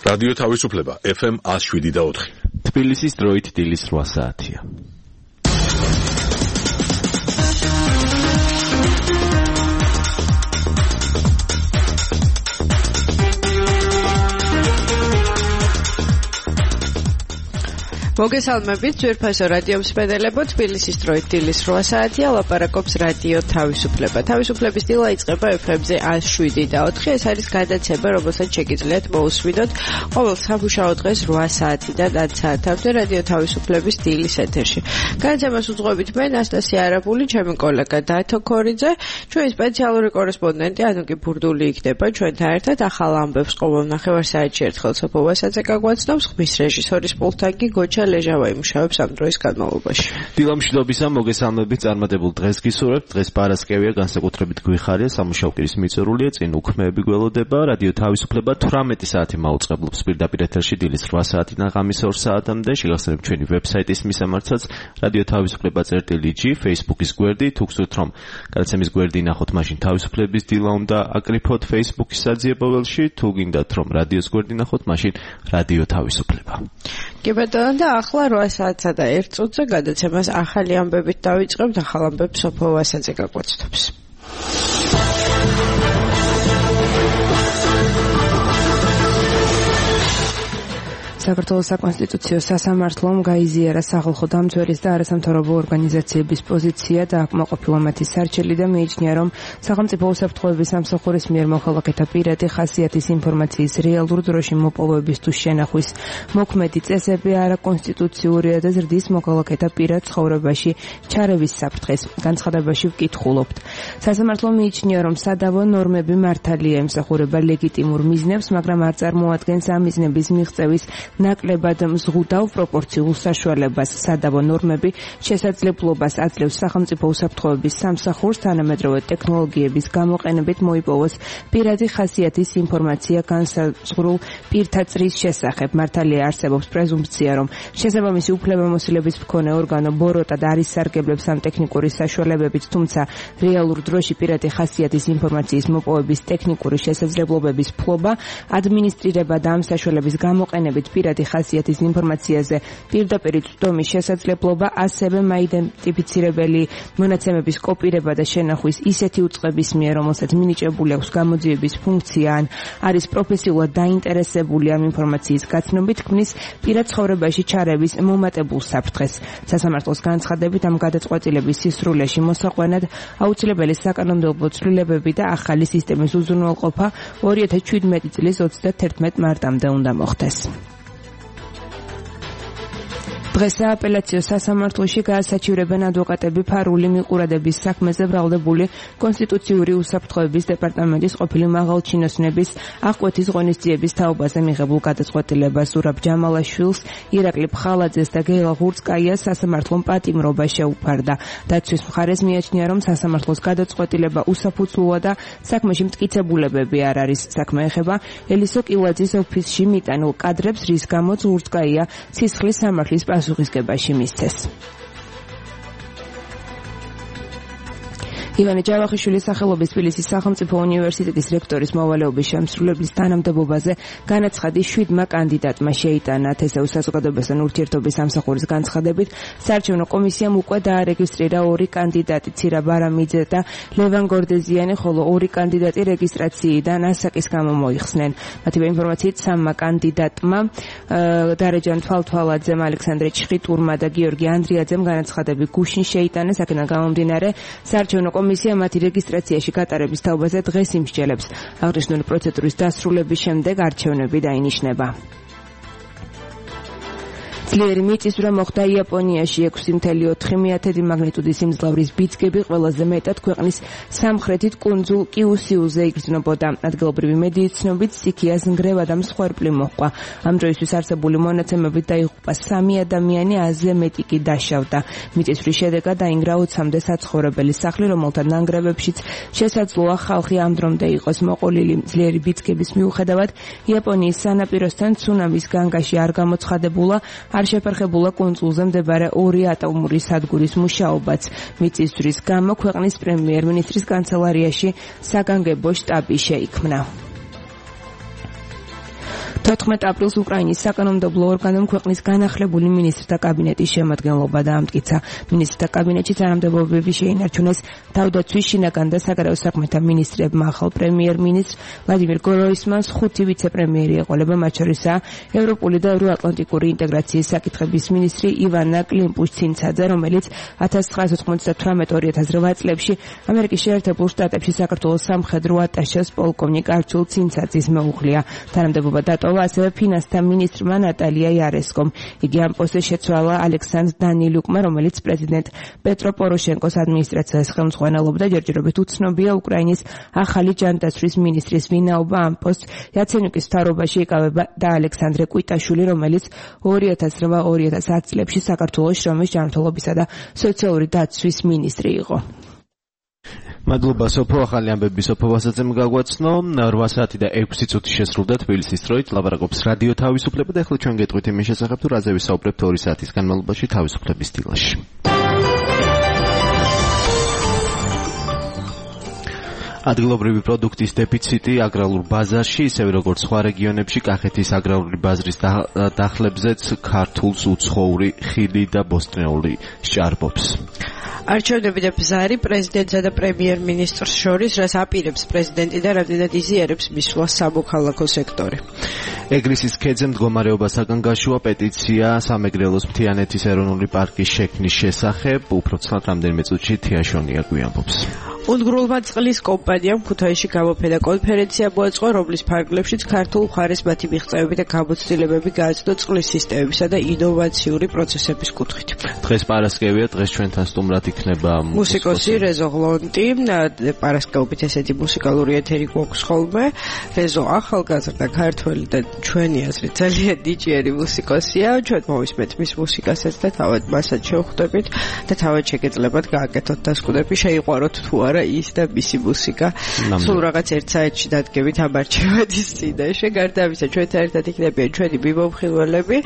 რადიო თავისუფლება FM 107.4. თბილისის დროით დილის 8 საათია. მოგესალმებით, ძვირფასო რადიო მსმენელებო, თბილისის დროით დილის 8 საათია, ლაპარაკობს რადიო თავისუფლება. თავისუფლების დილა იწყება FM-ზე 107.4. ეს არის გადაცემა, რომელსაც შეგიძლიათ მოусვიდოთ ყოველ სამუშაო დღეს 8 საათიდან 10 საათამდე რადიო თავისუფლების დილის ეთერში. გადაცემას უძღვებით მე, ნასტასია არაბული, ჩემი კოლეგა დათო ქორიძე, ჩვენი სპეციალური კორესპონდენტი ანუკი ბურდული იქნება ჩვენთან ერთად. ახალ ამბებს ყოველ ნახევარსაათში ერთხელ სოფო ვასაძე გაგვაცნობს, ხმის რეჟისორის პულტთან კი გოჩა ლეჟავა იმუშავებს ამ დროის განმავლობაში. დილამშვიდობისა, მოგესალმებით, წარმატებულ დღეს გისურვებთ. დღეს პარასკევია, განსაკუთრებით გვიხარია, სამუშაო კვირის მიწურულია, წინ უქმეები გველოდება. რადიო თავისუფლება 18 საათი მაუწყებლობს პირდაპირ ეთერში დილის 8 საათიდან ღამის 2 საათამდე. შეგახსენებთ ჩვენი ვებსაიტის მისამართსაც რადიო თავისუფლება.g, Facebook-ის გვერდი, თუ გსურთ რომ გადაცემის გვერდი ნახოთ, მაშინ თავისუფლების დილა უნდა აკრიფოთ Facebook-ის საძიებოველში, თუ გინდათ რომ რადიოს გვერდი ნახოთ, მაშინ რადიო თავისუფლება. კი ბატონო, და ახლა 8 საათსა და 1 წუთზე გადაცემას ახალი ამბებით დავიწყებთ. ახალ ამბებს სოფო ვასაძე გაგვაცნობს. საქართველოს საკონსტიტუციო სასამართლომ გაიზიარა სახალხო დამცველის და არასამთავრობო ორგანიზაციების პოზიცია და აკმაყოფილა მათი სარჩელი და მიიჩნია, რომ სახელმწიფო უსაფრთხოების სამსახურის მიერ მოქალაქეთა პირადი ხასიათის ინფორმაციის რეალურ დროში მოპოვების თუ შენახვის მოქმედი წესები არაკონსტიტუციურია და ზრდის მოქალაქეთა პირად ცხოვრებაში ჩარევის საფრთხეს. განცხადებაში ვკითხულობთ. სასამართლომ მიიჩნია, რომ სადავო ნორმები მართალია ემსახურება ლეგიტიმურ მიზნებს, მაგრამ არ წარმოადგენს ამ მიზნების მიღწევის ნაკლებად მზღუდავ პროპორციულ საშუალებას. სადავო ნორმები შესაძლებლობას აძლევს სახელმწიფო უსაფრთხოების სამსახურს თანამედროვე ტექნოლოგიების გამოყენებით მოიპოვოს პირადი ხასიათის ინფორმაცია განსაზღვრულ პირთა წრის შესახებ. მართალია არსებობს პრეზუმპცია, რომ შესაბამისი უფლებამოსილების მქონე ორგანო ბოროტად არის სარგებლებს ამ ტექნიკური საშუალებებით, თუმცა რეალურ დროში პირადი ხასიათის ინფორმაციის მოპოვების ტექნიკური შესაძლებლობების ფლობა, ადმინისტრირება და ამ საშუალების გამოყენებით პირადი ხასიათის ინფორმაციაზე პირდაპირ წვდომის შესაძლებლობა, ასევე მაიდენტიფიცირებელი მონაცემების კოპირება და შენახვის ისეთი უწყების მიერ, რომელსაც მინიჭებული აქვს გამოძიების ფუნქცია ან არის პროფესიულად დაინტერესებული ამ ინფორმაციის გაცნობით, ქმნის პირად ცხოვრებაში ჩარევის მომატებულ საფრთხეს. სასამართლოს განცხადებით, ამ გადაწყვეტილების სისრულეში მოსაყვანად აუცილებელი საკანონმდებლო ცვლილებები და ახალი სისტემის უზრუნველყოფა 2017 წლის 31 მარტამდე უნდა მოხდეს. დღეს სააპელაციო სასამართლოში გაასაჩივრებენ ადვოკატები ფარული მიყურადების საქმეზე ბრალდებული კონსტიტუციური უსაფრთხოების დეპარტამენტის ყოფილი მაღალჩინოსნების აღკვეთის ღონისძიების თაობაზე მიღებულ გადაწყვეტილებას. ზურაბ ჯამალაშვილს, ირაკლი ფხალაძეს და გელა ღურწკაიას სასამართლომ პატიმრობა შეუფარდა. დაცვის მხარეს მიაჩნია, რომ სასამართლოს გადაწყვეტილება უსაფუძვლოა და საქმეში მტკიცებულებები არ არის. საქმე ეხება ელისო კილაძის ოფისში მიტანილ კადრებს, რის გამოც ღურწკაია სისხლის სამართლის პასუხისგებაში მისცეს. ივანე ჯავახიშვილის სახელობის თბილისის სახელმწიფო უნივერსიტეტის რექტორის მოვალეობის შემსრულებლის თანამდებობაზე განაცხადი 7-მა კანდიდატმა შეიტანა. თესეუს საზოგადოებასთან ურთიერთობის სამსახურის განცხადებით, საარჩევნო კომისიამ უკვე დაარეგისტრირა 2 კანდიდატი, ცირა ბარამიძე და ლევან გორდეზიანი, ხოლო 2 კანდიდატი რეგისტრაციიდან ასაკის გამო მოიხსნენ. მათივე ინფორმაციით 3-მა კანდიდატმა დარეჯან თვალთვალაძემ, ალექსანდრე ჩხიტურმა და გიორგი ანდრიაძემ განაცხადები გუშინ შეიტანეს. აქედან გამომდინარე, საარჩევნო კომისია მათი რეგისტრაციაში გატარების თაობაზე დღეს იმსჯელებს. აღნიშნული პროცედურის დასრულების შემდეგ არჩევნები დაინიშნება. ძლიერი მიწისძვრა მოხდა იაპონიაში 6.4 მაგნიტუდის სიმძლავრის ბიძგები ყველაზე მეტად ქვეყნის სამხრეთით კუნძულ კიუსიუზე იგრძნობოდა. ადგილობრივი მედიის ცნობით სიქიას ნგრევა და მსხვერპლი მოჰყვა. ამ დროისთვის არსებული მონაცემებით დაიღუპა 3 ადამიანი, აზე მეტი კი დაშავდა. მიწისძვრის შედეგად დაინგრა 20-მდე საცხოვრებელი სახლი, რომელთა ნანგრევებშიც შესაძლოა ხალხი ამ დრომდე იყოს მოყოლილი. ძლიერი ბიძგების მიუხედავად იაპონიის სანაპიროსთან ცუნამის განგაში არ გამოცხადებულა, არ შეფერხებულა კუნძულზე მდებარე 2 ატომური სადგურის მუშაობაც. მიწისძვრის გამო ქვეყნის პრემიერ-მინისტრის კანცელარიაში საგანგებო შტაბი შეიქმნა. 14 აპრილს უკრაინის საკანონმდებლო ორგანომ ქვეყნის განახლებული მინისტრთა კაბინეტის შემადგენლობა დაამტკიცა. მინისტრთა კაბინეტში თანამდებობები შეინარჩუნეს თავდაცვის, შინაგან და საგარეო საქმეთა მინისტრებმა. ახალ პრემიერ-მინისტრ ვლადიმერ გოროისმანს 5 ვიცე-პრემიერი ეყოლება, მათ შორისაა ევროპული და ევროატლანტიკური ინტეგრაციის საკითხების მინისტრი ივანა კლიმპუშ-ცინცაძე, რომელიც 1998-2008 წლებში ამერიკის შეერთებულ შტატებში საქართველოს სამხედრო ატაშეს პოლკოვნიკ არჩილ ცინცაძის მეუღლეა. თანამდებობა დატოვა ასევე ფინანსთა მინისტრმა ნატალია იარესკომ. იგი ამ პოსტზე შეცვალა ალექსანდრ დანილიუკმა, რომელიც პრეზიდენტ პეტრო პოროშენკოს ადმინისტრაციას ხელმძღვანელობდა. ჯერჯერობით უცნობია უკრაინის ახალი ჯანდაცვის მინისტრის ვინაობა. ამ პოსტს იაცენიუკის მთავრობაში იკავება და ალექსანდრე კვიტაშვილი, რომელიც 2008-2010 წლებში საქართველოს შრომის ჯანმრთელობისა და სოციალური დაცვის მინისტრი იყო. მადლობა სოფო, ახალი ამბები სოფო ვასაძემ გაგვაცნო. 8 საათი და 6 წუთი შესრულდა თბილისის დროით. ლაპარაკობს რადიო თავისუფლება და ახლა ჩვენ გეტყვით იმის შესახებ, თუ რაზე ვისაუბრებთ 2 საათის განმავლობაში თავისუფლების დილაში. ადგილობრივი პროდუქტის დეფიციტი აგრარულ ბაზარში, ისევე როგორც სხვა რეგიონებში, კახეთის აგრარული ბაზრის დახლებზეც ქართულს უცხოური ხილი და ბოსტნეული სჭარბობს. არჩევნები და ბზარი პრეზიდენტსა და პრემიერ-მინისტრს შორის, რაც აპირებს პრეზიდენტი და რამდენად იზიარებს მისვლას სამოქალაქო სექტორი. ეგრისის ქედზე მდგომარეობასაგან გაშუა პეტიცია სამეგრელოს მთიანეთის ეროვნული პარკის შექმნის შესახებ, უფრო ცალ რამდენიმე წუთში თიაშონია გვიამბობს. უნგრულმა წყლის კომპანიამ ქუთაისში გამოფენა კონფერენცია მოაწყო, რომლის ფარგლებშიც ქართულ მხარეს მათი მიღწევები და გამოცდილებები გააცნო წყლის სისტემებისა და ინოვაციური პროცესების კუთხით. დღეს პარასკევია, დღეს ჩვენთან სტუმრად იქნება მუსიკოსი რეზო ღლონტი. პარასკევობით ესეთი მუსიკალური ეთერი გვაქვს ხოლმე. რეზო ახალგაზრდა ქართველი და ჩვენი აზრით ძალიან ნიჭიერი მუსიკოსია. ჩვენ მოვისმენთ მის მუსიკასაც და თავად მასაც შევხვდებით და თავად შეგეძლებათ გააკეთოთ დასკვნები, შეიყვაროთ თუ არა ის და მისი მუსიკა. სულ რაღაც ერთ საათში დადგებით ამ არჩევანის წინაშე. გარდა ამისა, ჩვენთან ერთად იქნებიან ჩვენი მიმომხილველები,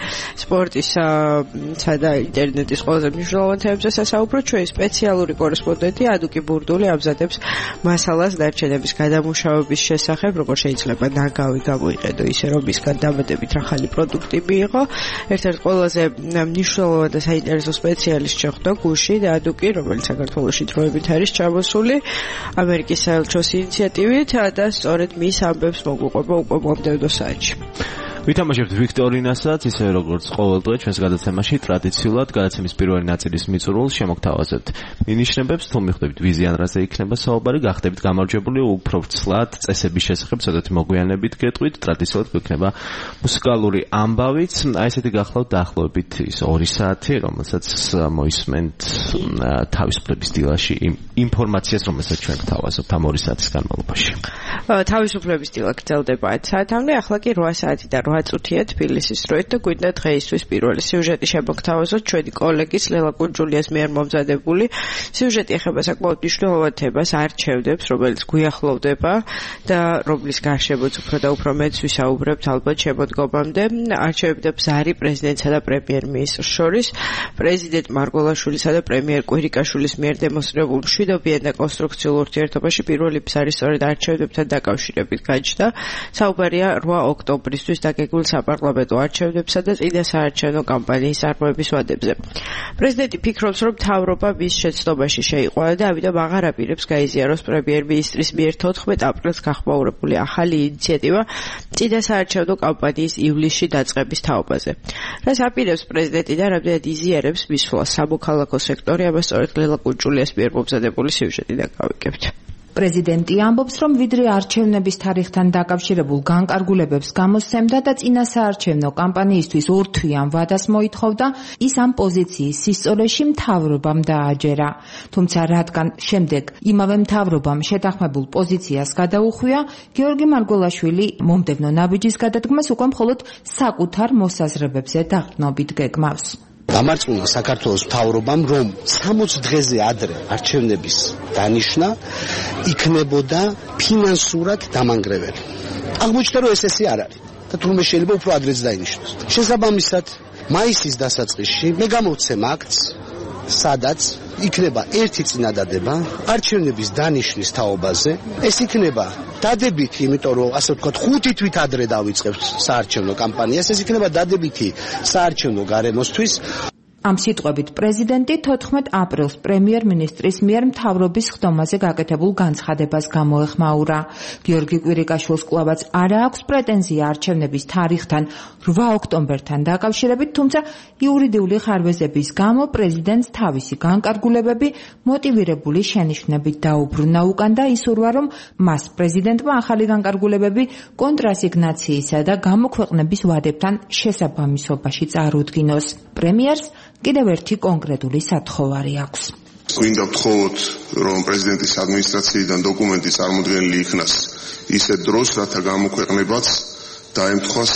სპორტისა და ინტერნეტის ყველაზე მნიშვნელოვან თემებზე სასაუბროთ. ჩვენი სპეციალური კორესპონდენტი ადუკი ბურდული ამზადებს მასალას დარჩენების გადამუშავების შესახებ, როგორ შეიძლება ნაგავი გამოიყენო ისე, რომ მისგან დამატებით ახალი პროდუქტი მიიღო. ერთ-ერთ ყველაზე მნიშვნელოვან და საინტერესო სპეციალისტს შეხვდა გუში და ადუკი, რომელიც საქართველოში დროებით არის ჩამოსული ამერიკის საელჩოს ინიციატივით და სწორედ მის ამბებს მოგვიყვება უკვე მომდევნო საათში. ვითამაშებთ ვიქტორინასაც, ისევე როგორც ყოველდღე ჩვენს გადაცემაში ტრადიციულად გადაცემის პირველი ნაწილის მიწურულს შემოგთავაზებთ მინიშნებებს, თუ მიხვდებით ვიზიან რაზე იქნება საუბარი, გახდებით გამარჯვებული, უფრო ვრცლად წესების შესახებ ცოტათი მოგვიანებით გეტყვით, ტრადიციულად გვექნება მუსიკალური ამბავიც. აი ესეთი გახლავთ დაახლოებით ის 2 საათი, რომელსაც მოისმენთ თავისუფლების დილაში ინფორმაციას, რომელსაც ჩვენ გთავაზობთ ამ 2 საათის განმავლობაში. თავისუფლების დილა გრძელდება 1 საათამდე, ახლა კი 8 საათი და 8 წუთია თბილისის დროით და გვინდა დღეისთვის პირველი სიუჟეტი შემოგთავაზოთ ჩვენი კოლეგის ლელა კუნჯულიას მიერ მომზადებული. სიუჟეტი ეხება საკმაოდ მნიშვნელოვან თემას, არჩევნებს, რომელიც გვიახლოვდება და რომლის გარშემოც უფრო და უფრო მეც ვისაუბრებთ ალბათ შემოდგომამდე. არჩევნები და ბზარი პრეზიდენტსა და პრემიერ-მინისტრს შორის, პრეზიდენტ მარგველაშვილისა და პრემიერ კვირიკაშვილის მიერ დემონსტრირებულ მშვიდობიან და კონსტრუქციულ ურთიერთობაში პირველი ბზარი სწორედ არჩევნებთან დაკავშირებით გაჩნდა. საუბარია 8 ოქტომბრისთვის დაგეგმილ საპარლამენტო არჩევნებსა და წინა საარჩევნო კამპანიის წარმოების ვადებზე. პრეზიდენტი ფიქრობს, რომ მთავრობა მის შეცდომაში შეიყვანა და ამიტომ აღარ აპირებს გაიზიაროს პრემიერ-მინისტრის მიერ 14 აპრილს გახმაურებული ახალი ინიციატივა წინა საარჩევნო კამპანიის ივლისში დაწყების თაობაზე. რას აპირებს პრეზიდენტი და რამდენად იზიარებს მისვლას სამოქალაქო სექტორი, ამას სწორედ ლელა კუნჯულიას მიერ მომზადებული სიუჟეტიდან გავიგებთ. პრეზიდენტი ამბობს, რომ ვიდრე არჩევნების თარიღთან დაკავშირებულ განკარგულებებს გამოსცემდა და წინა საარჩევნო კამპანიისთვის ორთვიან ვადას მოითხოვდა, ის ამ პოზიციის სისწორეში მთავრობამ დააჯერა. თუმცა რადგან შემდეგ იმავე მთავრობამ შეთანხმებულ პოზიციას გადაუხვია, გიორგი მარგველაშვილი მომდევნო ნაბიჯის გადადგმას უკვე მხოლოდ საკუთარ მოსაზრებებზე დაყრდნობით გეგმავს. დამარწმუნა საქართველოს მთავრობამ, რომ 60 დღეზე ადრე არჩევნების დანიშნა იქნებოდა ფინანსურად დამანგრეველი. აღმოჩნდა, რომ ესე არ არის და თუმცა შეიძლება უფრო ადრეც დაინიშნოს. შესაბამისად, მაისის დასაწყისში მე გამოვცემ აქტს სადაც იქნება ერთი წინადადება არჩევნების დანიშნვის თაობაზე. ეს იქნება დადებითი, იმიტომ რომ ასე ვთქვათ, 5 თვით ადრე დავიწყებთ საარჩევნო კამპანიას. ეს იქნება დადებითი საარჩევნო გარემოსთვის. ამ სიტყვებით პრეზიდენტი 14 აპრილს პრემიერ-მინისტრის მიერ მთავრობის ხდომაზე გაკეთებულ განცხადებას გამოეხმაურა. გიორგი კვირიკაშვილს კვლავაც არ აქვს პრეტენზია არჩევნების თარიღთან 8 ოქტომბერთან დაკავშირებით, თუმცა იურიდიული ხარვეზების გამო პრეზიდენტს თავისი განკარგულებები მოტივირებული შენიშვნებით დაუბრუნა უკან და ისურვა, რომ მას პრეზიდენტმა ახალი განკარგულებები კონტრასიგნაციისა და გამოქვეყნების ვადებთან შესაბამისობაში წარუდგინოს. პრემიერს კიდევ ერთი კონკრეტული სათხოვარი აქვს. გვინდა ვთხოვოთ, რომ პრეზიდენტის ადმინისტრაციიდან დოკუმენტი წარმოდგენილი იქნას ისეთ დროს, რათა გამოქვეყნებაც დაემთხვას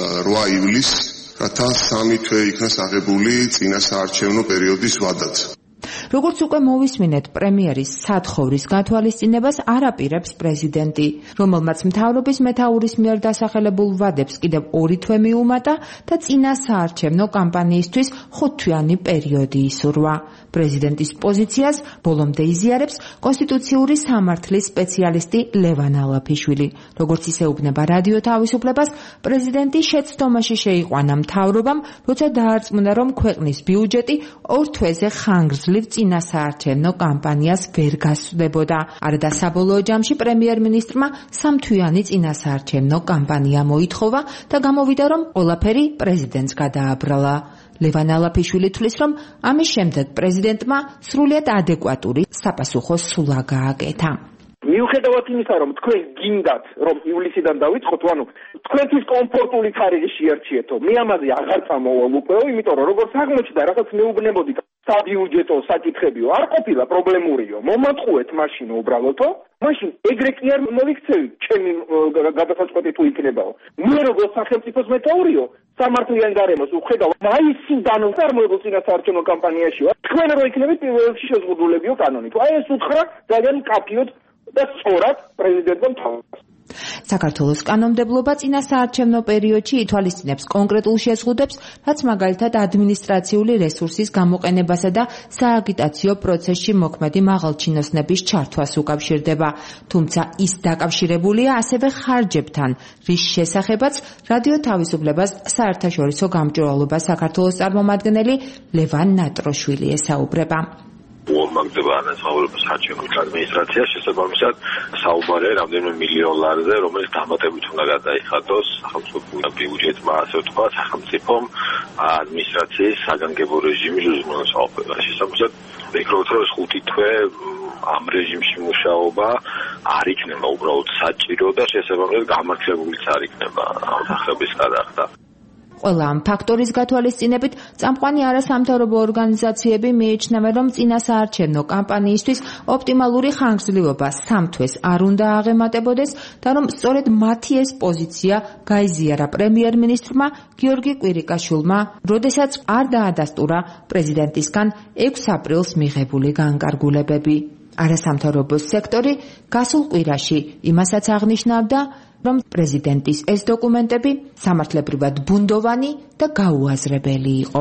8 ივლისს, რათა 3 თვე იქნას აღებული წინა საარჩევნო პერიოდის ვადად. როგორც უკვე მოვისმინეთ, პრემიერის სათხოვრის გათვალისწინებას არ აპირებს პრეზიდენტი, რომელმაც მთავრობის მეთაურის მიერ დასახელებულ ვადებს კიდევ 2 თვე მიუმატა და წინა საარჩევნო კამპანიისთვის 5 თვიანი პერიოდი ისურვა. პრეზიდენტის პოზიციას ბოლომდე იზიარებს კონსტიტუციური სამართლის სპეციალისტი ლევან ალაფიშვილი. როგორც ისეუბნება რადიო თავისუფლებას, პრეზიდენტი შეცდომაში შეიყვანა მთავრობამ, როცა დაარწმუნა, რომ ქვეყნის ბიუჯეტი 2 თვეზე ხანგრძლივ წინა საარჩევნო კამპანიას ვერ გასვდებოდა. არადა საბოლოო ჯამში პრემიერ-მინისტრმა 3 თვიანი წინა საარჩევნო კამპანია მოითხოვა და გამოვიდა, რომ ყველაფერი პრეზიდენტს გადააბრალა. ლევან ალაფიშვილი თვლის, რომ ამის შემდეგ პრეზიდენტმა სრულიად ადეკვატური საპასუხო სულა გააკეთა. მიუხედავად იმისა, რომ თქვენ გინდათ, რომ ივლისიდან დავიწყოთ, ანუ თქვენთვის კომფორტული თარიღი შეარჩიეთო. მე ამაზე აღარ წამოვალ უკვე, იმიტომ რომ როგორც აღმოჩნდა, რაღაც მეუბნებოდი საბიუჯეტო საკითხებიო, არ ყოფილა პრობლემურიო. მომატყუეთ მაშინ უბრალოდო. მაშინ ეგრე კი არ მოვიქცევი, ჩემი გადასაწყვეტი თუ იქნებაო. მე როგორც სახელმწიფოს მეთაურიო, სამართლიან გარემოს უხედავ მაისიდან წარმოებულ წინა საარჩევნო კამპანიაშიო. თქვენ რო იქნებით პირველში შეზღუდულებიო კანონით. აი ეს უთხრა ძალიან კაფიოდ და სწორად პრეზიდენტმა თავას. საქართველოს კანონმდებლობა წინა საარჩევნო პერიოდში ითვალისწინებს კონკრეტულ შეზღუდვებს, რაც მაგალითად ადმინისტრაციული რესურსის გამოყენებასა და სააგიტაციო პროცესში მოქმედი მაღალჩინოსნების ჩართვას უკავშირდება. თუმცა ის დაკავშირებულია ასევე ხარჯებთან, რის შესახებაც რადიო თავისუფლებას საერთაშორისო გამჭვირვალობა საქართველოს წარმომადგენელი ლევან ნატროშვილი ესაუბრება. უამაგდება ანაზღაურებას საარჩევნო ადმინისტრაციას შესაბამისად საუბარია რამდენიმე მილიონ ლარზე, რომელიც დამატებით უნდა გადაიხადოს სახელმწიფო ბიუჯეტმა, ასე ვთქვათ, სახელმწიფომ ადმინისტრაციის საგანგებო რეჟიმის უზრუნველყოფას. შესაბამისად ვფიქრობთ, რომ 5 თვე ამ რეჟიმში მუშაობა არ იქნება უბრალოდ საჭირო და შესაბამისად გამართლებულიც არ იქნება სახების გადახდა. ყველა ამ ფაქტორის გათვალისწინებით წამყვანი არასამთავრობო ორგანიზაციები მიიჩნევენ, რომ წინა საარჩევნო კამპანიისთვის ოპტიმალური ხანგრძლივობა 3 თვეს არ უნდა აღემატებოდეს და რომ სწორედ მათი ეს პოზიცია გაიზიარა პრემიერ-მინისტრმა გიორგი კვირიკაშვილმა, როდესაც არ დაადასტურა პრეზიდენტისგან 6 აპრილს მიღებული განკარგულებები. არასამთავრობო სექტორი გასულ კვირაში იმასაც აღნიშნავდა, რომ პრეზიდენტის ეს დოკუმენტები სამართლებრივად ბუნდოვანი და გაუაზრებელი იყო.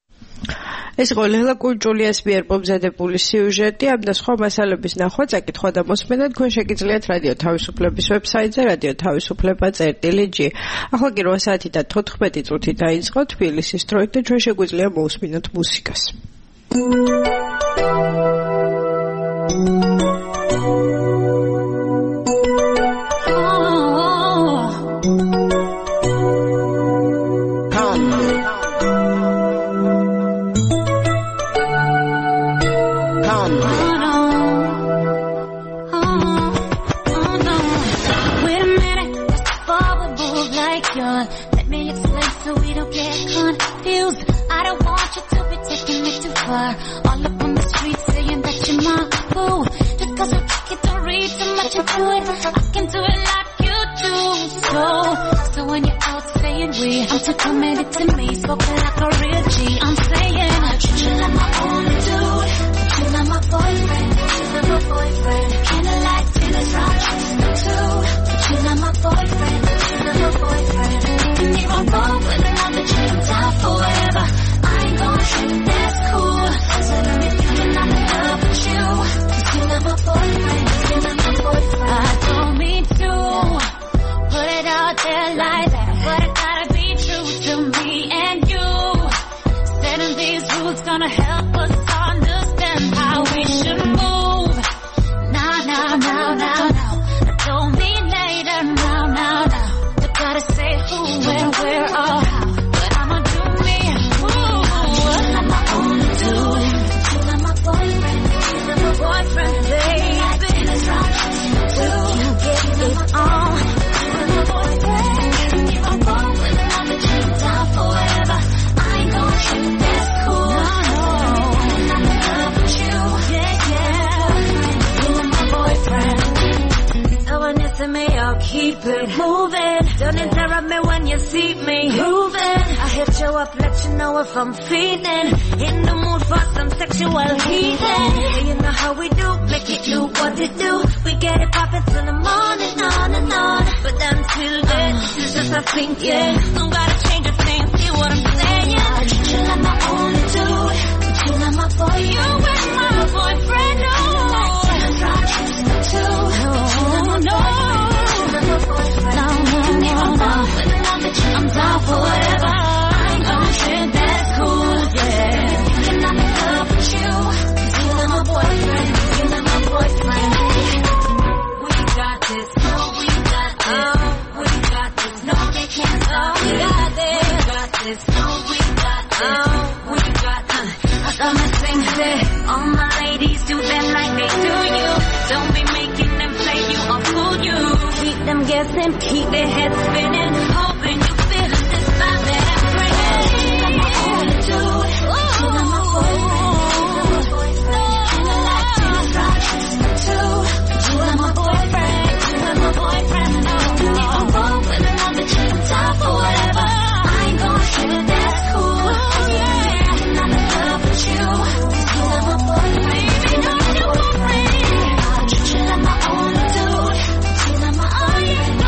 ეს იყო ლელა კუნჭულიას მიერ მომზადებული სიუჟეტი. ამ და სხვა მასალების ნახვა, წაკითხვა და მოსმენა თქვენ შეგიძლიათ რადიო თავისუფლების ვებსაიტზე radiotavisupleba.gi. ახლა კი 8 საათი და 14 წუთი დაიწყო თბილისის დროით და ჩვენ შეგვიძლია მოусმინოთ მუსიკას. Let me explain so we don't get confused. I don't want you to be taking me too far. All up on the street saying that you're my boo. Just cause we kick it, don't read too much into it. I can do it like you do. So when you're out saying we, I'm too committed to me. Spoken like a real G. I'm saying I treat you like my only dude. You're not my boyfriend, you're not my boyfriend. Candlelight dinners, round trips, no two. You're not my boyfriend, you're not my boyfriend. And if I'm wrong, but I love that you're down forever. I ain't gonna treat that's cool. So let me I'll keep it moving. Don't interrupt me when you see me moving. I hit you up, let you know if I'm feeling in the mood for some sexual healing. You know how we do, make it do what it do. We get it poppin' till the morning, on and on. But until then, it's just a thinking. Don't gotta change a thing, see what I'm saying? I treat you like my only dude, but you're not my boy. You ain't my boyfriend, no. I'm down for whatever. I ain't gon' shit, that's cool, yeah. Thinking I'm in love with you, 'cause you're not my boyfriend, you're not my boyfriend. We got this, no, we got this. We got this, no, they can't stop. We got this, we got this, no, we got this. We got this. I got my things there. All my ladies do them like they do you. Don't be making them play you or fool you. Keep them guessing, keep their heads spinning, hoping you feel this vibe that I'm bringing. I'm my only dude, you're not my boyfriend. And I like to ride too. You are my boyfriend, you are my boyfriend. You need to roll with another chick, I'm down for whatever. I ain't gon' shit, that's cool. Yeah, I'm in love with you, 'cause you are my boyfriend, you are my boyfriend. I treat you like my only dude, you're not my only dude.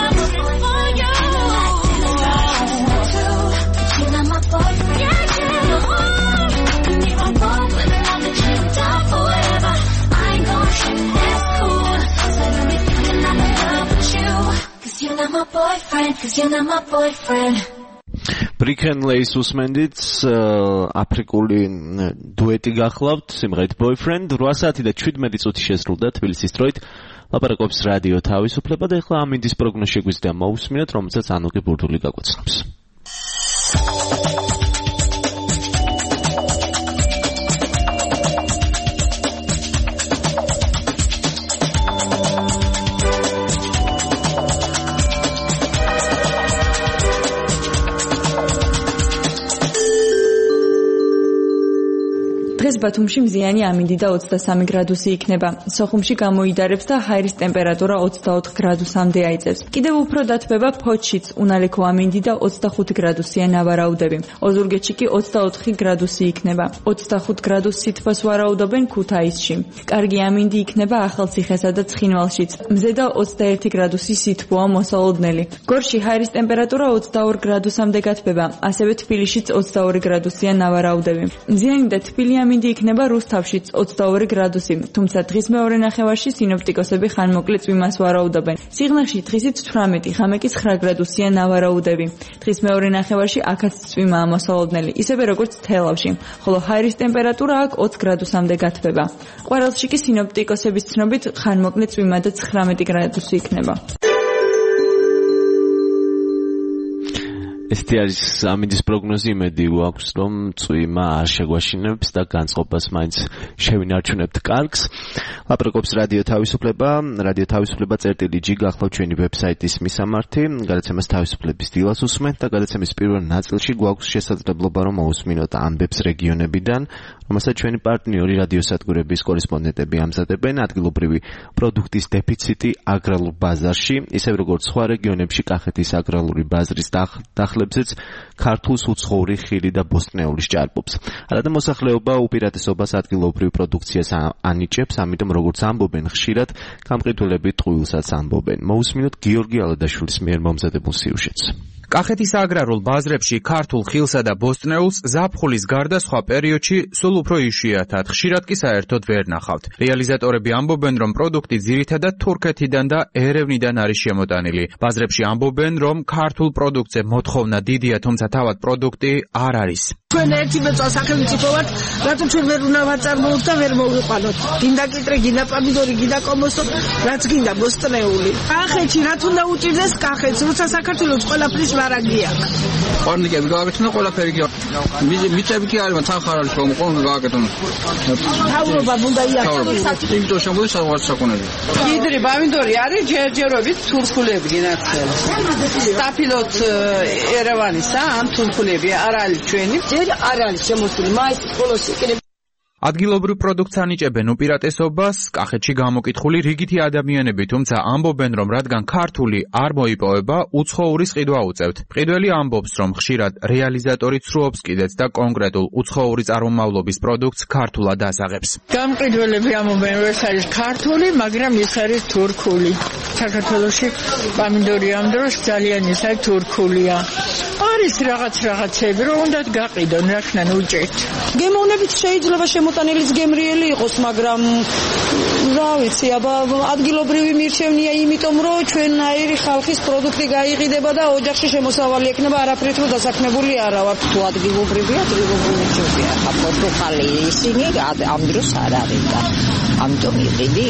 Bricken Lace უსმენდით აფრიკული დუეტი გახლავთ სიმღერით Boyfriend 8 საათი და 17 წუთი შესრულდა თბილისის დროით ლაპარაკობს რადიო თავისუფლება და ახლა ამინდის პროგნოზი შეგვიძლია მოусმინოთ რომელსაც ანუგი ბურდული გაგვაცნობს დღეს ბათუმში მზიანი ამინდი და 23 გრადუსი იქნება. სოხუმში გამოიდარებს და ჰაერის ტემპერატურა 24 გრადუსამდე აიწევს. კიდევ უფრო დათბება ფოთშიც, უნალიქო ამინდი და 25 გრადუსია ნავარაუდები. ოზურგეთში კი 24 გრადუსი იქნება. 25 გრადუს სითბოს ვარაუდობენ ქუთაისში. კარგი ამინდი იქნება ახალციხესა და ცხინვალშიც. მზე და 21 გრადუსი სითბოა მოსალოდნელი. გორში ჰაერის ტემპერატურა 22 გრადუსამდე გათბება. ასევე თბილისშიც 22 გრადუსია ნავარაუდები. მზიანი და თბილი ამინდი იქნება რუსთავშიც 22 გრადუსი, თუმცა დღის მეორე ნახევარში სინოპტიკოსები ხანმოკლე წვიმას ვარაუდობენ. სიღნაღში დღისით 18, ღამე კი 9 გრადუსია ნავარაუდები. დღის მეორე ნახევარში აქაც წვიმაა მოსალოდნელი, ისევე როგორც თელავში, ხოლო ჰაერის ტემპერატურა აქ 20 გრადუსამდე გათბება. ყვარელში კი სინოპტიკოსების ცნობით ხანმოკლე წვიმა და 19 გრადუსი იქნება. Este არის ამინდის პროგნოზი, იმედი გვაქვს, რომ წვიმა არ შეგვაშინებს და განწყობას მაინც შევინარჩუნებთ კარგს. ლაპარაკობს რადიო თავისუფლება წერტილი.g გახლავთ ჩვენი ვებსაიტის მისამართი, გადაცემას თავისუფლების დილას უსმენთ და გადაცემის პირველ ნაწილში გვაქვს შესაძლებლობა რომ მოусმინოთ ამბებს რეგიონებიდან, რომელსაც ჩვენი პარტნიორი რადიოსადგურების კორესპონდენტები ამზადებენ. ადგილობრივი პროდუქტის დეფიციტი აგრარულ ბაზარში, ისევ როგორც სხვა რეგიონებში კახეთის აგრარული ბაზრის დახლებზეც ქართულს უცხოური ხილი და ბოსტნეულის ჭარბობს. არადა მოსახლეობა უპირატესობას ადგილობრივ პროდუქციას ანიჭებს, ამიტომ როგორც ამბობენ ხშირად გამყიდველები ტყუილსაც ამბობენ. მოусმინოთ გიორგი ალადაშვილის მიერ მომზადებულ სიუჟეტს. კახეთის აგრარულ ბაზრებში ქართულ ხილსა და ბოსტნეულს ზაფხულის გარდა სხვა პერიოდში სულ უფრო იშვიათად, ხშირად კი საერთოდ ვერ ნახავთ. რეალიზატორები ამბობენ, რომ პროდუქტი ძირითადად თურქეთიდან და ერევნიდან არის შემოტანილი. ბაზრებში ამბობენ, რომ ქართულ პროდუქტზე მოთხოვნა დიდია, თუმცა თავად პროდუქტი არ არის. ჩვენ ერთი მეწვა სახელმწიფო ვართ, რატომ ჩვენ ვერ უნდა ვაწარმოოთ და ვერ მოვიყვანოთ? გინდა კიტრე, გინდა პამიდორი, გინდა კომოსო, რაც გინდა ბოსტნეული. კახეთში რაც უნდა უჭირდეს კახეთს, როცა საქართველოს ყველაფრის ვარაგი აქვს. ყორნიკები გააკეთონ ყველაფერი კი. მიწები კი არის, თანხარალი რომ ყორნი გააკეთონ. თავრობა უნდა იახოს. იმიტომ შემოდის რაღაც საკონები. კიდრი, პამიდორი არის ჯერჯერობით თურქულები გინაცელ. სტაფილოთ ერევანისა, ან თურქულები არ არის ჩვენი. არ არის შემოსული მაის სკოლაში იყენებენ. ადგილობრივ პროდუქტს ანიჭებენ უპირატესობას კახეთში გამოკითხული რიგითი ადამიანები, თუმცა ამბობენ, რომ რადგან ქართული არ მოიპოვება, უცხოურის ყიდვა უწევთ. მყიდველი ამბობს, რომ ხშირად რეალიზატორი ცრუობს კიდეც და კონკრეტულ უცხოური წარმომავლობის პროდუქტს ქართულად ასაღებს. გამყიდველები ამბობენ, რომ ეს არის ქართული, მაგრამ ეს არის თურქული. საქართველოში პამინდორი ამ დროს ძალიან ის არის თურქულია. არის რაღაცები, რომ უნდათ გაყიდონ, რახან უჭერთ. გემოვნებით შეიძლება შემოტანილიც გემრიელი იყოს, მაგრამ რა ვიცი, აბა ადგილობრივი მირჩევნია, იმიტომ რომ ჩვენაირი ხალხის პროდუქტი გაიყიდება და ოჯახში შემოსავალი ექნება, არაფრით რომ დასაქმებული არა ვარ. თუ ადგილობრივია, ჯობია. პორტუგალი ისინი ამ დროს არ არის და ამიტომ იყიდი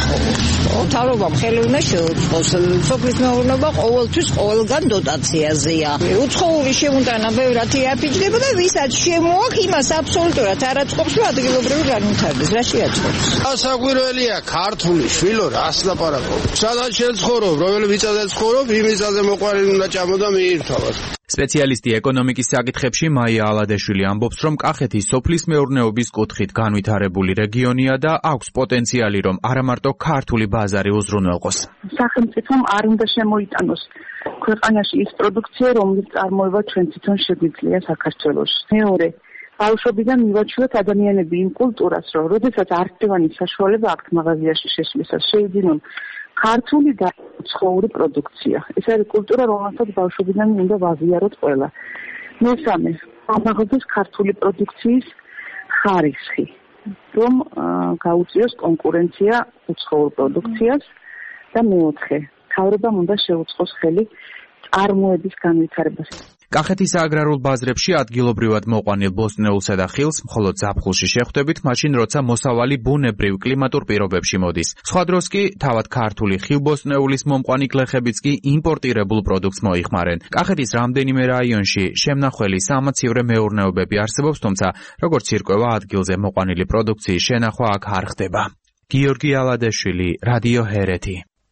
თავრობამ ხელი უნდა შეუწყოს. სოფლის მეურნეობა ყოველთვის ყველგან დოტაციაზეა. უცხოური შემოტანა ბევრად იაფიჭდება და ვისაც შემოაქვს, იმას აბსოლუტურად არ აწყობს, რომ ადგილობრივი განვითარდეს. რა შეაწყობს? ასაკვირველია ქართული შვილო, რას ლაპარაკობ? სადაც შეცხოვრობ, რომელი მიწაზე ცხოვრობ, იმ მიწაზე მოყვარული უნდა ჭამოდა მიირთავად. სპეციალისტი ეკონომიკის საკითხებში მაია ალადეშვილი ამბობს, რომ კახეთი სოფლის მეურნეობის კუთხით განვითარებული რეგიონია და აქვს პოტენციალი, რომ არა მარტო ქართული ბაზარი უზრუნველყოს. სახელმწიფომ არ უნდა შემოიტანოს ქვეყანაში ის პროდუქცია, რომლის წარმოება ჩვენ თვითონ შეგვიძლია საქართველოში. მეორე, ბავშვობიდან მივაჩვენოთ ადამიანები იმ კულტურას, რომ როდესაც არჩევანის საშუალება აქვთ მაღაზიაში შესვლისას, შეიძინონ ქართული და უცხოური პროდუქცია. ეს არის კულტურა, რომელსაც ბავშვობიდან უნდა ვაზიაროთ ყველა. მესამე, ამაღლდეს ქართული პროდუქციის ხარისხი, რომ გაუწიოს კონკურენცია უცხოურ პროდუქციას და მეოთხე, მთავრობამ უნდა შეუწყოს ხელი წარმოების განვითარებას. კახეთის აგრარულ ბაზრებში ადგილობრივად მოყვანილ ბოსტნეულსა და ხილს მხოლოდ ზაფხულში შეხვდებით, მაშინ როცა მოსავალი ბუნებრივ კლიმატურ პირობებში მოდის. სხვა დროს კი თავად ქართული ხილბოსტნეულის მომყვანი გლეხებიც კი იმპორტირებულ პროდუქტს მოიხმარენ. კახეთის რამდენიმე რაიონში შემნახველი სამაცივრე მეურნეობები არსებობს, თუმცა როგორც ირკვევა ადგილზე მოყვანილი პროდუქციის შენახვა აქ არ ხდება. გიორგი ალადეშვილი, რადიო ჰერეთი.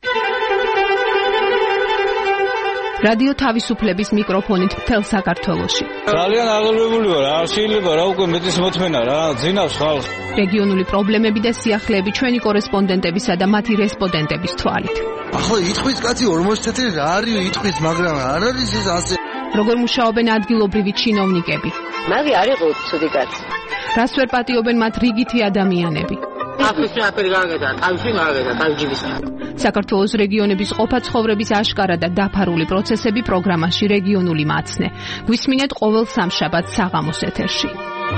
რადიო თავისუფლების მიკროფონით მთელ საქართველოში. ძალიან აღელვებული ვარ, არ შეიძლება რა უკვე მეტის მოთმენა რა, ძინავს ხალხს. რეგიონული პრობლემები და სიახლეები ჩვენი კორესპონდენტებისა და მათი რესპონდენტების თვალით. ახლა იტყვის კაცი 40 წელი რა არის იტყვის, მაგრამ არ არის ეს ასე. როგორ მუშაობენ ადგილობრივი ჩინოვნიკები? მაგი არ იყო ცუდი კაცი. რას ვერ პატიობენ მათ რიგითი ადამიანები? საქართველოს რეგიონების ყოფა ცხოვრების აშკარა და დაფარული პროცესები პროგრამაში რეგიონული მაცნე. გვისმინეთ ყოველ სამშაბათს საღამოს ეთერში.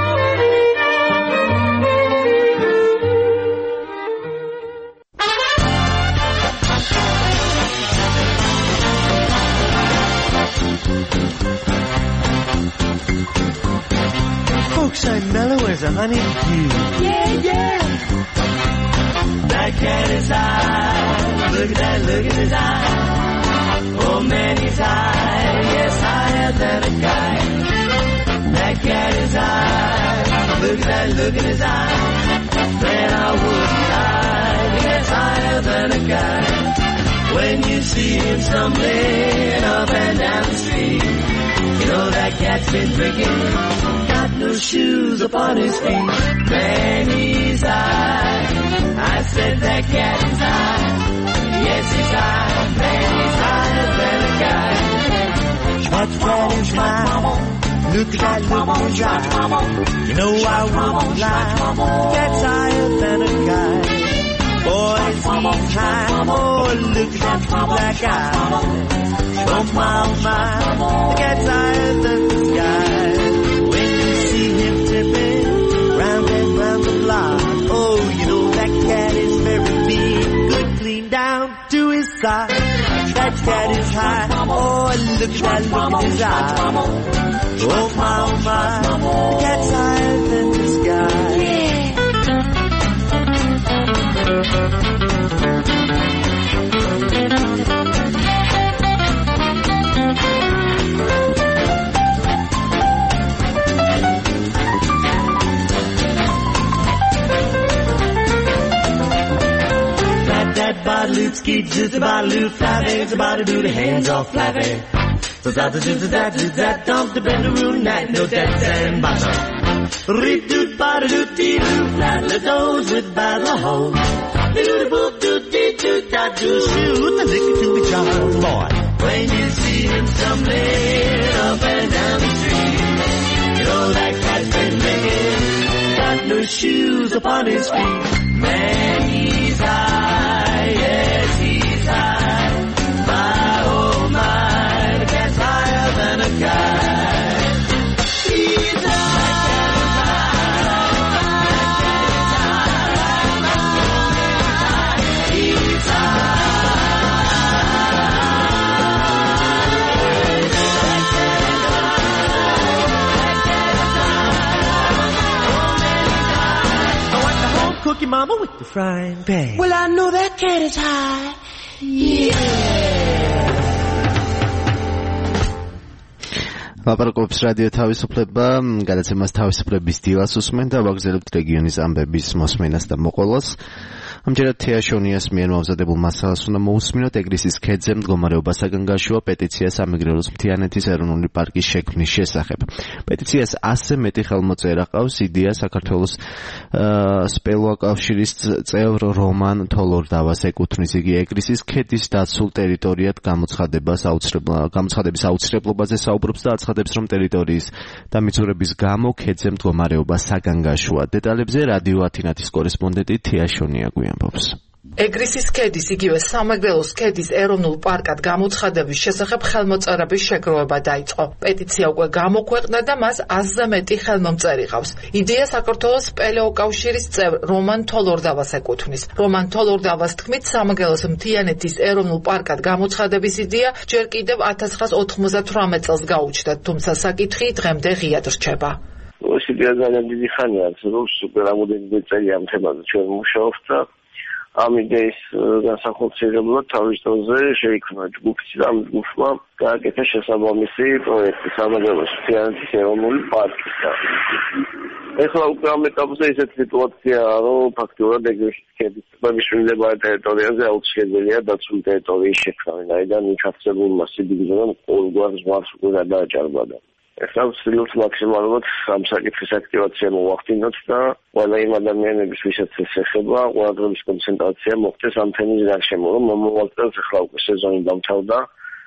Folks, I'm mellow as a honeydew. Yeah. That cat is high. Look at his eye. Oh man, he's high. Yes, higher than a kite. That cat is high. Look at his eye. Man, I wouldn't lie. Yes, higher than a kite. When you see him stumbling up and down the street, you know that cat's been drinking. Got no shoes upon his feet. Man, he's high. I said that cat is high. Yes, he's high. Man, he's higher than a guy. That cat is high. Look at that little guy. You know I won't lie. Cat's higher than a guy. Boys, he's high. Oh, look at that black eye. Oh my, cat's higher than the sky. When you see him tipping round and round the block, oh, you know that cat is very big, good clean down to his side. That cat is high. Oh, look at his eye. Oh my, cat's higher than the sky. Balootsky, just a baloo, flappy, it's about to do the hands off flappy. So that, dump the bend the room, night, no dance and bottom. Ri-doot-ba-da-doot-dee-doo, battle-a-does with battle-a-hose. Do-do-boop-doot-dee-doot-da-doo, shoot the liquor to be Charles Boy. When you see him stumbling up and down the street, you know that cat's been licking, got no shoes upon his feet. Man, he's high, yes, he's high. My, oh my, the cat's higher than a guy. He's Cookie Mama with the frying pan. Well, I know that cat is high. Yeah. ლაპარაკობს რადიო თავისუფლება, გადაცემას თავისუფლების დილას უსმენ და ვაგრძელებთ რეგიონის ამბების მოსმენას და მოყოლას. ამჯერად თეაშონიას მიერ მომზადებულ მასალას უნდა მოусმინოთ ეგრისის ქედზე მდგომარეობა საგანგაშოა პეტიცია სამეგრელოს მთიანეთის ეროვნული პარკის შექმნის შესახებ. პეტიციას 100 მეტი ხელმოწერა ყავს. იდეა საქართველოს სპელოა კავშირის წევრ რომან თოლორდავას ეკუთვნის. იგი ეგრისის ქედის დაცულ ტერიტორიად გამოცხადების აუცილებლობაზე საუბრობს და აცხადებს, რომ ტერიტორიის დამიწურების გამო ქედზე მდგომარეობა საგანგაშოა. დეტალებზე რადიო ათინათის კორესპონდენტი თეაშონია გვიამბობს. ეგრისის ქედის იგივე სამეგრელოს ქედის ეროვნულ პარკად გამოცხადების შესახებ ხელმოწერების შეგროვება დაიწყო. პეტიცია უკვე გამოქვეყნდა და მას 100-ზე მეტი ხელმომწერი ყავს. იდეა საქართველოს სპელეოკავშირის წევრ რომან თოლორდავას ეკუთვნის. რომან თოლორდავას თქმით, სამეგრელოს მთიანეთის ეროვნულ პარკად გამოცხადების იდეა ჯერ კიდევ 1998 წელს გაუჩნდა, თუმცა საკითხი დღემდე ღიად რჩება. ეს იდეა ძალიან დიდი ხანია, რომ უკვე რამოდენიმე წელია ამ თემაზე ჩვენ მუშაობთ და ამ იდეის განსახორციელებლად თავის დროზე შეიქმნა ჯგუფი და ამ ჯგუფმა გააკეთა შესაბამისი პროექტი სამეგრელოს მთიანეთის ეროვნული პარკის. ეხლა უკვე ამ ეტაპზე ისეთი სიტუაციაა, რომ ფაქტობრივად ეგრისის ქედის მიმდებარე ტერიტორიაზე აუცილებელია დაცული ტერიტორიის შექმნა, ვინაიდან მიფარცებულმა სიბინძურამ ყოველგვარ ზღვარს უკვე გადააჭარბა. ეხლა ვცდილობთ მაქსიმალურად ამ საკითხის აქტივაცია მოვახდინოთ და ყველა იმ ადამიანების, ვისაც ეს ეხება, ყურადღების კონცენტრაცია მოხდეს ამ თემის გარშემო, რომ მომავალ წელს ეხლა უკვე სეზონი დამთავრდა.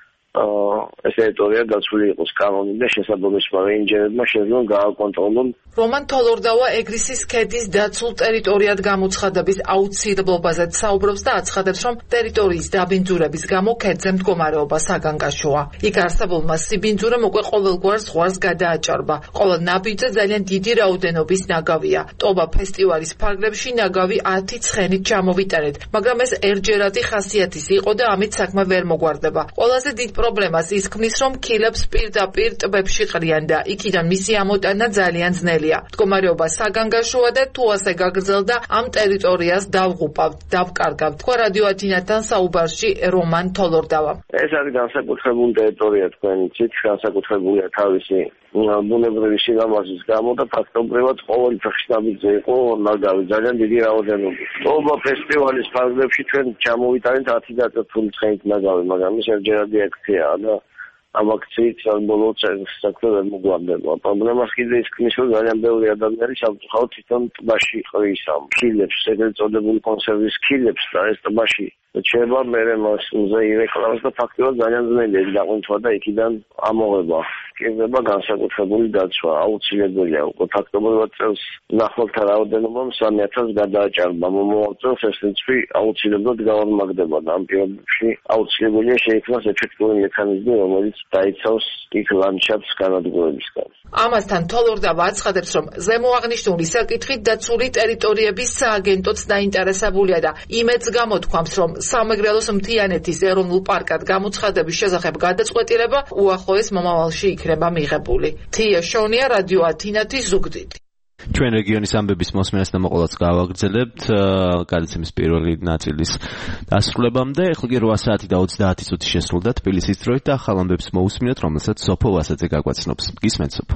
ეს ტერიტორია დაცული იყოს კანონით და შესაბამისმა რეინჯერებმა შეძლონ გააკონტროლონ. რომან თოლორდავა ეგრისის ქედის დაცულ ტერიტორიად გამოცხადების აუცილებლობაზე საუბრობს და აცხადებს, რომ ტერიტორიის დაბინძურების გამო ქედზე მდგომარეობა საგანგაშოა. იქ არსებულმა სიბინძურამ უკვე ყოველგვარ ზღვარს გადააჭარბა. ყოველ ნაბიჯზე ძალიან დიდი რაოდენობის ნაგავია. ტობა ფესტივალის ფარგლებში ნაგავი 10 ცხენით ჩამოვიტანეთ, მაგრამ ეს ერჯერადი ხასიათის იყო და ამით საქმე ვერ მოგვარდება. ყველაზე დიდ პრობლემას ის ქმნის, რომ ქილებს პირდაპირ ტბებში ყრიან და იქიდან მისი ამოტანა ძალიან ძნელია. მდგომარეობა საგანგაშოა და თუ ასე გაგრძელდა, ამ ტერიტორიას დავღუპავთ, დავკარგავთ, თქვა რადიო ათინათთან საუბარში რომან თოლორდავა. ეს არის განსაკუთრებული ტერიტორია, თქვენ იცით, განსაკუთრებულია თავისი ბუნებრივი სილამაზის გამო და ფაქტობრივად ყოველ ფეხში ნაბიჯზე იყო ნაგავი ძალიან დიდი რაოდენობით. ტობა ფესტივალის ფარგლებში ჩვენ ჩამოვიტანეთ 10 დაწესებული ცხენით ნაგავი, მაგრამ ეს ერჯერადი აქციაა და ამ აქციით საბოლოოდ საქმე ვერ მოგვარდება. პრობლემას კიდე ის ქმნის, რომ ძალიან ბევრი ადამიანი სამწუხაროდ თვითონ ტბაში ყრის ამ ქილებს, ეგრეთ წოდებული კონსერვის ქილებს და ეს ტბაში რჩება, მერე მასზე ირეკლამს და ფაქტობრივად ძალიან ძნელია დაყენთვა და იქიდან ამოღება. კერდება განსაკუთრებული დაცვა, აუცილებელია. უკვე ფაქტობრივად წელს ნახვალთა რაოდენობა 3000 გადააჭარბა. მომავალ წელს ეს რიცხვი აუცილებლად გავარმაგდება და ამ პირობებში აუცილებელია შეიქმნას ეფექტური მექანიზმი, რომელიც დაიცავს იქ ლანდშაფტს განადგურებისგან. ამასთან თოლორდავა აცხადებს, რომ ზემოაღნიშნული საკითხით დაცული ტერიტორიების სააგენტოც დაინტერესებულია და იმედს გამოთქვამს, რომ სამეგრელოს მთიანეთის ეროვნულ პარკად გამოცხადების შესახებ გადაწყვეტილება უახლოეს მომავალში იქნება მიღებული. თეაშონია, რადიო ათინათის ზუგდიდი. ჩვენ რეგიონის ამბების მოსმენას და მოყოლას გავაგრძელებთ გადაცემის პირველი ნაწილის დასრულებამდე. ახლა კი 8 საათი და 30 წუთი შესრულდა თბილისის დროით და ახალ ამბებს მოусმინოთ, რომელსაც სოფო ვასაძე გაგვაცნობს. გისმენთ სოფო.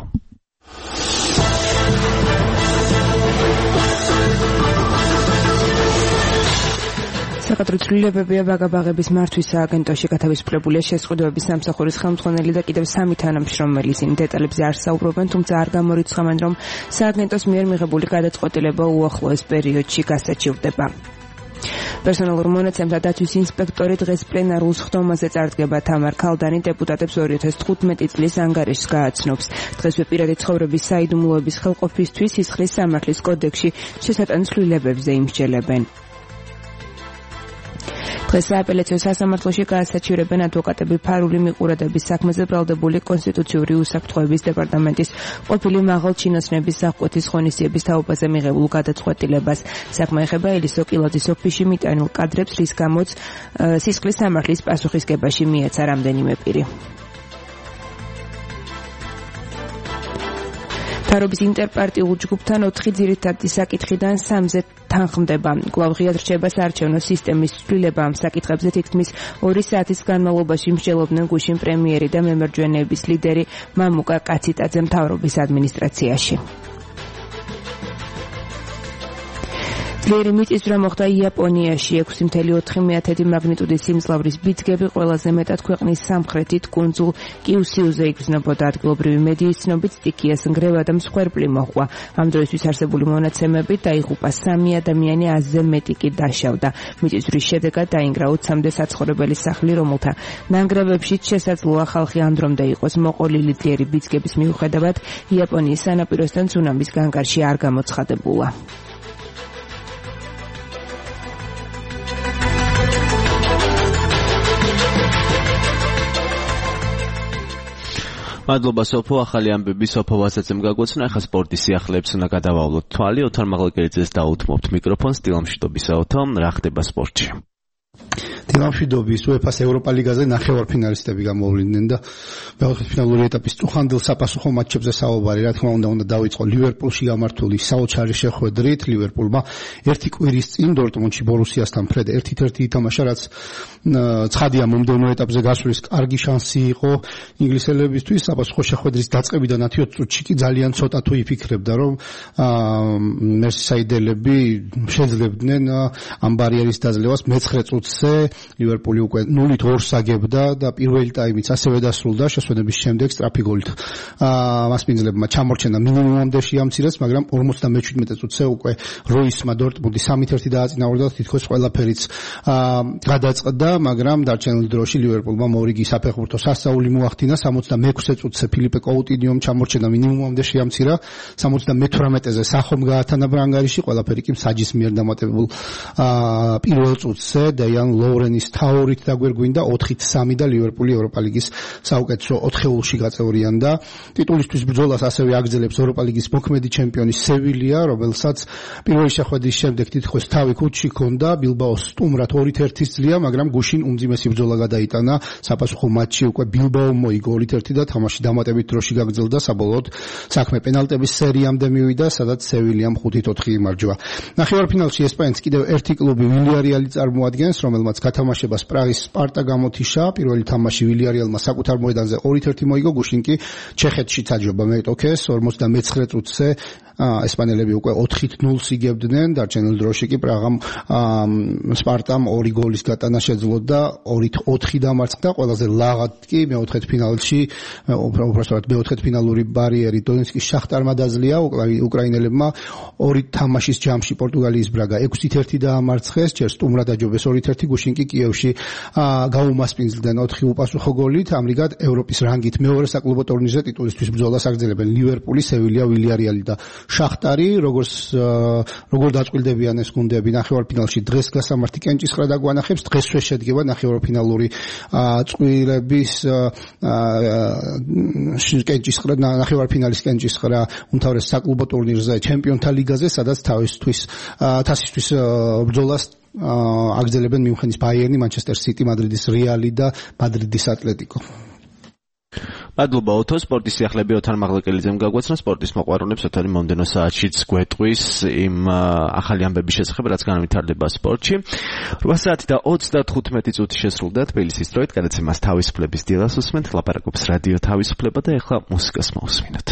საკადრო ცვლილებებია ვაგაბაღების მართვის სააგენტოში გათავისუფლებულია შესყიდვების სამსახურის ხელმძღვანელი და კიდევ 3 თანამშრომელი. ისინი დეტალებზე არ საუბრობენ, თუმცა არ გამორიცხავენ, რომ სააგენტოს მიერ მიღებული გადაწყვეტილება უახლოეს პერიოდში გასაჩივრდება. პერსონალურ მონაცემთა დაცვის ინსპექტორი დღეს პლენარულ სხდომაზე წარდგება. თამარ ქალდანი დეპუტატებს 2015 წლის ანგარიშს გააცნობს. დღესვე პირადი ცხოვრების საიდუმლოების ხელყოფისთვის სისხლის სამართლის კოდექსში შესატან ცვლილებებზე იმსჯელებენ. დღეს სააპელაციო სასამართლოში გაასაჩივრებენ ადვოკატები ფარული მიყურადების საქმეზე ბრალდებული კონსტიტუციური უსაფრთხოების დეპარტამენტის ყოფილი მაღალჩინოსნების აღკვეთის ღონისძიების თაობაზე მიღებულ გადაწყვეტილებას. საქმე ეხება ელისო კილოძის ოფისში მიტანილ კადრებს, რის გამოც სისხლის სამართლის პასუხისგებაში მიეცა რამდენიმე პირი. ფარობის ინტერპარტიულ ჯგუფთან 4 ძირითადი საკითხიდან 3-ზე თანხმდება. კვლავ ღიად რჩება საარჩევნო სისტემის ცვლილება. ამ საკითხებზე თითქმის 2 საათის განმავლობაში მსჯელობდნენ გუშინ პრემიერი და მემარჯვენეების ლიდერი მამუკა კაციტაძე მთავრობის ადმინისტრაციაში. ძლიერი მიწისძვრა მოხდა იაპონიაში. 6.4 მაგნიტუდის სიმძლავრის ბიძგები ყველაზე მეტად ქვეყნის სამხრეთით კუნძულ კიუსიუზე იგრძნობოდა. ადგილობრივი მედიის ცნობით სტიქიას ნგრევა და მსხვერპლი მოჰყვა. ამ დროისთვის არსებული მონაცემებით დაიღუპა 3 ადამიანი, 100-ზე მეტი კი დაშავდა. მიწისძვრის შედეგად დაინგრა 20-მდე საცხოვრებელი სახლი, რომელთა ნანგრევებშიც შესაძლოა ხალხი ანდრომდე იყოს მოყოლილი. ძლიერი ბიძგების მიუხედავად იაპონიის სანაპიროსთან ცუნამის განგარში არ გამოცხადებულა. მადლობა სოფო, ახალი ამბები სოფო ვასაცემ გაგვეცნა. ახლა სპორტის სიახლეებს უნდა გადავავლოთ თვალი. ოთარ მაღლაკერიძეს დაუთმობთ მიკროფონს. დილამშვიდობის აოთო, რა ხდება სპორტში? დილამშვიდობის. UEFA-ს ევროპა ლიგაზე ნახევარფინალისტები გამოვლიდნენ და მეოთხედფინალური ეტაპის წუხანდელ საპასუხო მატჩებზე საუბარი, რა თქმა უნდა, დაიწყო ლივერპულში გამართული საოცარი შეხვედრით. ლივერპულმა ერთი კვირის წინ დორტმუნდში ბორუსიასთან ფრედ 1-1 ითამაშა, რაც ცხადია მომდევნო ეტაპზე გასვლის კარგი შანსი იყო ინგლისელებისთვის. საპასუხო შეხვედრის დაწყებიდან 10 წუთში კი ძალიან ცოტა თუ იფიქრებდა, რომ მერსისაიდელები შეძლებდნენ ამ ბარიერის დაძლევას. მე-9 წუთზე ლივერპული უკვე 0-2 აგებდა და პირველი ტაიმიც ასევე დასრულდა შესვენების შემდეგ სწრაფი გოლით. მასპინძლებმა ჩამორჩენა მინიმუმამდე შეამცირეს, მაგრამ 57 წუთზე უკვე როისმა დორტმუნდი 3-1 დააწინაურდა და თითქოს ყველაფერიც გადაწყდა, მაგრამ დარჩენილ დროში ლივერპულმა მორიგი საფეხბურთო სასწაული მოახდინა. 66 წუთზე ფილიპე კოუტინიომ ჩამორჩენა მინიმუმამდე შეამცირა. 78-ზე სახომ გაათანა ბრანგარიში, ყველაფერი კი მსაჯის მიერ დამატებულ პირველ წუთზე დეიან ლოურენის თაურით დაგვირგვინდა 4-3 და ლივერპული ევროპა ლიგის საუკეთესო 4-ში გაწევრიანდა. ტიტულისთვის ბრძოლას ასევე აგრძელებს ევროპა ლიგის მოქმედი ჩემპიონი სევილია, რომელსაც პირველი შეხვედრის შემდეგ თითქოს თავი ქუჩში ჰქონდა. ბილბაოს სტუმრად 2-1 ძლია, მაგრამ გუშინ უმძიმესი ბრძოლა გადაიტანა. საპასუხო მატჩი უკვე ბილბაომ მოიგო 2-1 და თამაში დამატებით დროში გაგრძელდა. საბოლოოდ საქმე პენალტების სერიამდე მივიდა, სადაც სევილიამ 5-4 იმარჯვა. ნახევარფინალში ესპანეთს კიდევ ერთი კლუბი ვილიარეალი წარმოადგენს, რომელმაც გათამაშებას პრაღის სპარტა გამოთიშა. პირველი თამაში ვილიარეალმა საკუთარ მოედანზე 2-1 მოიგო, გუშინ კი ჩეხეთში საჯობა მეტოქეს 59 წუთზე. ესპანელები უკვე 4-0 იგებდნენ, დარჩენილ დროში კი პრაღამ სპარტამ 2 გოლის გატანა შეძლო და 2-4 დამარცხდა. ყველაზე ლაღად კი მეოთხედფინალში, უბრალოდ მეოთხედფინალური ბარიერი დონეცკის შახტარმა დაძლია. უკრაინელებმა 2 თამაშის ჯამში პორტუგალიის ბრაგა 6-1 დაამარცხეს, ჯერ სტუმრად აჯობეს 2-1, გუშინ კი კიევში გაუმასპინძლდნენ 4 უპასუხო გოლით. ამრიგად ევროპის რანგით მეორე საკლუბო ტურნირზე ტიტულისთვის ბრძოლას აგრძელებენ ლივერპული, სევილია, ვილიარეალი და შახტარი. როგორ დაწყვილდებიან ეს გუნდები ნახევარფინალში? დღეს გასამართი კენჭისყრა დაგვანახებს. დღესვე შედგება ნახევარფინალური წყვილების კენჭისყრა, ნახევარფინალის კენჭისყრა უმთავრეს საკლუბო ტურნირზე, ჩემპიონთა ლიგაზე, სადაც თასისთვის ბრძოლას აგრძელებენ მიუნხენის ბაიერნი, მანჩესტერ სიტი, მადრიდის რეალი და მადრიდის ატლეტიკო. მადლობა ოთო, სპორტის სიახლეები ოთარ მაღლაკერიძემ გაგვეცნა. სპორტის მოყვარულებს ოთარი მომდენო საათშიც გვეტყვის იმ ახალი ამბების შესახებ, რაც განვითარდება სპორტში. 8 საათი და 35 წუთი შესრულდა თბილისის დროით. გადაცემას თავისუფლების დილას უსმენთ, ლაპარაკობს რადიო თავისუფლება და ეხლა მუსიკას მოვუსმინოთ.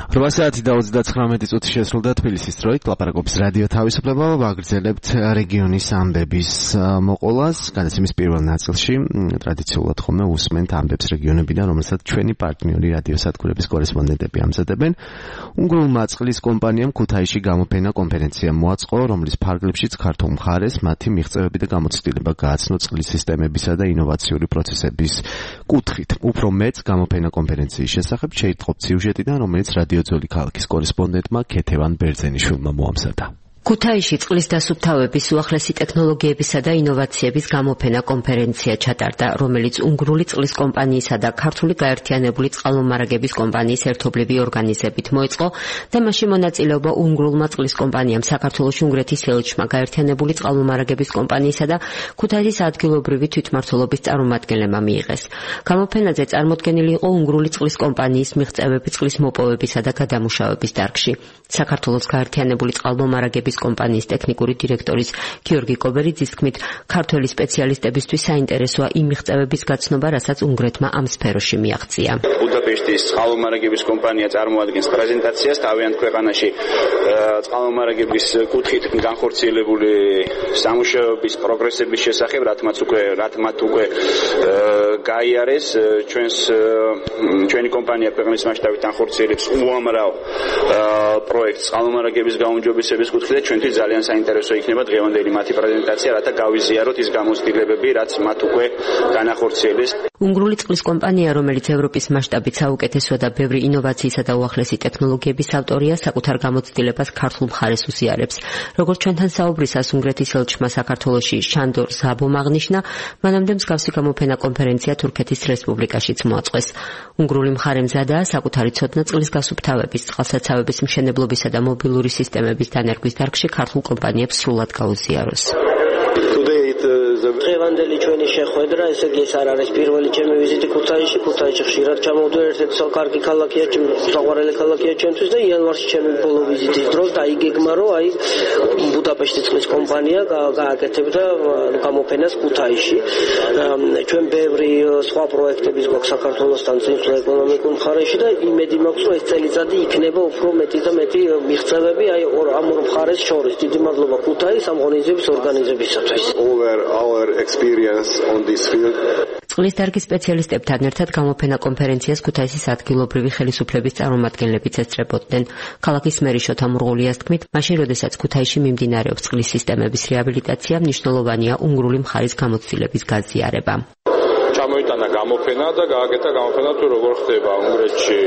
8:39 წუთი შესრულდა თბილისის დროით. ლაპარაკობს რადიო თავისუფლება, ვაგრძელებთ რეგიონის ამბების მოყოლას. განაცემის პირველ ნაწილში ტრადიციულად ხოლმე უსმენთ ამბებს რეგიონებიდან, რომელსაც ჩვენი პარტნიორი რადიოსადგურების კორესპონდენტები ამზადებენ. უნგრულმა წყლის კომპანიამ ქუთაისში გამოფენა კონფერენცია მოაწყო, რომლის ფარგლებშიც ქართულ მხარეს მათი მიღწევები და გამოცდილება გააცნო წყლის სისტემებისა და ინოვაციური პროცესების კუთხით. უფრო მეც გამოფენა კონფერენციის შესახებ შეიტყობთ სიუჟეტიდან, რომელიც რადიო ძველი ქალაქის კორესპონდენტმა ქეთევან ბერძენიშვილმა მოამზადა. ქუთაისში წყლის დასუფთავების უახლესი ტექნოლოგიებისა და ინოვაციების გამოფენა კონფერენცია ჩატარდა, რომელიც უნგრული წყლის კომპანიისა და ქართული გაერთიანებული წყალმომარაგების კომპანიის ერთობლივი ორგანიზებით მოეწყო და მასში მონაწილეობა უნგრულმა წყლის კომპანიამ, საქართველოში უნგრეთის ელჩმა, გაერთიანებული წყალმომარაგების კომპანიისა და ქუთაისის ადგილობრივი თვითმმართველობის წარმომადგენლებმა მიიღეს. გამოფენაზე წარმოდგენილი იყო უნგრული წყლის კომპანიის მიღწევები წყლის მოპოვებისა და გადამუშავების დარგში. საქართველოს გაერთიანებული წყალმომარაგების კომპანიის ტექნიკური დირექტორის გიორგი კობერიძის თქმით, ქართველი სპეციალისტებისთვის საინტერესოა იმ მიღწევების გაცნობა, რასაც უნგრეთმა ამ სფეროში მიაღწია. ბუდაპეშტის წყალმომარაგების კომპანია წარმოადგენს პრეზენტაციას თავიანთ ქვეყანაში წყალმომარაგების კუთხით განხორციელებული სამუშაოების პროგრესების შესახებ, რათმაც უკვე გაიარეს. ჩვენი კომპანია ქვეყნის მასშტაბით განხორციელებს უამრავ პროექტს წყალმომარაგების გაუმჯობესების კუთხით. ჩვენთვის ძალიან საინტერესო იქნება დღევანდელი მათი პრეზენტაცია, რათა გავიზიაროთ ის გამოცდილებები, რაც მათ უკვე განახორციელეს. უნგრული წყლის კომპანია, რომელიც ევროპის მასშტაბით საუკეთესო და ბევრი ინოვაციისა და უახლესი ტექნოლოგიების ავტორია, საკუთარ გამოცდილებას ქართულ მხარეს უზიარებს. როგორც ჩვენთან საუბრისას უნგრეთის ელჩმა საქართველოში შანდორ ზაბომ აღნიშნა, მანამდე მსგავსი გამოფენა კონფერენცია თურქეთის რესპუბლიკაშიც მოაწყვეს. უნგრული მხარე მზადაა საკუთარი ცოდნა წყლის გასუფთავების, წყალსაცავების მშენებლობისა და მობილური სისტემების დანერგვის დარგში ქართულ კომპანიებს სრულად გაუზიაროს. დღევანდელი ჩვენი შეხვედრა, ესე იგი ეს არ არის პირველი ჩემი ვიზიტი ქუთაისში. ქუთაისში ხშირად ჩამოვდივარ, ერთ-ერთი საკარგი ქალაქია, საყვარელი ქალაქია ჩემთვის და იანვარში ჩემი ბოლო ვიზიტის დროს დაიგეგმა, რომ აი ბუდაპეშტის წყლის კომპანია გააკეთებდა გამოფენას ქუთაისში. ჩვენ ბევრი სხვა პროექტების გვაქვს საქართველოსთან წინსვლა ეკონომიკურ მხარეში და იმედი მაქვს, რომ ეს წელიწადი იქნება უფრო მეტი და მეტი მიღწევები აი ამ ორ მხარეს შორის. დიდი მადლობა ქუთაის ამ ღონისძიების ორგანიზებისათვის. Our experience on this field. წყლის დარგის სპეციალისტებთან ერთად გამოფენა კონფერენციას ქუთაისის ადგილობრივი ხელისუფლების წარმომადგენლებიც ესწრებოდნენ. ქალაქის მერი შოთა მურღულიას თქმით, მაშინ როდესაც ქუთაისში მიმდინარეობს წყლის სისტემების რეაბილიტაცია, მნიშვნელოვანია უნგრული მხარის გამოცდილების გაზიარება. ჩამოიტანა გამოფენა და გააკეთა გამოფენა თუ როგორ ხდება უნგრეთში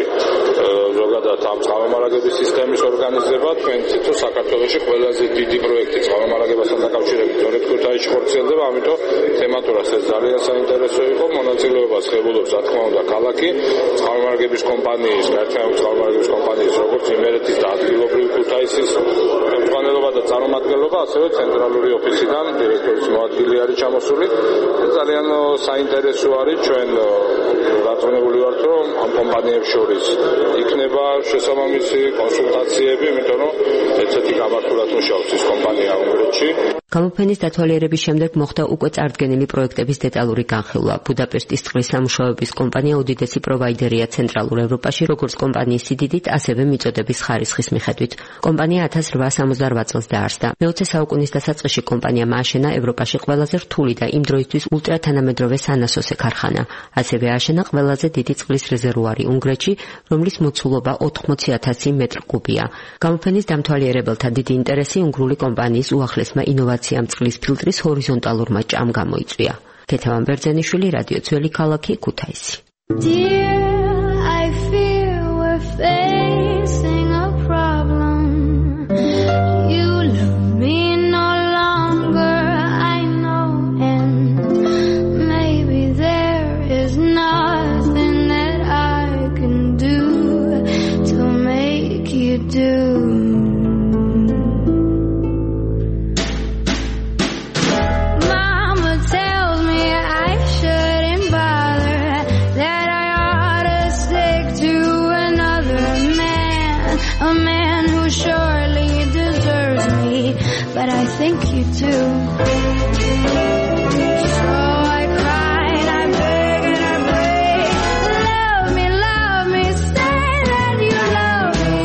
ზოგადად ამ წყალმომარაგების სისტემის ორგანიზება. თქვენ თვითონ საქართველოში ყველაზე დიდი პროექტი წყალმომარაგებასთან დაკავშირებით სწორედ ქუთაისში ხორციელდება, ამიტომ თემატურას ეს ძალიან საინტერესო იყო. მონაწილეობას ღებულობს, რა თქმა უნდა, ქალაქი, წყალმომარაგების კომპანიის, გაერთიანებული წყალმომარაგების კომპანიის, როგორც იმერეთის და ადგილობრივი ქუთაისის ხელმძღვანელობა და წარმომადგენლობა, ასევე ცენტრალური ოფისიდან დირექტორის მოადგილე არის ჩამოსული. ძალიან საინტერესო არის ჩვენ დაწონებული ვართ, რომ ამ კომპანიებს შორის იქნება შესაბამისი კონსულტაციები, იმიტომ რომ ესეთი გამართულად მუშაობს ეს კომპანია უნგრეთში. გამოფენის დათვალიერების შემდეგ მოხდა უკვე წარდგენილი პროექტების დეტალური განხილვა. ბუდაპეშტის წყლის სამუშაოების კომპანია უდიდესი პროვაიდერია ცენტრალურ ევროპაში, როგორც კომპანიის სიდიდით, ასევე მიწოდების ხარისხის მიხედვით. კომპანია 1868 წელს დაარსდა. მე-20 საუკუნის დასაწყისში კომპანიამ ააშენა ევროპაში ყველაზე რთული და იმ დროისთვის ულტრათანამედროვე სანასოსე ქარხანა. ასევე ააშენა ყველაზე დიდი წყლის რეზერვუარი უნგრეთში, რომლის მოცულობა 80,000 მეტრ კუბია. გამოფენის დამთვალიერებელთა დიდი ინტერესი უნგრული კომპანიის უახლესმა ინოვაციამ წყლის ფილტრის ჰორიზონტალურმა ჭამ გამოიწვია. ქეთევან ბერძენიშვილი, რადიო ძველი ქალაქი, ქუთაისი. But I think you do. So I cried, I begged and I prayed. Love me, say that you love me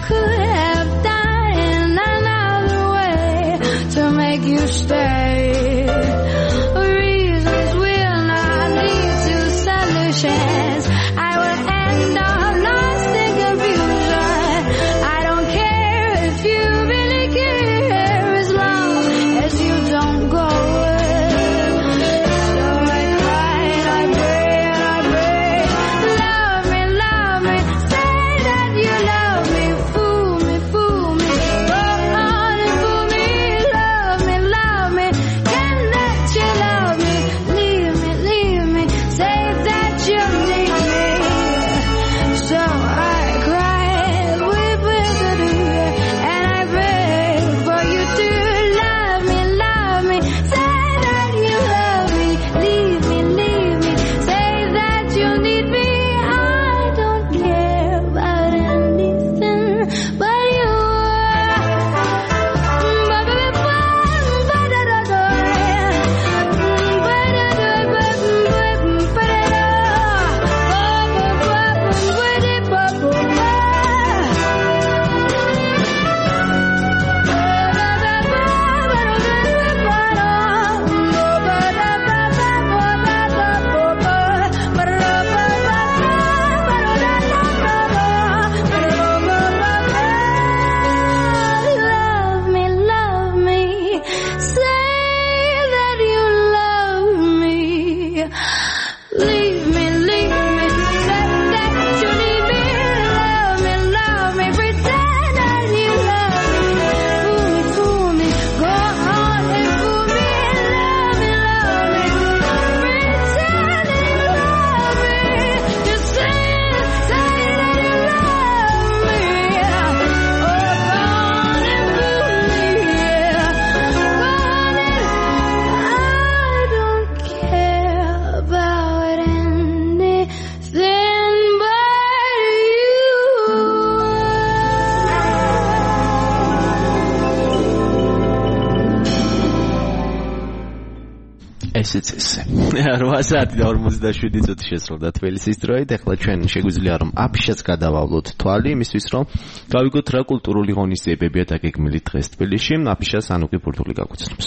could have done in another way to make you stay. Reasons will not lead to solutions. I will end up lost in confusion. I don't care if you really care as long as you don't go. So I cried, I prayed, I prayed. Love me, say that you love me. Fool me, go on and fool me. Love me, can that you love me. Leave me, say that you need me. So I cried, weep with the dew, and I prayed for you to love me, say that you love me. Leave me, say that you need me. I don't care about anything but you. Love me, say that you love me. Leave me, say that you need me. Love me, pretend that you love me. Fool me, go on and fool me. Love me, pretend that you love me. Just say that you love me. Oh, go on and fool me. I don't care about anything but ესეც ესე. 8 საათი და 47 წუთი შესრულდა თბილისის დროით. ახლა ჩვენ შეგვიძლია რომ აფიშას გადავავლოთ თვალი იმისთვის რომ გავიგოთ რა კულტურული ღონისძიებებია დაგეგმილი დღეს თბილისში. აფიშას ანუკი ბურთული გაგვიცნობს.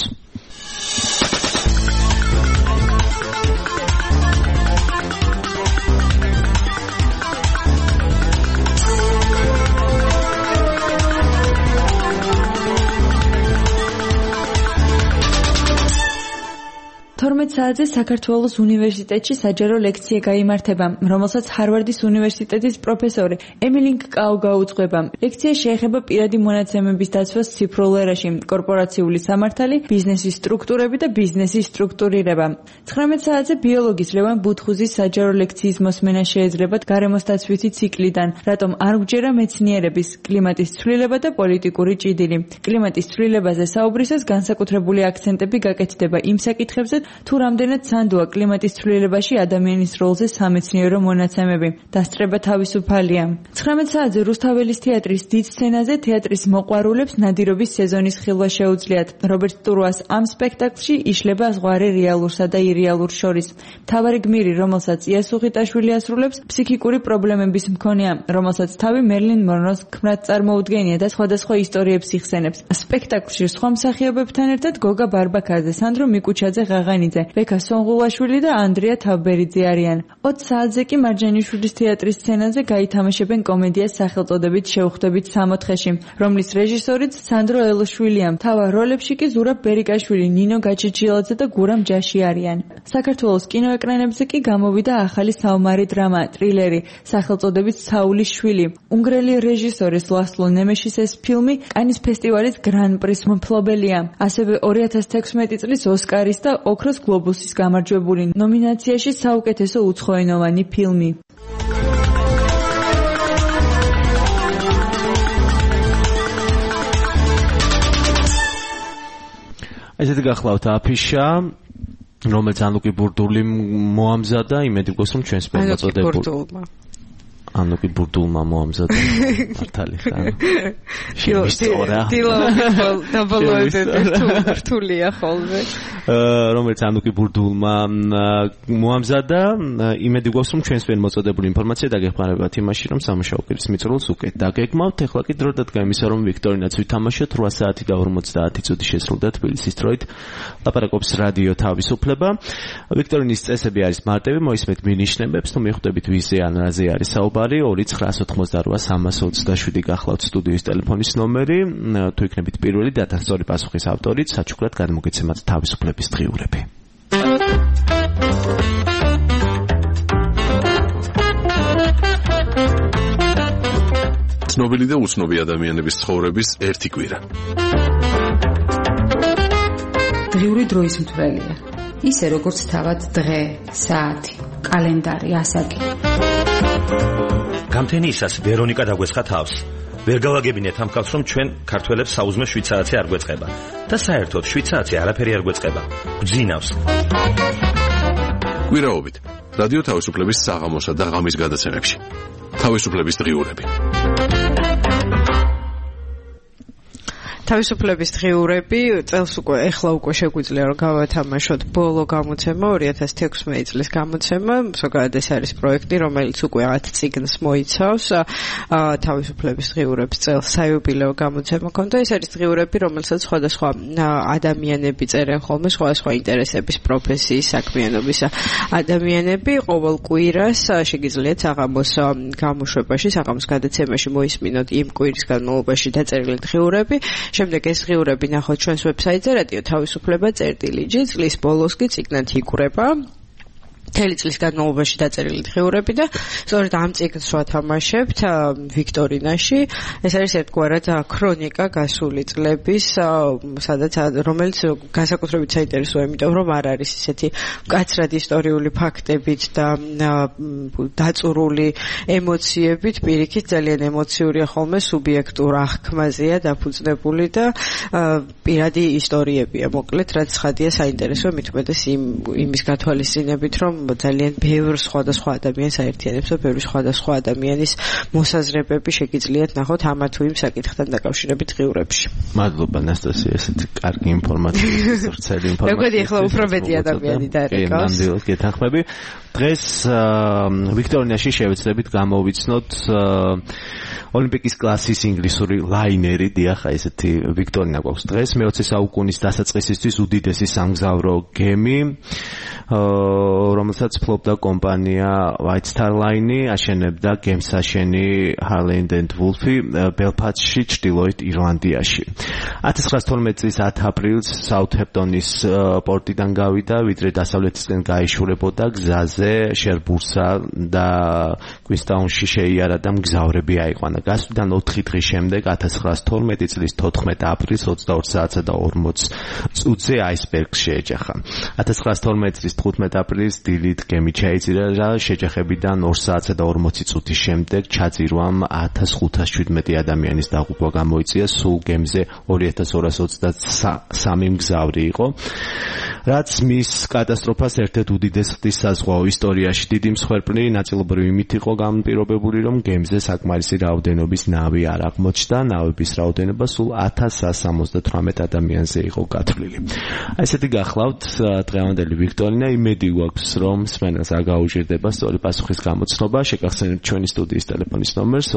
საათზე საქართველოს უნივერსიტეტში საჯარო ლექცია გაიმართება, რომელსაც ჰარვარდის უნივერსიტეტის პროფესორი ემილინგ კაუ გაუძღვება. ლექცია შეეხება პირადი მონაცემების დაცვას ციფრულ ერაში, კორპორაციული სამართალი, ბიზნესის სტრუქტურები და ბიზნესის სტრუქტურირება. 19 საათზე ბიოლოგის ლევან ბუთხუზის საჯარო ლექციის მოსმენა შეეძლებათ გარემოს დაცვითი ციკლიდან, რატომ არ გვჯერა მეცნიერების, კლიმატის ცვლილება და პოლიტიკური ჭიდილი. კლიმატის ცვლილებაზე საუბრისას განსაკუთრებული აქცენტები გაკეთდება იმ საკითხებზე, თუ რამდენად სანდოა კლიმატის ცვლილებაში ადამიანის როლზე სამეცნიერო მონაცემები. დასწრება თავისუფალია. 19 საათზე რუსთაველის თეატრის დიდ სცენაზე თეატრის მოყვარულებს ნადირობის სეზონის ხილვა შეუძლიათ. რობერტ ტურუას ამ სპექტაკლში იშლება ზღვარი რეალურსა და ირეალურ შორის. მთავარი გმირი, რომელსაც იასუხიტაშვილი ასრულებს, ფსიქიკური პრობლემების მქონეა, რომელსაც თავი მერლინ მონროს ქმრად წარმოუდგენია და სხვადასხვა ისტორიებს იხსენებს. სპექტაკლში სხვა მსახიობებთან ერთად გოგა ბარბაკაძე, სანდრო მიკუჩაძე ღაღანიძე, ბექა სონღულაშვილი და ანდრია თავბერიძე არიან. 20 საათზე კი მარჯანიშვილის თეატრის სცენაზე გაითამაშებენ კომედიას სახელწოდებით შეუხვდებით 64-ში, რომლის რეჟისორიც სანდრო ელოშვილია. მთავარ როლებში კი ზურაბ ბერიკაშვილი, ნინო გაჩიჩილაძე და გურამ ჯაში არიან. საქართველოს კინოეკრანებზე კი გამოვიდა ახალი საომარი დრამა, ტრილერი, სახელწოდებით საულის შვილი. უნგრელი რეჟისორის ლასლო ნემეშის ეს ფილმი კანის ფესტივალის გრან-პრის მფლობელია. ასევე 2016 წლის ოსკარის და ოქროს გლობუსის გამარჯვებული ნომინაციაში საუკეთესო უცხოენოვანი ფილმი. ესეთი გახლავთ აფიშა, რომელიც ანუკი ბურდული მოამზადა, იმედი გვაქვს რომ ჩვენს მოწოდებულ. ანუ კი ბურდულმა მოამზადა მართალი ხარ. დაბოლოებები რთულია ხოლმე. რომელიც ანუ კი ბურდულმა მოამზადა, იმედი გვაქვს რომ ჩვენს ვერ მოწოდებული ინფორმაცია დაგეხმარებათ იმაში რომ სამუშაო კვირის მიწურულს უკეთ დაგეგმავთ. ეხლა კი დრო დადგა იმისა რომ ვიქტორინაც ვითამაშოთ 8 საათი და 50 წუთი შესრულდა თბილისის დროით. ლაპარაკობს რადიო თავისუფლება. ვიქტორინის წესები არის მარტივი, მოისმენთ მინიშნებებს, თუ მიხვდებით ვიზე ან რაზე არის საუბარი. 2988327 გახლავთ სტუდიის ტელეფონის ნომერი. თუ იქნებით პირველი დათანხმებული პასუხის ავტორით, საჩუქრად გადმოგეცემათ თავისუფლების დღიურები. ცნობილი და უცნობი ადამიანების ცხოვრების ერთი კვირა. დღიური დროის მთვრელია. ისე როგორც თავად დღე, საათი, კალენდარი, ასაკი. გამთენიისას ვერონიკა დაგვესხა თავს. ვერ გავაგებინეთ ამ ხალხს, რომ ჩვენ ქართველებს საუზმე 7 საათი არ გვეწყება და საერთოდ 7 საათი არაფერი არ გვეწყება. გძინავს. კვირაობით რადიო თავისუფლების საღამოსა და ღამის გადაცემებში. თავისუფლების დღიურები. თავისუფლების დღიურები წელს ეხლა უკვე შეგვიძლია რომ გავათამაშოთ ბოლო გამოცემა 2016 წლის გამოცემა. ზოგადად ეს არის პროექტი, რომელიც უკვე 10 წიგნს მოიცავს. თავისუფლების დღიურებს წელს საიუბილეო გამოცემა ქონდა. ეს არის დღიურები, რომელსაც სხვადასხვა ადამიანები წერენ ხოლმე, სხვადასხვა ინტერესების, პროფესიის, საქმიანობის ადამიანები. ყოველ კვირას შეგიძლიათ საღამოს გამოშვებაში, საღამოს გადაცემაში მოისმინოთ იმ კვირის განმავლობაში დაწერილი დღიურები. შემდეგ ეს დღიურები ნახოთ ჩვენს ვებსაიტზე რადიო თავისუფლება.წერტილი.ჟ. წლის ბოლოს კი წიგნად იკვრება. მთელი წლის განმავლობაში დაწერილი დღიურები და სწორედ ამ წიგნს ვათამაშებთ ვიქტორინაში. ეს არის ერთგვარად ქრონიკა გასული წლების, სადაც რომელიც განსაკუთრებით საინტერესოა, იმიტომ რომ არ არის ისეთი მკაცრად ისტორიული ფაქტებით და დაწურული ემოციებით, პირიქით ძალიან ემოციურია ხოლმე, სუბიექტურ აღქმაზეა დაფუძნებული და პირადი ისტორიებია. მოკლედ, რაც ცხადია საინტერესოა, მით უმეტეს იმის გათვალისწინებით, რომ ძალიან ბევრ სხვადასხვა ადამიანს აერთიანებს და ბევრი სხვადასხვა ადამიანის მოსაზრებები შეგიძლიათ ნახოთ ამა თუ იმ საკითხთან დაკავშირებით დღიურებში. მადლობა ნასტასია, ესეთი კარგი ინფორმაცია, ვრცელი ინფორმაცია. მეგონა ახლა უფრო მეტი ადამიანი დაერეკავს. ნამდვილად გეთანხმები. დღეს ვიქტორინაში შევეცდებით გამოვიცნოთ ოლიმპიკის კლასის ინგლისური ლაინერი, დიახ, ესეთი ვიქტორინა გვაქვს დღეს. მე-20 საუკუნის დასაწყისისთვის უდიდესი სამგზავრო გემი, რომელსაც ფლობდა კომპანია White Star Line-ი, აშენებდა გემსაშენი Harland and Wolff ბელფასტში, ჩრდილოეთ ირლანდიაში. 1912 წლის 10 აპრილს საუთჰემპტონის პორტიდან გავიდა, ვიდრე დასავლეთისკენ გაეშურებოდა გზაზე შერბურსა და კუინსტაუნში შეიარა და მგზავრები აიყვანა. გასვლიდან 4 დღის შემდეგ 1912 წლის 14 აპრილს 22 საათსა და 40 წუთზე აისბერგს შეეჯახა. 1912 წლის 15 აპრილს დილით გემი ჩაიძირა, შეჯახებიდან 2 საათსა და 40 წუთის შემდეგ ჩაძირვამ 1517 ადამიანის დაღუპვა გამოიწვია, სულ გემზე 2223 მგზავრი იყო. რაც მის კატასტროფას ერთ-ერთ უდიდეს ღვთისაზღვაო ისტორიაში დიდი მსხვერპლი ნაწილობრივ იმით იყო განპირობებული, რომ გემზე საკმარისი რაოდენობის ნავი არ აღმოჩნდა, ნავების რაოდენობა სულ 1178 ადამიანზე იყო გათვლილი. ესეთი გახლავთ დღევანდელი ვიქტორინა. იმედი გვაქვს, რომ სმენელს არ გაუჭირდება სწორი პასუხის გამოცნობა. შეგახსენებთ ჩვენი სტუდიის ტელეფონის ნომერს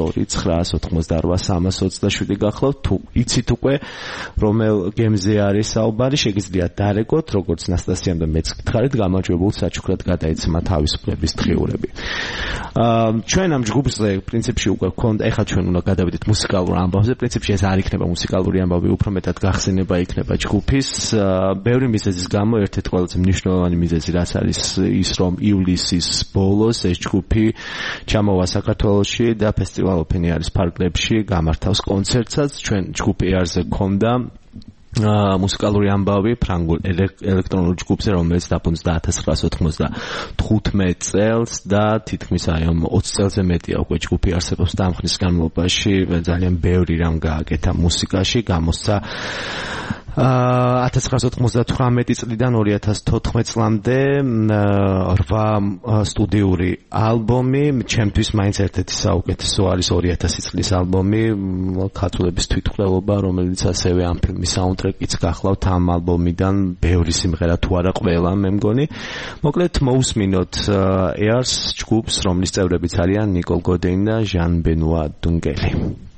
2988327 გახლავთ. თუ იცით უკვე რომელ გემზე არის საუბარი, შეგიძლიათ დარეკოთ, როგორც ნასტასიამ და მეც გითხარით, გამარჯვებულ საჩუქრად გადაეცემა თავისუფლების დღიურები. ჩვენ ამ ჯგუფზე პრინციპში უკვე გვქონდა, ეხლა ჩვენ უნდა გადავიდეთ მუსიკალურ ამბავზე. პრინციპში ეს არ იქნება მუსიკალური ამბავი, უფრო მეტად გახსენება იქნება ჯგუფის. ბევრი მიზეზის გამო ერთ-ერთი ყველაზე მნიშვნელოვანი მიზეზი რაც არის ის, რომ ივლისის ბოლოს ეს ჯგუფი ჩამოვა საქართველოში და ფესტივალ Open Air-ის ფარგლებში გამართავს კონცერტსაც. ჩვენ ჯგუფ ER-ზე გქონდა მუსიკალური ამბავი ფრანგულ ელექტრონულ ჯგუფზე, რომელიც დაფუძნდა 1995 წელს და თითქმის აი 20 წელზე მეტია უკვე ჯგუფი არსებობს და ამ ხნის განმავლობაში ძალიან ბევრი რამ გააკეთა მუსიკაში, გამოსცა 1998 წლიდან 2014 წლამდე 8 სტუდიური ალბომი, ჩემთვის მაინც ერთ-ერთი საუკეთესო არის 2000 წლის ალბომი, ქართველების თვითმკვლელობა, რომელიც ასევე ამ ფილმის საუნდტრეკიც გახლავთ ამ ალბომიდან, ბევრი სიმღერა თუ არა ყველა, მე მგონი. მოკლედ მოусმინოთ Airs ჯგუფს, რომლის წევრებიც არიან ნიკოლ გოდენი და ჟან ბენუა დუნგელი.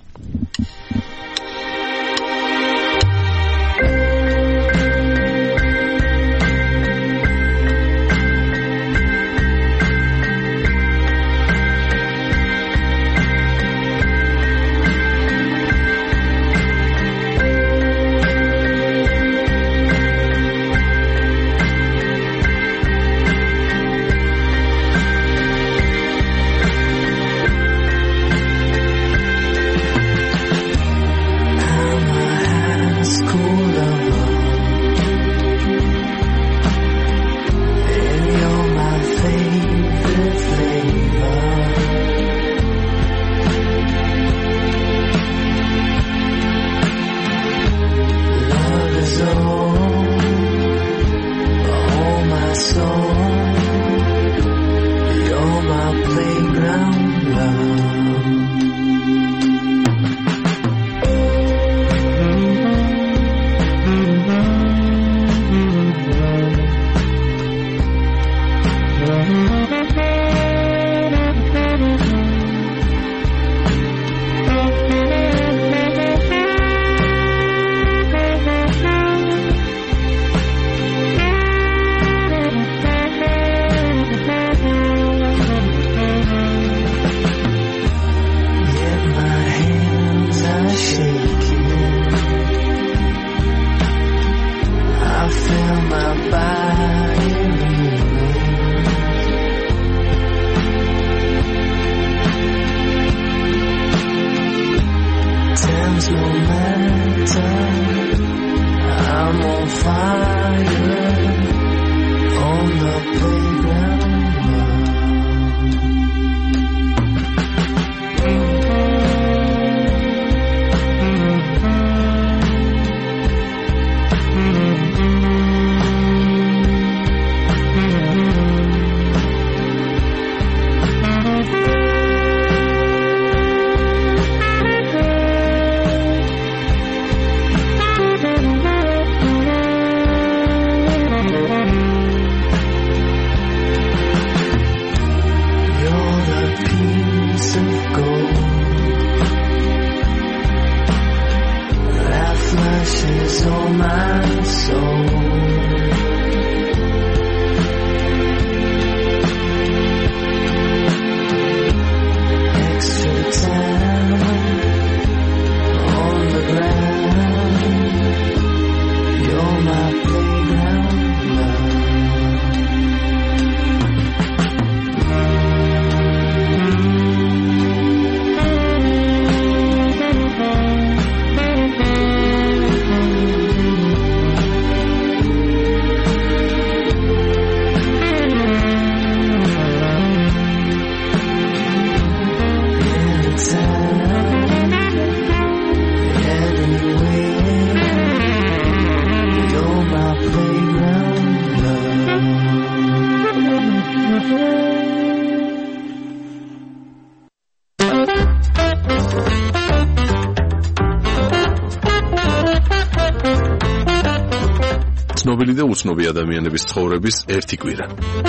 ცნობილი და უცნობი ადამიანების ცხოვრების ერთი კვირა.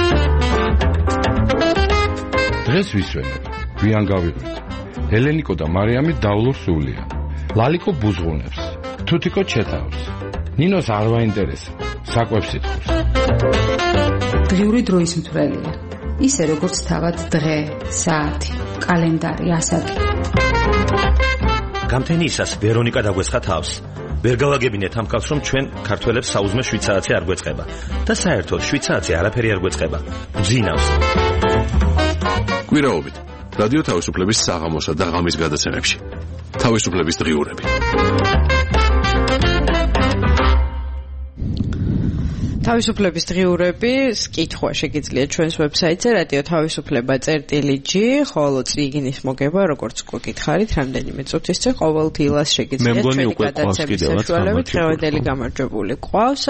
დღეს ვისვენებ, გვიან გავიღვით. ელენიკო და მარიამი დავლურ სულია. ლალიკო ბუზღუნებს, თუთიკო ჩეთავს. ნინოს არ ვაინტერესებს, საკვებს ითხოვს. დღიური დროის მთვრელია. ისე როგორც თავად დღე, საათი, კალენდარი, ასაკი. გამთენიისას ვერონიკა დაგვესხა თავს. ვერ გავაგებინეთ ამ კაცს, რომ ჩვენ ქართველებს საუზმე 7 საათი არ გვეწყება და საერთოდ 7 საათი არაფერი არ გვეწყება. გძინავს. კვირაობით რადიო თავისუფლების საღამოსა და ღამის გადაცემებში. თავისუფლების დღიურები. თავისუფლების დღიურების კითხვა შეგიძლიათ ჩვენს ვებსაიტზე radio.tavisufleba.gi, ხოლო წიგნის მოგება, როგორც გვეკითხარით, რამდენიმე წუთის წინ ყოველ დილას შეგიძლიათ ჩვენი გადაცემის საშუალებით დღევანდელი გამარჯვებული ყავს.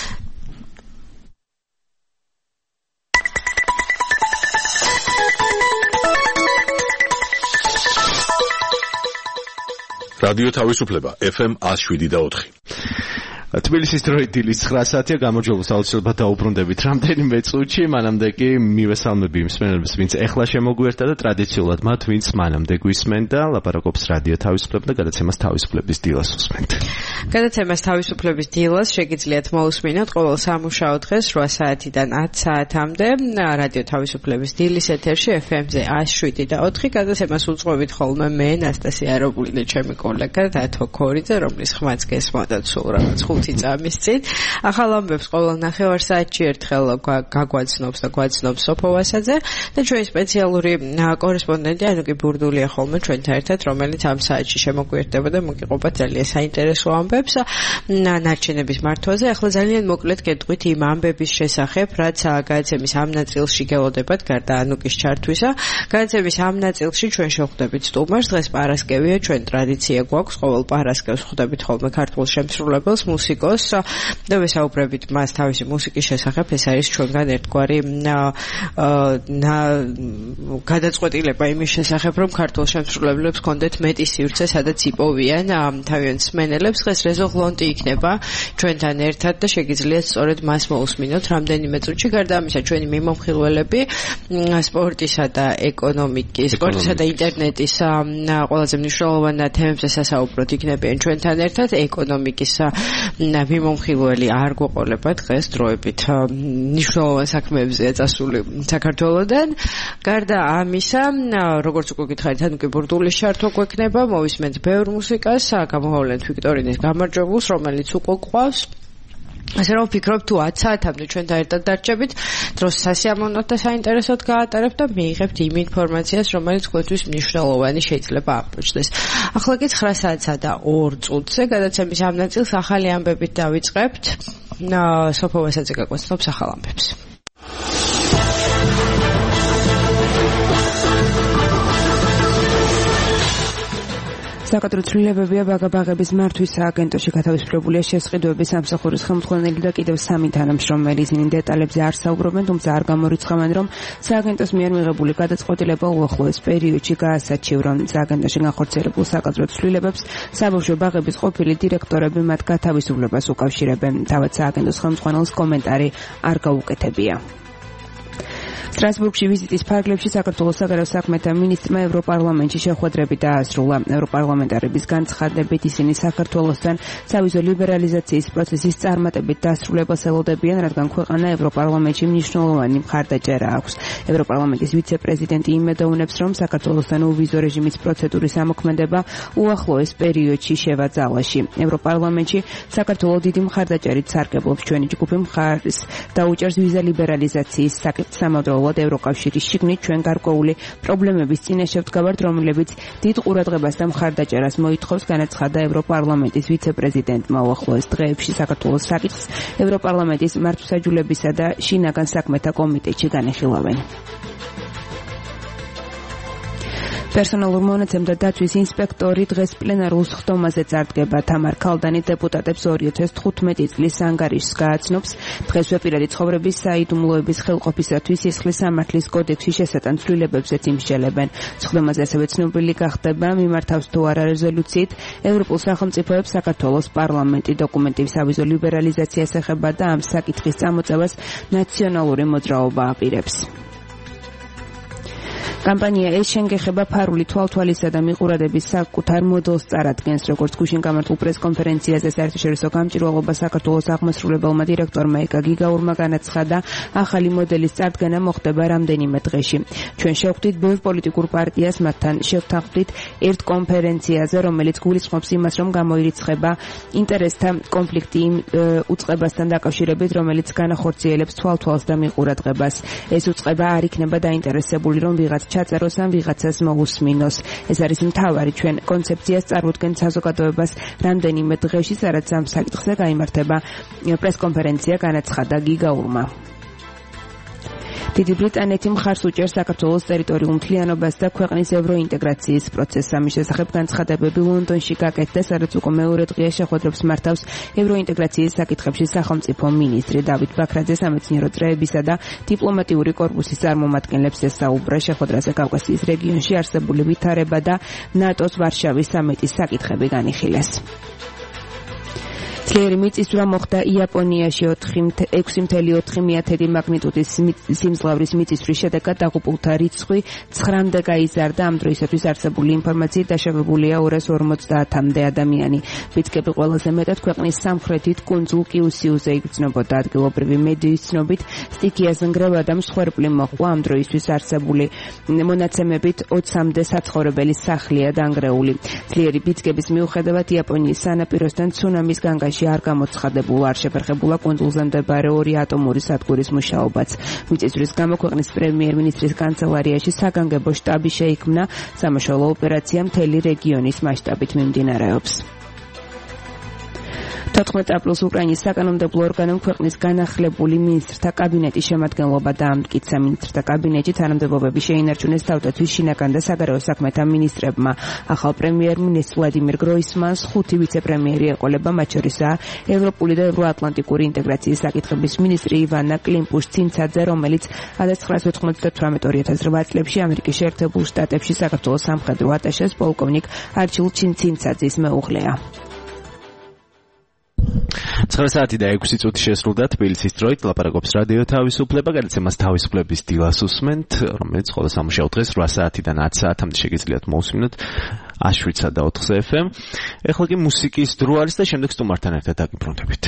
რადიო თავისუფლება FM 107.4. თბილისის დროით დილის 9 საათია, გამარჯვებულს აუცილებლად დაუბრუნდებით რამდენიმე წუთში, მანამდე კი მივესალმები იმ მსმენელებს, ვინც ეხლა შემოგვიერთდა და ტრადიციულად მათ, ვინც მანამდე გვისმენდა, ლაპარაკობს რადიო თავისუფლება და გადაცემას თავისუფლების დილას უსმენთ. გადაცემას თავისუფლების დილას შეგიძლიათ მოусმინოთ ყოველ სამუშაო დღეს 8 საათიდან 10 საათამდე რადიო თავისუფლების დილის ეთერში FM-ზე 107.4. გადაცემას უძღვებით ხოლმე მე, ნასტასია არაბული და ჩემი კოლეგა დათო ქორიძე, რომლის ხმაც გესმოდათ სულ რაღაც 5 წამის წინ. ახალ ამბებს ყოველ ნახევარსაათში ერთხელ გაგვაცნობს და გვაცნობს სოფო ვასაძე და ჩვენი სპეციალური კორესპონდენტი ანუკი ბურდულია ხოლმე ჩვენთან ერთად, რომელიც ამ საათში შემოგვიერთდება და მოგიყვება ძალიან საინტერესო ამბებს ნარჩენების მართვაზე. ახლა ძალიან მოკლედ გეტყვით იმ ამბების შესახებ, რაც გადაცემის ამ ნაწილში გელოდებათ გარდა ანუკის ჩართვისა. გადაცემის ამ ნაწილში ჩვენ შევხვდებით სტუმარს. დღეს პარასკევია, ჩვენ ტრადიცია გვაქვს ყოველ პარასკევს ხვდებით ხოლმე ქართულ შემსრულებელს, მუსიკოს და ვესაუბრებით მას თავისი მუსიკის შესახებ. ეს არის ჩვენგან ერთგვარი გადაწყვეტილება იმის შესახებ, რომ ქართულ შემსრულებლებს ჰქონდეთ მეტი სივრცე, სადაც იპოვიან თავიანთ მსმენელებს. დღეს რეზო ღლონტი იქნება ჩვენთან ერთად და შეგიძლიათ სწორედ მას მოусმინოთ რამდენიმე წუთში. გარდა ამისა, ჩვენი მიმომხილველები სპორტისა და ეკონომიკის, სპორტისა და ინტერნეტის ყველაზე მნიშვნელოვანი თემებზე სასაუბროდ იქნებიან ჩვენთან ერთად. ეკონომიკის მიმომხილველი არ გვეყოლება დღეს დროებით მნიშვნელოვან საქმეებზეა წასული საქართველოდან. გარდა ამისა, როგორც უკვე გითხარით, ანუკი ბურდულის ჩართვა გვექნება, მოვისმენთ ბევრ მუსიკას, გამოავლენთ ვიქტორინის გამარჯვებულს, რომელიც უკვე გვყავს. ასე რომ ვფიქრობ, თუ 10 საათამდე ჩვენთან ერთად დარჩებით, დროს სასიამოვნოდ და საინტერესოდ გაატარებთ და მიიღებთ იმ ინფორმაციას, რომელიც თქვენთვის მნიშვნელოვანი შეიძლება აღმოჩნდეს. ახლა კი 9 საათსა და 2 წუთზე გადაცემის ამ ნაწილს ახალი ამბებით დავიწყებთ. სოფო ვასაძე გაგვაცნობს ახალ ამბებს. საკადრო ცვლილებებია ბაგაბაღების მართვის სააგენტოში გათავისუფლებულია შესყიდვების სამსახურის ხელმძღვანელი და კიდევ 3 თანამშრომელი. ისინი დეტალებზე არ საუბრობენ, თუმცა არ გამორიცხავენ, რომ სააგენტოს მიერ მიღებული გადაწყვეტილება უახლოეს პერიოდში გაასაჩივრონ. სააგენტოში განხორციელებულ საკადრო ცვლილებებს საბავშვო ბაღების ყოფილი დირექტორები მათ გათავისუფლებას უკავშირებენ. თავად სააგენტოს ხელმძღვანელს კომენტარი არ გაუკეთებია. სტრასბურგში ვიზიტის ფარგლებში საქართველოს საგარეო საქმეთა მინისტრმა ევროპარლამენტში შეხვედრები დაასრულა. ევროპარლამენტარების განცხადებით ისინი საქართველოსთან სავიზო ლიბერალიზაციის პროცესის წარმატებით დასრულებას ელოდებიან, რადგან ქვეყანა ევროპარლამენტში მნიშვნელოვანი მხარდაჭერა აქვს. ევროპარლამენტის ვიცე-პრეზიდენტი იმედოვნებს, რომ საქართველოსთან უვიზო რეჟიმის პროცედურის ამოქმედება უახლოეს პერიოდში შევაძალაში. ევროპარლამენტში საქართველოს დიდი მხარდაჭერით სარგებლობს. ჩვენი ჯგუფი მხარს დაუჭერს ვიზა ლიბერალიზაციის საკითხს. სამადროულად ევროკავშირის შიგნით ჩვენ გარკვეული პრობლემების წინაშე ვდგავართ, რომლებიც დიდ ყურადღებას და მხარდაჭერას მოითხოვს, განაცხადა ევროპარლამენტის ვიცე-პრეზიდენტმა. უახლოეს დღეებში საქართველოს საკითხს ევროპარლამენტის მართლმსაჯულებისა და შინაგან საქმეთა კომიტეტში განეხილავენ. პერსონალურ მონაცემთა დაცვის ინსპექტორი დღეს პლენარულ სხდომაზე წარდგება. თამარ ქალდანი დეპუტატებს 2015 წლის ანგარიშს გააცნობს. დღეს პირადი ცხოვრების საიდუმლოების ხელყოფისათვის სისხლის სამართლის კოდექსის შესატან ცვლილებებზეც იმსჯელებენ. სხდომაზე ასევე ცნობილი გახდება მიმართავს თუ არა რეზოლუციით ევროპულ სახელმწიფოებს საქართველოს პარლამენტი. დოკუმენტი სავიზო ლიბერალიზაციას ეხება და ამ საკითხის წამოწევას ნაციონალური მოძრაობა აპირებს. კამპანია ეს შენგეხება ფარული თვალთვალისა და მიყურადების საკუთარ მოდელს წარადგენს, როგორც გუშინ გამართულ პრესკონფერენციაზე საერთაშორისო გამჭირვალობა საქართველოს აღმასრულებელმა დირექტორმა ეკა გიგაურმა განაცხადა, ახალი მოდელის წარდგენა მოხდება რამდენიმე დღეში. ჩვენ შევხვდით ბევრ პოლიტიკურ პარტიას, მათთან შევთანხმდით ერთ კონფერენციაზე, რომელიც გულისხმობს იმას, რომ გამოირიცხება ინტერესთა კონფლიქტი იმ უწყებასთან დაკავშირებით, რომელიც განახორციელებს თვალთვალს და მიყურადღებას. ეს უწყება არ იქნება დაინტერესებული, რომ ვიღაც ჩაწეროს ან ვიღაცას მოусმინოს. ეს არის მთავარი ჩვენ კონცეფციას წარმოადგენს საზოგადოებას რამდენიმე დღეში, სადაც ამ საკითხზე გაიმართება პრესკონფერენცია, განაცხადა გიგაურმა. დიდი ბრიტანეთი მხარს უჭერს საქართველოს ტერიტორიულ მთლიანობას და ქვეყნის ევროინტეგრაციის პროცესს. ამის შესახებ განცხადებები ლონდონში გაკეთდა, სადაც უკვე მეორე დღეა შეხვედრებს მართავს ევროინტეგრაციის საკითხებში სახელმწიფო მინისტრი დავით ბაქრაძე, სამეცნიერო წრეებისა და დიპლომატიური კორპუსის წარმომადგენლებს ესაუბრა. შეხვედრაზე კავკასიის რეგიონში არსებული ვითარება და ნატოს ვარშავის სამიტის საკითხები განიხილეს. ძლიერი მიწისძვრა მოხდა იაპონიაში 6.4 მაგნიტუდის სიმძლავრის მიწისძვრის შედეგად დაღუპულთა რიცხვი 9-მდე გაიზარდა. ამ დროისათვის არსებული ინფორმაციით დაშავებულია 250-მდე ადამიანი. ვიწყები ყველაზე მეტად ქვეყნის სამხრეთით კუნძულ კიუსიუზე იგრძნობოდა. ადგილობრივი მედიის ცნობით სტიქიას ნგრევა და მსხვერპლი მოჰყვა. ამ დროისთვის არსებული მონაცემებით 20-მდე საცხოვრებელი სახლია დანგრეული. ძლიერი ვიწყების მიუხედავად იაპონიის სანაპიროსთან ცუნამის განგაში არ გამოცხადებულა, არ შეფერხებულა კუნძულზე მდებარე 2 ატომური სადგურის მუშაობაც. მიწისძვრის გამო ქვეყნის პრემიერ-მინისტრის კანცელარიაში საგანგებო შტაბი შეიქმნა. სამაშველო ოპერაცია მთელი რეგიონის მასშტაბით მიმდინარეობს. 14 აპრილს უკრაინის საკანონმდებლო ორგანომ ქვეყნის განახლებული მინისტრთა კაბინეტის შემადგენლობა დაამტკიცა. მინისტრთა კაბინეტში თანამდებობები შეინარჩუნეს თავდაცვის, შინაგან და საგარეო საქმეთა მინისტრებმა. ახალ პრემიერ-მინისტრ ვლადიმერ გროისმანს 5 ვიცე-პრემიერი ეყოლება, მათ შორისაა ევროპული და ევროატლანტიკური ინტეგრაციის საკითხების მინისტრი ივანა კლიმპუშ-ცინცაძე, რომელიც 1998-2008 წლებში ამერიკის შეერთებულ შტატებში საქართველოს სამხედრო ატაშეს პოლკოვნიკ არჩილ ჩინცინცაძის მეუღლეა. 9 საათი და 6 წუთი შესრულდა თბილისის დროით. ლაპარაკობს რადიო თავისუფლება, გადაცემას თავისუფლების დილას უსმენთ, რომელიც ყოველ სამუშაო დღეს 8 საათიდან 10 საათამდე შეგიძლიათ მოусმინოთ აშვიცა და 4 FM. ეხლა კი მუსიკის დრო არის და შემდეგ სტუმართან ერთად დაგიბრუნდებით.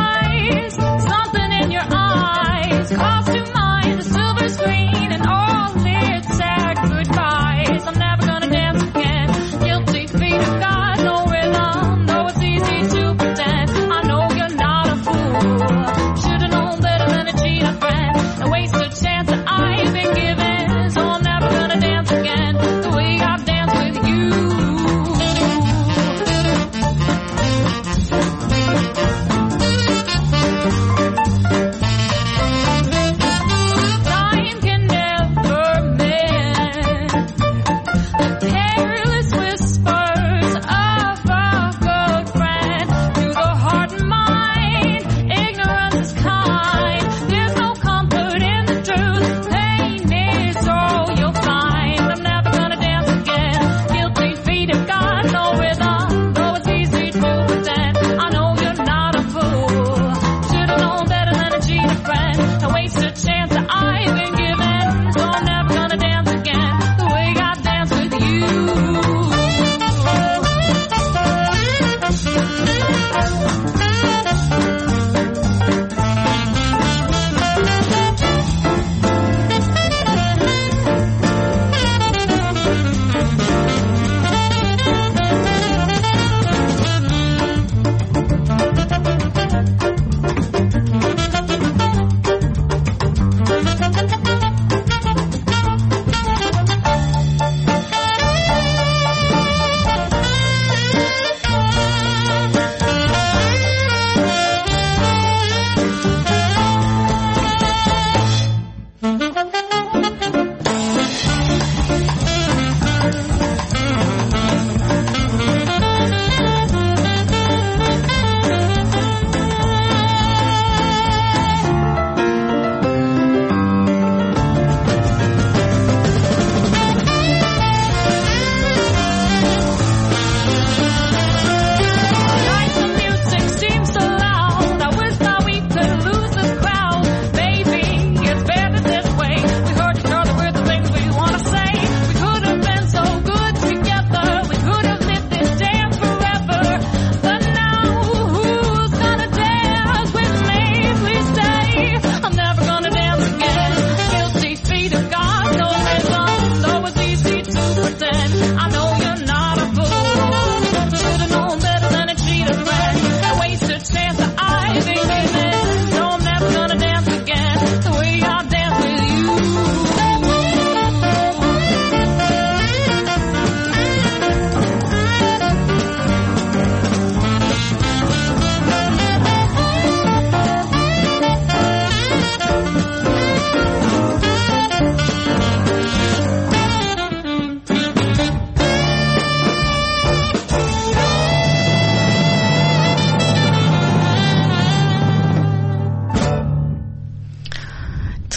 Calls to mind the silver screen and all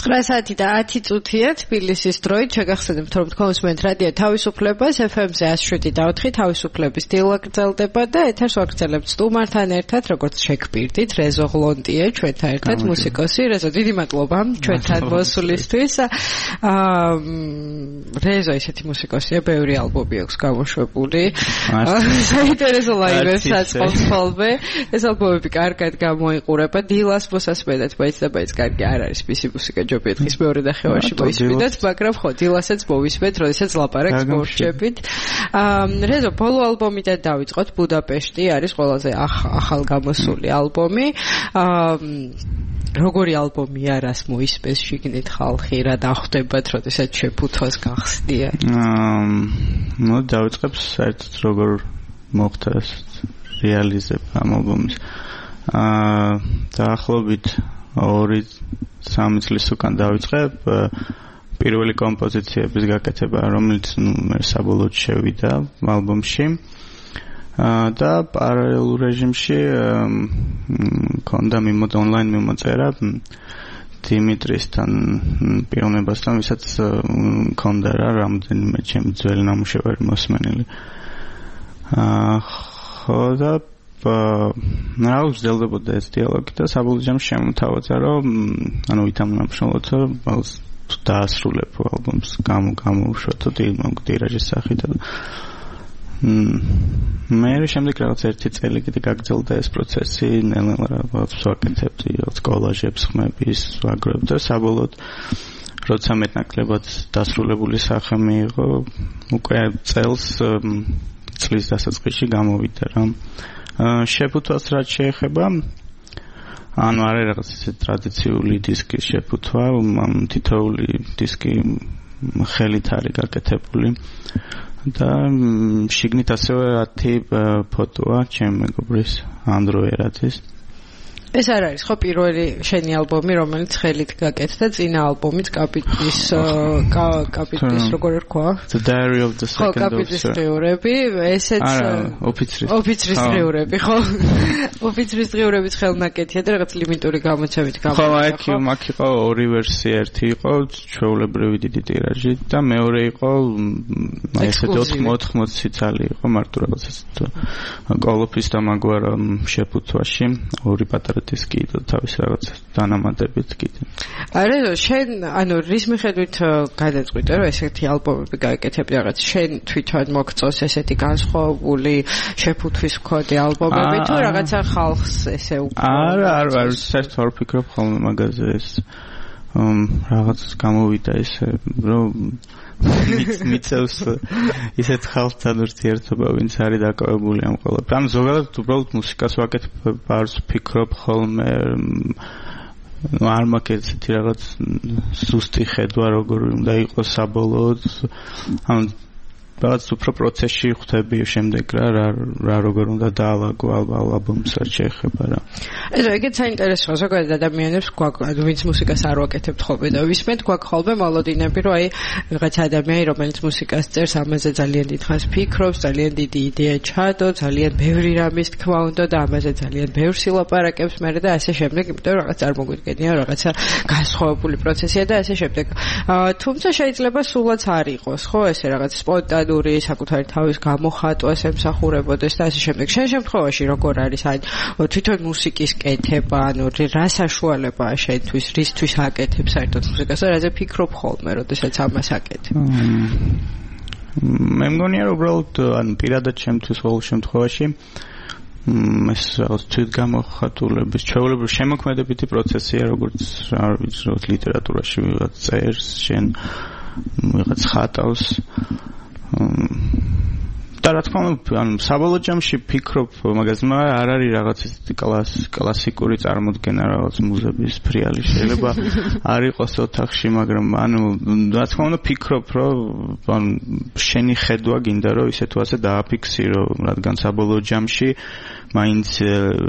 9 საათი და 10 წუთია თბილისის დროით. შეგახსენებთ, რომ თქვენს რადიო თავისუფლებას FM-ზე 107.4 თავისუფლების დილა გრძელდება და ეთერს ვაგრძელებთ სტუმართან ერთად, როგორც შეგვირდით, რეზო ღლონტია ჩვენთან ერთად, მუსიკოსი. რეზო, დიდი მადლობა ჩვენთან მოსვლისთვის. რეზო ისეთი მუსიკოსია, ბევრი ალბომი აქვს გამოშვებული. საინტერესო ლაივებს აწყობს ხოლმე. ეს ალბომები კარგად გამოიყურება. დილას მოსასმენად მაინც და მაინც კარგი არ არის მისი მუსიკა ჯობიეთის მეორე ნახევარში მოისმინოთ, მაგრამ ხო, დილასაც მოვისმენთ, როდესაც ლაპარაკს მოვშებით. რეზო, ბოლო ალბომიდან დავიწყოთ. ბუდაპეშტი არის ყველაზე ახალგამოსული ალბომი. როგორი ალბომია, რას მოისმენს შიგნით ხალხი, რა დახვდებათ, როდესაც შეფუთვას გახსნიან? დავიწყებ საერთოდ როგორ მოხდა რეალიზება ამ ალბომის. დაახლოებით 2-3 წლის უკან დავიწყებ პირველი კომპოზიციების გაკეთება, რომელიც საბოლოოდ შევიდა ალბომში. და პარალელურ რეჟიმში მქონდა ონლაინ მიმოწერა დიმიტრისთან პიროვნებასთან, ვისაც მქონდა რამდენიმე ჩემი ძველი ნამუშევარი მოსმენილი. ხო და რა გრძელდებოდა ეს დიალოგი და საბოლოოდ შემოთავაზა, რომ ანუ ვითამამშრომლოთ, რომ დაასრულებ ალბომს, გამოვუშვათო ტირაჟის სახით. მე შემდეგ რაღაც 1 წელი კიდე გაგრძელდა ეს პროცესი, ნელ-ნელა რაღაც ვაკეთებდი, რაღაც კოლაჟებს ხმების ვაგროვ და საბოლოოდ როცა მეტნაკლებად დასრულებული სახე მიიღო, უკვე წელს წლის დასაწყისში გამოვიდა რა. შეფუთვას რაც შეეხება, ანუ არის რაღაც ისე ტრადიციული დისკის შეფუთვა, თითოეული დისკი ხელით არის გაკეთებული და შიგნით ასევე 10 ფოტოა ჩემი მეგობრის ანდრო ერაძის. ეს არ არის ხო პირველი შენი ალბომი, რომელიც ხელით გაკეთდა, წინა ალბომიც კაპიტლის როგორ რქვა? The Diary of the Second Officer. კაპიტლის დღიურები, ესეც ოფიცრის დღიურები, ხო? ოფიცრის დღიურების ხელნაკეთია და რაღაც ლიმინტური გამოცემით გამოვიდა. ხო, აქ იყო ორი ვერსია, ერთი იყო ჩვეულებრივი დიდი ტირაჟი და მეორე იყო ესე 80 ცალი იყო მარტო რაღაც კოლოფის და მაგვარა შეფუთვაში, ორი პატარა დისკი და თავის რაღაც დანამატებით კიდე. რეზო, შენ ანუ რის მიხედვით გადაწყვიტე, რომ ესეთი ალბომები გააკეთებ რაღაც შენ თვითონ მოგწონს ესეთი განსხვავებული შეფუთვის მქონე ალბომები თუ რაღაცა ხალხს ესე უკვე? არა, საერთოდ არ ვფიქრობ ხოლმე მაგაზე ეს რაღაც გამოვიდა ესე რომ მიწევს ისეთ ხალხთან ურთიერთობა, ვინც არის დაკავებული ამ ყველაფერთან. ან ზოგადად უბრალოდ მუსიკას ვაკეთებ, არ ვფიქრობ ხოლმე არ მაქვს ესეთი რაღაც სუსტი ხედვა, როგორი უნდა იყოს საბოლოოდ. ან რაღაც უფრო პროცესში ხვდები შემდეგ რა როგორ უნდა დაალაგო ალბომს რაც შეეხება რა. ეს ეგეც საინტერესოა, ზოგადად ადამიანებს გვაქვს, ვინც მუსიკას არ ვაკეთებთ ხოლმე და ვისმენთ, გვაქვს ხოლმე მოლოდინები, რომ აი რაღაც ადამიანი, რომელიც მუსიკას წერს, ამაზე ძალიან დიდხანს ფიქრობს, ძალიან დიდი იდეა ჩადო, ძალიან ბევრი რამის თქმა უნდა და ამაზე ძალიან ბევრს ილაპარაკებს მერე და ასე შემდეგ, იმიტომ რომ რაღაც არ მოგვიდგენია, რაღაცა განსხვავებული პროცესია და ასე შემდეგ. თუმცა შეიძლება სულაც არ იყოს, ხო, ესე რაღაც სპონტანური საკუთარი თავის გამოხატვას ემსახურებოდეს და ასე შემდეგ. შენ შემთხვევაში როგორ არის აი თვითონ მუსიკის კეთება, ანუ რა საშუალებაა შენთვის, რისთვის აკეთებ საერთოდ მუსიკას და რაზე ფიქრობ ხოლმე, როდესაც ამას აკეთებ? მე მგონია რომ უბრალოდ ანუ პირადად ჩემთვის ყოველ შემთხვევაში ეს რაღაც თვითგამოხატულების ჩვეულებრივი შემოქმედებითი პროცესია, როგორც არ ვიცი, როგორც ლიტერატურაში ვიღაც წერს, შენ ვიღაც ხატავს და რა თქმა უნდა, ანუ საბოლოო ჯამში ფიქრობ მაგაზე, მაგრამ არ არის რაღაც კლასიკური წარმოდგენა რაღაც მუზების ფრიალი შეიძლება არ იყოს ოთახში, მაგრამ ანუ რა თქმა უნდა ფიქრობ, რომ ანუ შენი ხედვა გინდა რომ ისე თუ ასე დააფიქსირო, რადგან საბოლოო ჯამში მაინც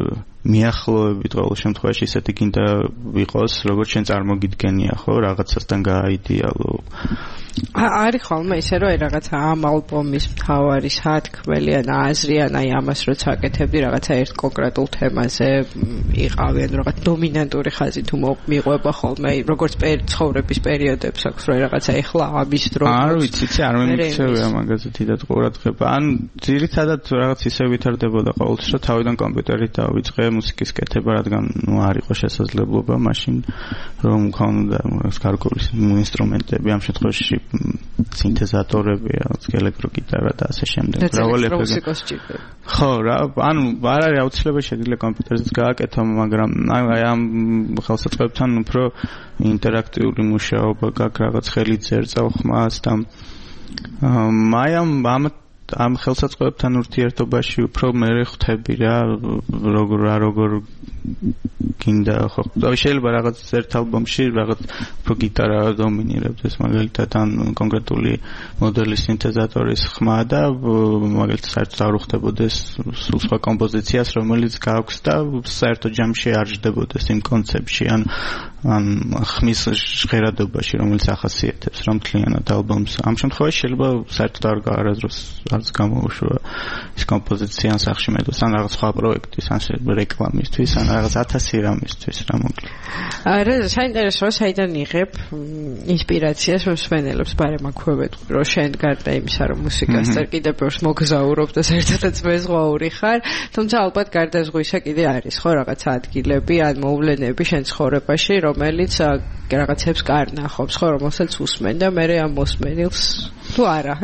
მიახლოებით ყოველ შემთხვევაში ისეთი გინდა იყოს, როგორც შენ წარმოგიდგენია, ხო, რაღაცასთან გააიდეალო. არის ხოლმე ისე რომ რაღაცა ამ ალბომის მთავარი სათქმელი ან აზრი ან აი ამას როც აკეთებდი რაღაცა ერთ კონკრეტულ თემაზე იყავი ან რაღაც დომინანტური ხაზი თუ მიყვება ხოლმე როგორც ცხოვრების პერიოდებს აქვს რომ რაღაცა ეხლა ამის დრო არ ვიცი არ მემიქცევი ამაგაზე თითქოს ყურადღება ან ძირითადად რაღაც ისე ვითარდებოდა ყოველთვის რომ თავიდან კომპიუტერით დავიწყე მუსიკის კეთება რადგან ნუ არ იყო შესაძლებლობა მაშინ რომ მქონდა გარკვეული ინსტრუმენტები ამ შემთხვევაში სინთეზატორები, ელექტროგიტარა და ასე შემდეგ. ხო, რა, ანუ არ არის აუცილებელი შეიძლება კომპიუტერზეც გააკეთო, მაგრამ აი ამ ხელსაწყოებთან უფრო ინტერაქტიული მუშაობა გაქვს, რაღაც ხელი წერწა ხმას და აი ამ ხელსაწყოებთან ურთიერთობაში უფრო მე ხვდები რა როგორ გინდა ხო შეიძლება რაღაც ერთ ალბომში რაღაც უფრო გიტარა დომინირებს ეს მაგალითად ან კონკრეტული მოდელის სინთეზატორის ხმა და მაგალითად საერთოდ არ უხდებოდეს სულ სხვა კომპოზიციას რომელიც გაქვს და საერთოდ ჯამში არ ჯდებოდეს იმ კონცეფტში ან ხმის ჟღერადობაში რომელიც ახასიათებს რომ მთლიანად ალბომს ამ შემთხვევაში შეიძლება საერთოდ არასდროს არც გამოუშვა ის კომპოზიცია ან სახში მედოს ან რაღაც სხვა პროექტის ან რეკლამისთვის ან რაღაც 1000 რამისთვის რა მოკლედ. არა, საინტერესოა საიდან იღებ ინსპირაციას მსმენელებს ბარემ აქვევეთ რომ შენ გარდა იმისა რომ მუსიკას წერ კიდე ბევრს მოგზაურობ და საერთოდაც მეზღვაური ხარ, თუმცა ალბათ გარდა ზღვისა კიდე არის ხო რაღაცა ადგილები ან მოვლენები შენ ცხოვრებაში რომელიც რაღაცებს კარნახობს ხო რომელსაც უსმენ და მე ამ მოსმენილს თუ არა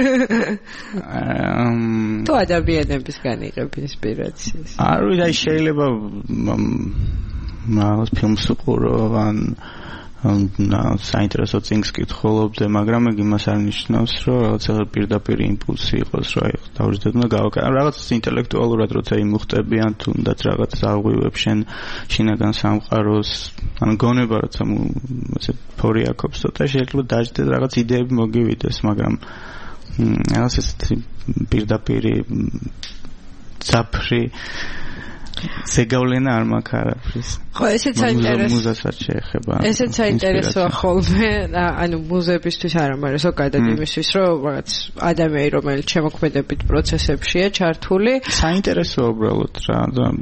თუ ადამიანებისგან იღებ ინსპირაციას არ ვიცი შეიძლება მაგას ფილმს უყურო ან საინტერესო წინგს კითხულობდე, მაგრამ ეგ იმას არ ნიშნავს, რომ რაღაცა პირდაპირ იმპულსი იყოს, რომ აი დავждეთ და გავაკეთე. რაღაც ინტელექტუალურად როცა იმუხტები ან თუნდაც რაღაც აღვივებ შენ შინაგან სამყაროს, ან გონება როცა ესე ფორი აქვს, ცოტა შეიძლება დაждეთ რაღაც იდეები მოგივიდეს, მაგრამ რაღაც ეს პირდაპირ საფრი ზეგავლენა არ მაქვს არაფრის. ხო, ესეც საინტერესო. მუზასაც შეეხება. ესეც საინტერესოა ხოლმე, ანუ მუზებისთვის არა, მაგრამ ზოგადად იმისთვის, რომ რაღაც ადამიანი, რომელიც შემოქმედებით პროცესებშია ჩართული, საინტერესოა უბრალოდ რა,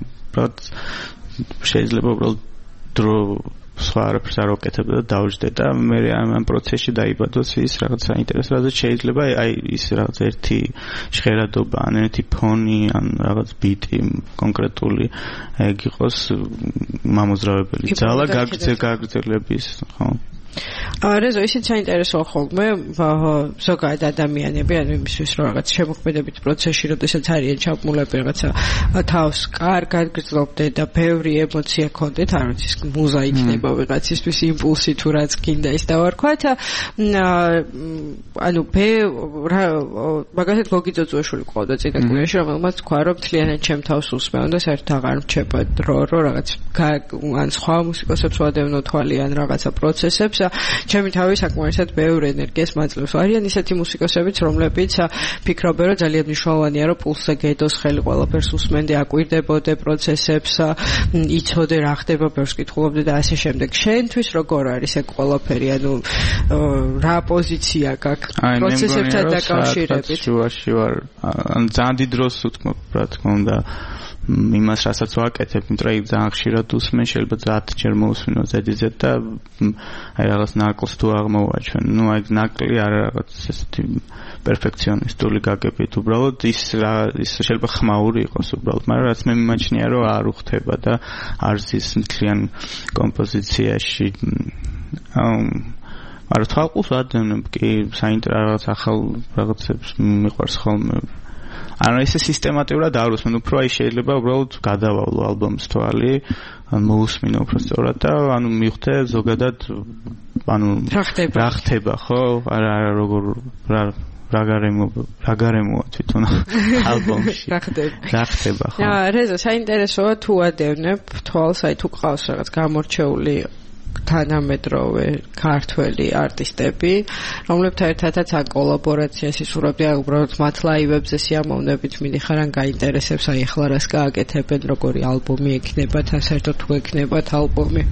შეიძლება უბრალოდ დრო სხვა არაფერს არ აკეთებდა და დავждე და მე ამ პროცესში დაიბადოს ის რაღაც საინტერესო რაც შეიძლება აი ის რაღაც ერთი ჟღერადობა ან ერთი ფონი ან რაღაც ბიტი კონკრეტული ეგ იყოს მამოძრავებელი ძალა გაგრძელების ხო რეზო ისიც საინტერესოა ხოლმე ზოგადად ადამიანები ანუ იმისთვის რომ რაღაც შემოქმედებით პროცესში როდესაც არიან ჩაბმულები რაღაცა თავს კარგად გრძნობდნენ და ბევრი ემოცია ქონდეთ არ ვიცი ის მუზა იქნება ვიღაცისთვის იმპულსი თუ რაც გინდა ის დავარქვათ ანუ მაგალითად გოგიძოძუაშვილი ყავდა წინა კვირაში რომელმაც თქვა რომ მთლიანად ჩემ თავს უსმევ და საერთოდ აღარ მრჩება დრო რომ რაღაც ან სხვა მუსიკოსებს ვადევნო თვალი ან რაღაცა პროცესებს ჩემი თავი საკმარისად ბევრ ენერგიას მაძლევს. არიან ისეთი მუსიკოსებიც, რომლებიც ფიქრობენ, რომ ძალიან მნიშვნელოვანია, რომ პულსზე გედოს ხელი ყველაფერს უსმენდე, აკვირდებოდე პროცესებს, იცოდე რა ხდება, ბევრს კითხულობდე და ასე შემდეგ. შენთვის როგორ არის ეგ ყველაფერი, ანუ რა პოზიცია გაქვს პროცესებთან დაკავშირებით? შუაში ვარ. ან ძალიან დიდ დროს უთმობ, რა თქმა უნდა. იმას რასაც ვაკეთებ, იმიტომ რომ ძალიან ხშირად უსმენ, შეიძლება 10 ჯერ მოусმინო ზედიზედ და აი რაღაც ნაკლს თუ აღმოვაჩვენ. ნუ აი ნაკლი არა რაღაც ესეთი პერფექციონისტული გაგებით, უბრალოდ ის შეიძლება ხმაური იყოს უბრალოდ, მაგრამ რაც მე მიმაჩნია რომ არ უხდება და არც ის მთლიან კომპოზიციაში არ თვალყურს ადევნებ კი საინტერესო რაღაც ახალ რაღაცებს მიყვარს ხოლმე ანუ ესე სისტემატურად არ უსმენ, უფრო აი შეიძლება უბრალოდ გადავალო ალბომის თვალი, ან მოусმინო უფრო სწორად და ანუ მივხვდე ზოგადად ანუ რა ხდება, ხო? არა როგორ რა გარემოა თვითონ ალბომში. რა ხდება, ხო? რეზო, საინტერესოა თუ ადევნებ თვალს, აი თუ ყავს რაღაც გამორჩეული თანამედროვე ქართველი არტისტები, რომლებთან ერთადაც ამ კოლაბორაციას ისურვებდი, უბრალოდ მათ ლაივებზე სიამოვნებით მიდიხარ, ან გაინტერესებს, აი ახლა რას გააკეთებენ, როგორი ალბომი ექნება, თან საერთოდ თუ ექნებათ ალბომი.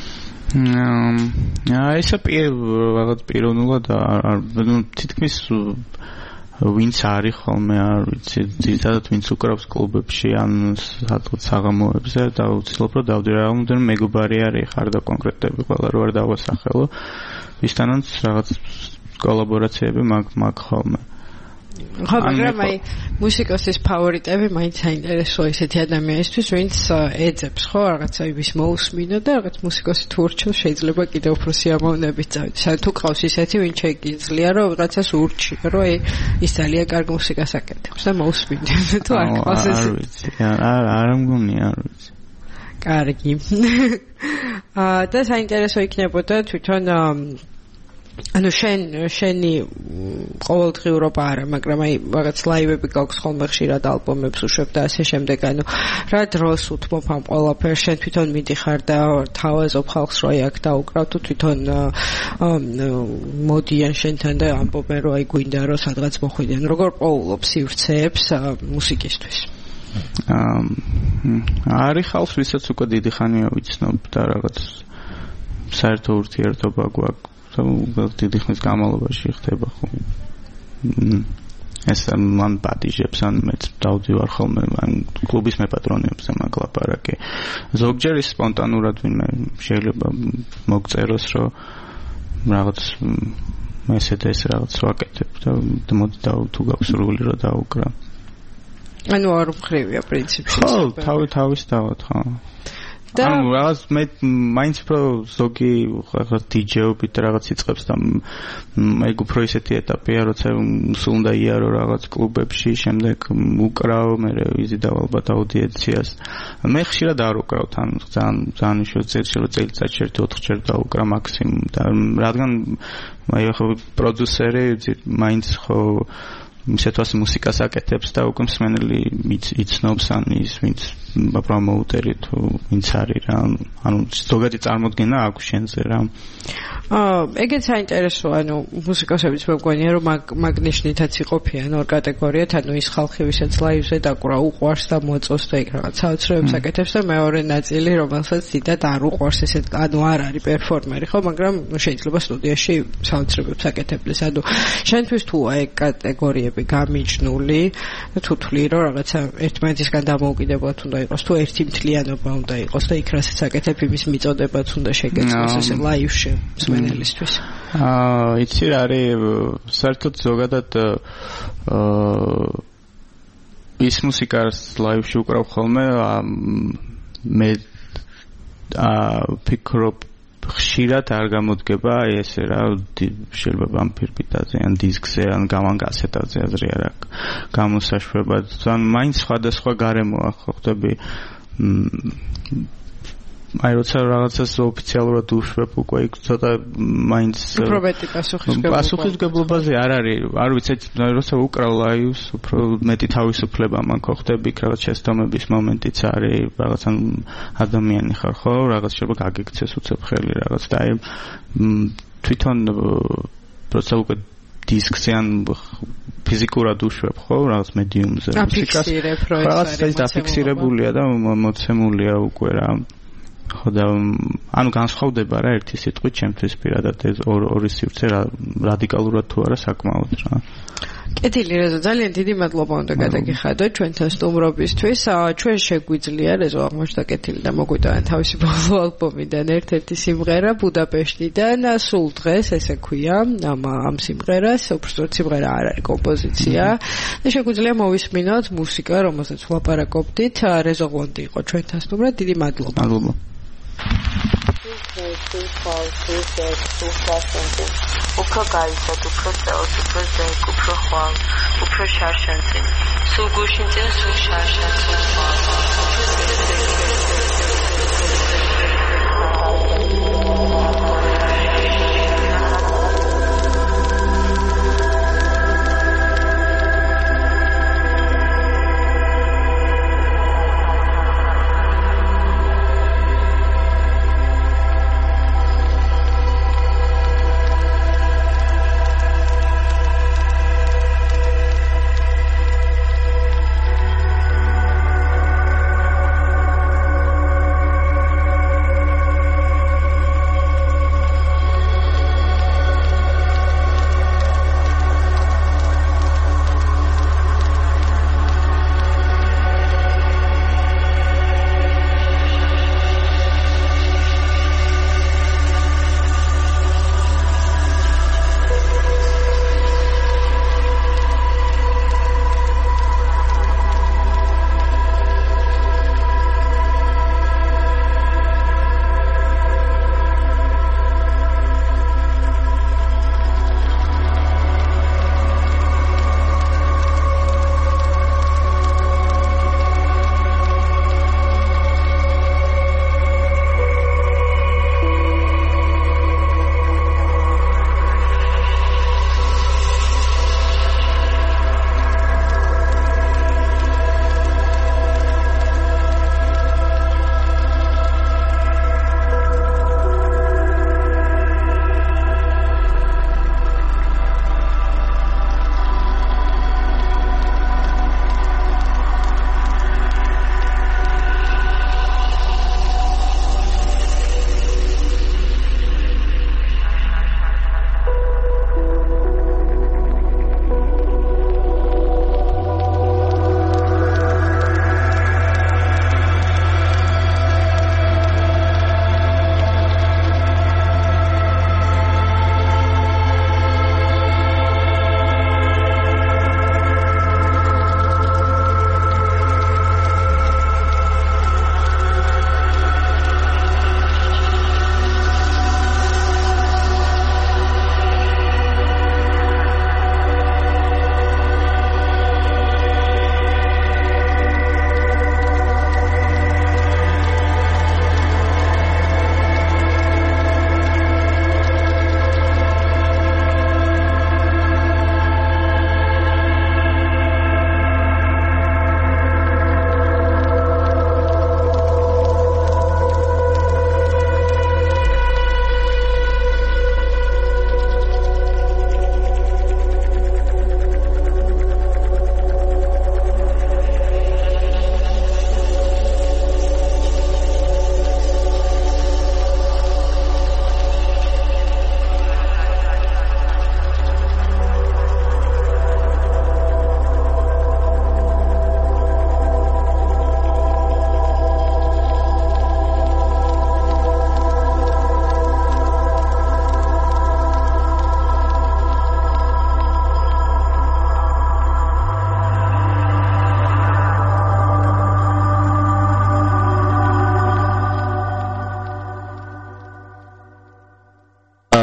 ესა რაღაც პიროვნულად თითქმის ვინც არის ხოლმე არ ვიცი ძირითადად ვინც უკრავს კლუბებში ან სადღაც საღამოებზე და უცილობ რომ დავდირი რამოდენიმე მეგობარი არის ხარ და კონკრეტები ყველა რო არ დავასახელო ვისთანაც რაღაც კოლაბორაციები მაგ ხოლმე ხო, მაგრამ აი მუსიკოსის ფავორიტები მაინც საინტერესოა ისეთი ადამიანისთვის, ვინც ეძებს, ხო, რაღაცა ვის მოусმინო და რაღაც მუსიკოსი თუ ურჩევს, შეიძლება კიდევ უფრო სიამოვნებით წავიდე. საერთოდ თუ ყავს ისეთი, ვინც შეიძლება რომ რაღაცას ურჩიო, რომ აი ის ძალიან კარგ მუსიკას აკეთებს და მოусმინდნენ თუ არ ყავს ეს. არ ვიცი, არ მგონია, არ ვიცი. კარგი. და საინტერესო იქნებოდა თვითონ ანუ შენი ყოველდღიურობა არა, მაგრამ აი რაღაც ლაივები გაქვს ხოლმე ხშირად ალბომებს უშვებ და ასე შემდეგ, ანუ რა დროს უთმობ ამ ყველაფერს, შენ თვითონ მიდიხარ და თავაზობ ხალხს რომ აი აქ დაუკრავ თუ თვითონ მოდიან შენთან და ამბობენ რომ აი გვინდა რომ სადღაც მოხვიდიან, როგორ პოულობ სივრცეებს მუსიკისთვის? არის ხალხს ვისაც უკვე დიდი ხანია ვიცნობ და რაღაც საერთო ურთიერთობა გვაქვს დიდი ხნის განმავლობაში ხდება ხო ეს მან პატიჟებს ან მეც დავდივარ ხოლმე ან კლუბის მეპატრონეებზე მაგლაპარაკე ზოგჯერ ის სპონტანურად ვინმე შეიძლება მოგწეროს რომ რაღაც მესედეს რაღაც ვაკეთებ და მოდი თუ გაქვს სურვილი რომ დაუკრა ანუ არ მხრივია პრინციპში ხო თავის დავად ხო ანუ რაღაც მე მაინც უფრო ზოგი რაღაც დიჯეობით რაღაც იწყებს და ეგ უფრო ისეთი ეტაპია როცა სულ უნდა იარო რაღაც კლუბებში შემდეგ უკრავ მე ვიზიდავ ალბათ აუდიენციას მე ხშირად არ უკრავ თან ძალიან იშვიათად წელიწადში 1-4 ჯერ დავუკრა მაქსიმუმ და რადგან აი ხო პროდიუსერი მაინც ხო ისეთვას მუსიკას აკეთებს და უკვე მსმენელი იცნობს ან ის ვინც პრომოუტერი თუ ვინც არის რა ანუ ზოგადი წარმოდგენა აქვს შენზე რა ეგეც საინტერესოა ანუ მუსიკოსებიც მეგონია რომ მაგნიშნითაც იყოფიან ორ კატეგორიად ანუ ის ხალხი ვისაც ლაივზე დაკვრა უყვარს და მოწოს და იქ რაღაც საოცრებებს აკეთებს და მეორე ნაწილი რომელსაც დიდად არ უყვარს ესეთ ანუ არ არის პერფორმერი ხო მაგრამ შეიძლება სტუდიაში საოცრებებს აკეთებდეს ანუ შენთვის თუ აი კატეგორიები გამიჯნული თუ თვლი რომ რაღაცა ერთმანეთისგან დამოუკიდებლად უნდა იყოს თუ ერთი მთლიანობა უნდა იყოს და იქ რასაც აკეთებ იმის მიწოდებაც უნდა შეგეცნოს ესე ლაივში მსმენელისთვის იცი რა არის საერთოდ ზოგადად ის მუსიკას ლაივში უკრავ ხოლმე მე ფიქრობ ხშირად არ გამოდგება ესე რა შეიძლება ამ ფირფიტაზე ან დისკზე ან გამანგასეტაზე აზრი არ აქვს გამოსაშვებად ან მაინც სხვადასხვა გარემოა ხო ხდები აი როცა რაღაცას ოფიციალურად უშვებ უკვე იქ ცოტა მაინც პრობეტი პასუხისგებლობაზე არ არის არ ვიცი როცა უკრავ ლაივს უფრო მეტი თავისუფლება მაქვს ხო ხდები იქ რაღაც შესტომების მომენტიც არის რაღაც ადამიანი ხარ ხო რაღაც შეიძლება გაგიქცეს უცებ ხელი რაღაც და აი თვითონ როცა უკვე დისკზე ან ფიზიკურად უშვებ ხო რაღაც მედიუმზე მუსიკას რაღაც ეს დაფიქსირებულია და მოცემულია უკვე რა ხო და ანუ განსხვავდება რა ერთი სიტყვით ჩემთვის პირადად ეს ორი სივრცე რადიკალურად თუ არა საკმაოდ რა კეთილი რეზო ძალიან დიდი მადლობა უნდა გადაგიხადო ჩვენთან სტუმრობისთვის ჩვენ შეგვიძლია რეზო აღმოჩნდა კეთილი და მოგვიტანა თავისი ბოლო ალბომიდან ერთ-ერთი სიმღერა ბუდაპეშტიდან სულ დღეს ესე ქვია ამ სიმღერას უბრალოდ სიმღერა არ არის კომპოზიცია და შეგვიძლია მოვისმინოთ მუსიკა რომელსაც ვლაპარაკობდით რეზო გონდი იყო ჩვენთან სტუმრად დიდი მადლობა უფრო გაიცად, უფრო წელს, უფრო ზეკ, უფრო ხვალ, უფრო შარშანწინ. სულ გუშინწინ, სულ შარშან, სულ ხვალ.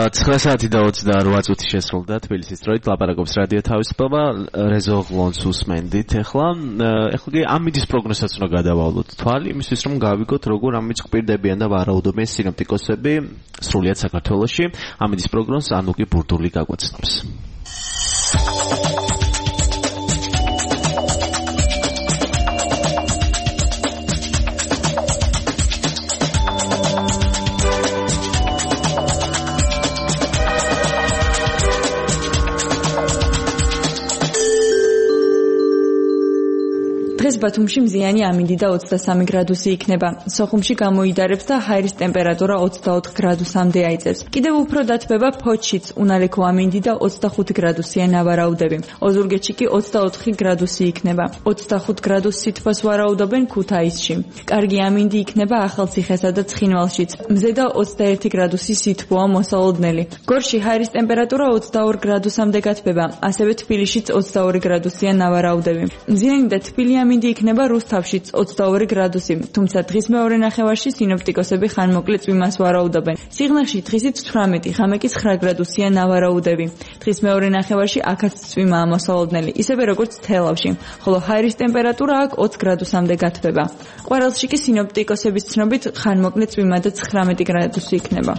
9 საათი და 28 წუთი შესრულდა თბილისის დროით ლაპარაკობს რადიო თავისუფლება რეზო ღლონს უსმენდით ახლა კი ამინდის პროგნოზსაც უნდა გადავალოთ თვალი იმისთვის რომ გავიგოთ როგორ ამინდს ყპირდებიან და ვარაუდობენ სინოპტიკოსები სრულიად საქართველოში ამინდის პროგნოზს ანუკი ბურდული გაგვაცნობს დღეს ბათუმში მზიანი ამინდი და 23 გრადუსი იქნება. სოხუმში გამოიდარებს და ჰაერის ტემპერატურა 24 გრადუსამდე აიწევს. კიდევ უფრო დათბება ფოთშიც, უნალექო ამინდი და 25 გრადუსიან ვარაუდები. ოზურგეთში კი 24 გრადუსი იქნება. 25 გრადუს სითბოს ვარაუდობენ ქუთაისში. კარგი ამინდი იქნება ახალციხესა და ცხინვალშიც. მზე და 21 გრადუსი სითბოა მოსალოდნელი. გორში ჰაერის ტემპერატურა 22 გრადუსამდე გათბება. ასევე თბილისშიც 22 გრადუსიან ვარაუდები. მზიანი და თბილი ამინდი იქნება რუსთავშიც 22 გრადუსი, თუმცა დღის მეორე ნახევარში სინოპტიკოსები ხანმოკლე წვიმას ვარაუდობენ. სიღნაღში დღისით 18, ღამე კი 9 გრადუსია ნავარაუდები. დღის მეორე ნახევარში აქაც წვიმაა მოსალოდნელი, ისევე როგორც თელავში, ხოლო ჰაერის ტემპერატურა აქ 20 გრადუსამდე გათბება. ყვარელში კი სინოპტიკოსების ცნობით ხანმოკლე წვიმა და 19 გრადუსი იქნება.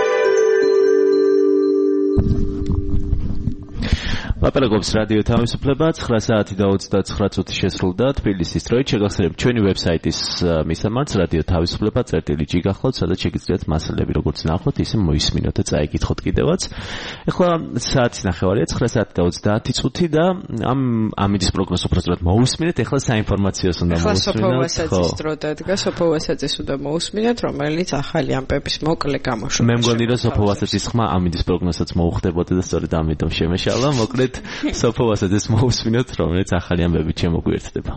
ლაპარაკობს რადიო თავისუფლება 9 საათი და 29 წუთი შესრულდა თბილისის დროით შეგახსენებთ ჩვენი ვებსაიტის მისამართს რადიო თავისუფლება.gi გახლავთ სადაც შეგიძლიათ მასალები როგორც ნახოთ ისე მოისმინოთ და წაიკითხოთ კიდევაც ეხლა საათი ნახევარია 9 საათი და 30 წუთი და ამ ამინდის პროგნოზს უბრალოდ მოусმინეთ ეხლა საინფორმაციოს უნდა მოусმინოთ სოფოვასაძის დრო დადგა სოფოვასაძის უნდა მოусმინოთ რომელიც ახალი ამბების მოკლე გამოშვება მე მგონი რომ სოფოვასაძის ხმა ამინდის პროგნოზსაც მოუხდებოდა და სწორედ ამიტომ შემეშალა მოკლედ სოფოვასაძეს მოусმინოთ რომელიც ახალი ამბებით შემოგვიერთდება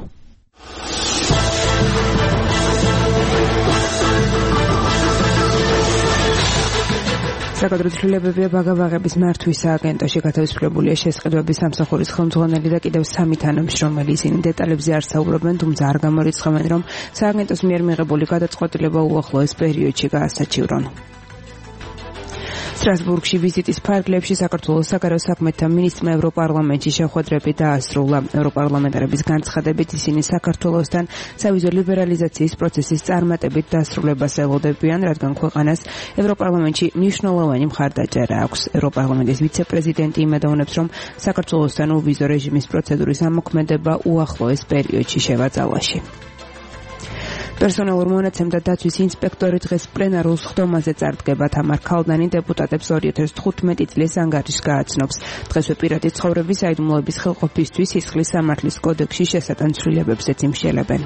საკადრო ცვლილებებია ბაგავაღების მართვის სააგენტოში გათავისუფლებულია შესყიდვების სამსახურის ხელმძღვანელი და კიდევ 3 თანამშრომელი ისინი დეტალებზე არ საუბრობენ თუმცა არ გამორიცხავენ რომ სააგენტოს მიერ მიღებული გადაწყვეტილება უახლოეს პერიოდში გაასაჩივრონ სტრასბურგში ვიზიტის ფარგლებში საქართველოს საგარეო საქმეთა მინისტრმა ევროპარლამენტში შეხვედრები დაასრულა. ევროპარლამენტარების განცხადებით ისინი საქართველოსთან სავიზო ლიბერალიზაციის პროცესის წარმატებით დასრულებას ელოდებიან, რადგან ქვეყანას ევროპარლამენტში მნიშვნელოვანი მხარდაჭერა აქვს. ევროპარლამენტის ვიცე-პრეზიდენტი იმედოვნებს, რომ საქართველოსთან უვიზო რეჟიმის პროცედურის ამოქმედება უახლოეს პერიოდში შევაძალაში. პერსონალურ მონაცემთა დაცვის ინსპექტორი დღეს პლენარულ სხდომაზე წარდგება. თამარ ქალდანი დეპუტატებს 2015 წლის ანგარიშს გააცნობს. დღესვე პირადი ცხოვრების საიდუმლოების ხელყოფისთვის სისხლის სამართლის კოდექსში შესატან ცვლილებებზეც იმშელებენ.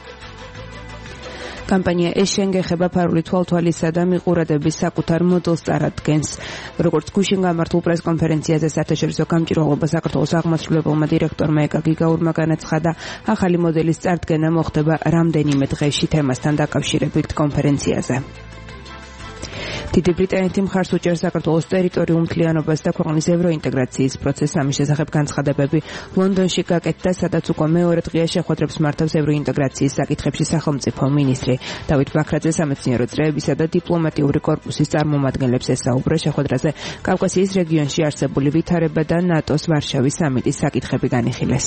კამპანია ეშენგ ეხება ფარული თვალთვალისა და მიყურადების საკუთარ მოდელს წარადგენს. როგორც გუშინ გამართულ პრესკონფერენციაზე საერთაშორისო გამჭირვალობა საქართველოს აღმასრულებელმა დირექტორმა ეკა გიგაურმა განაცხადა, ახალი მოდელის წარდგენა მოხდება რამდენიმე დღეში თემასთან დაკავშირებით კონფერენციაზე. დიდი ბრიტანეთი მხარს უჭერს საქართველოს ტერიტორიულ მთლიანობას და ქვეყნის ევროინტეგრაციის პროცესს. ამის შესახებ განცხადებები ლონდონში გაკეთდა, სადაც უკვე მეორე დღეა შეხვედრებს მართავს ევროინტეგრაციის საკითხებში სახელმწიფო მინისტრი. დავით ბაქრაძე სამეცნიერო წრეებისა და დიპლომატიური კორპუსის წარმომადგენლებს ესაუბრა შეხვედრაზე კავკასიის რეგიონში არსებული ვითარება და ნატოს ვარშავის სამიტის საკითხები განიხილეს.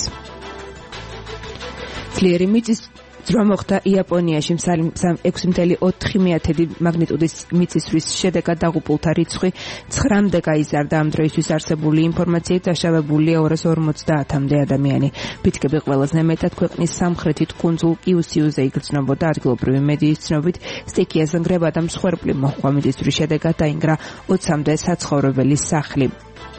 ძლიერი ძროხა მოხდა იაპონიაში 6.4 მაგნიტუდის მიწისძვრის შედეგად დაღუპულთა რიცხვი 9-მდე გაიზარდა. ამ დროისთვის არსებული ინფორმაციით დაშავებულია 250-მდე ადამიანი. ფითქები ყველაზე მეტად ქვეყნის სამხრეთით კუნძულ კიუსიუზე იგრძნობოდა. ადგილობრივი მედიის ცნობით სტიქიას ნგრევა და მსხვერპლი მოჰყვა. მიწისძვრის შედეგად დაინგრა 20-მდე საცხოვრებელი სახლი.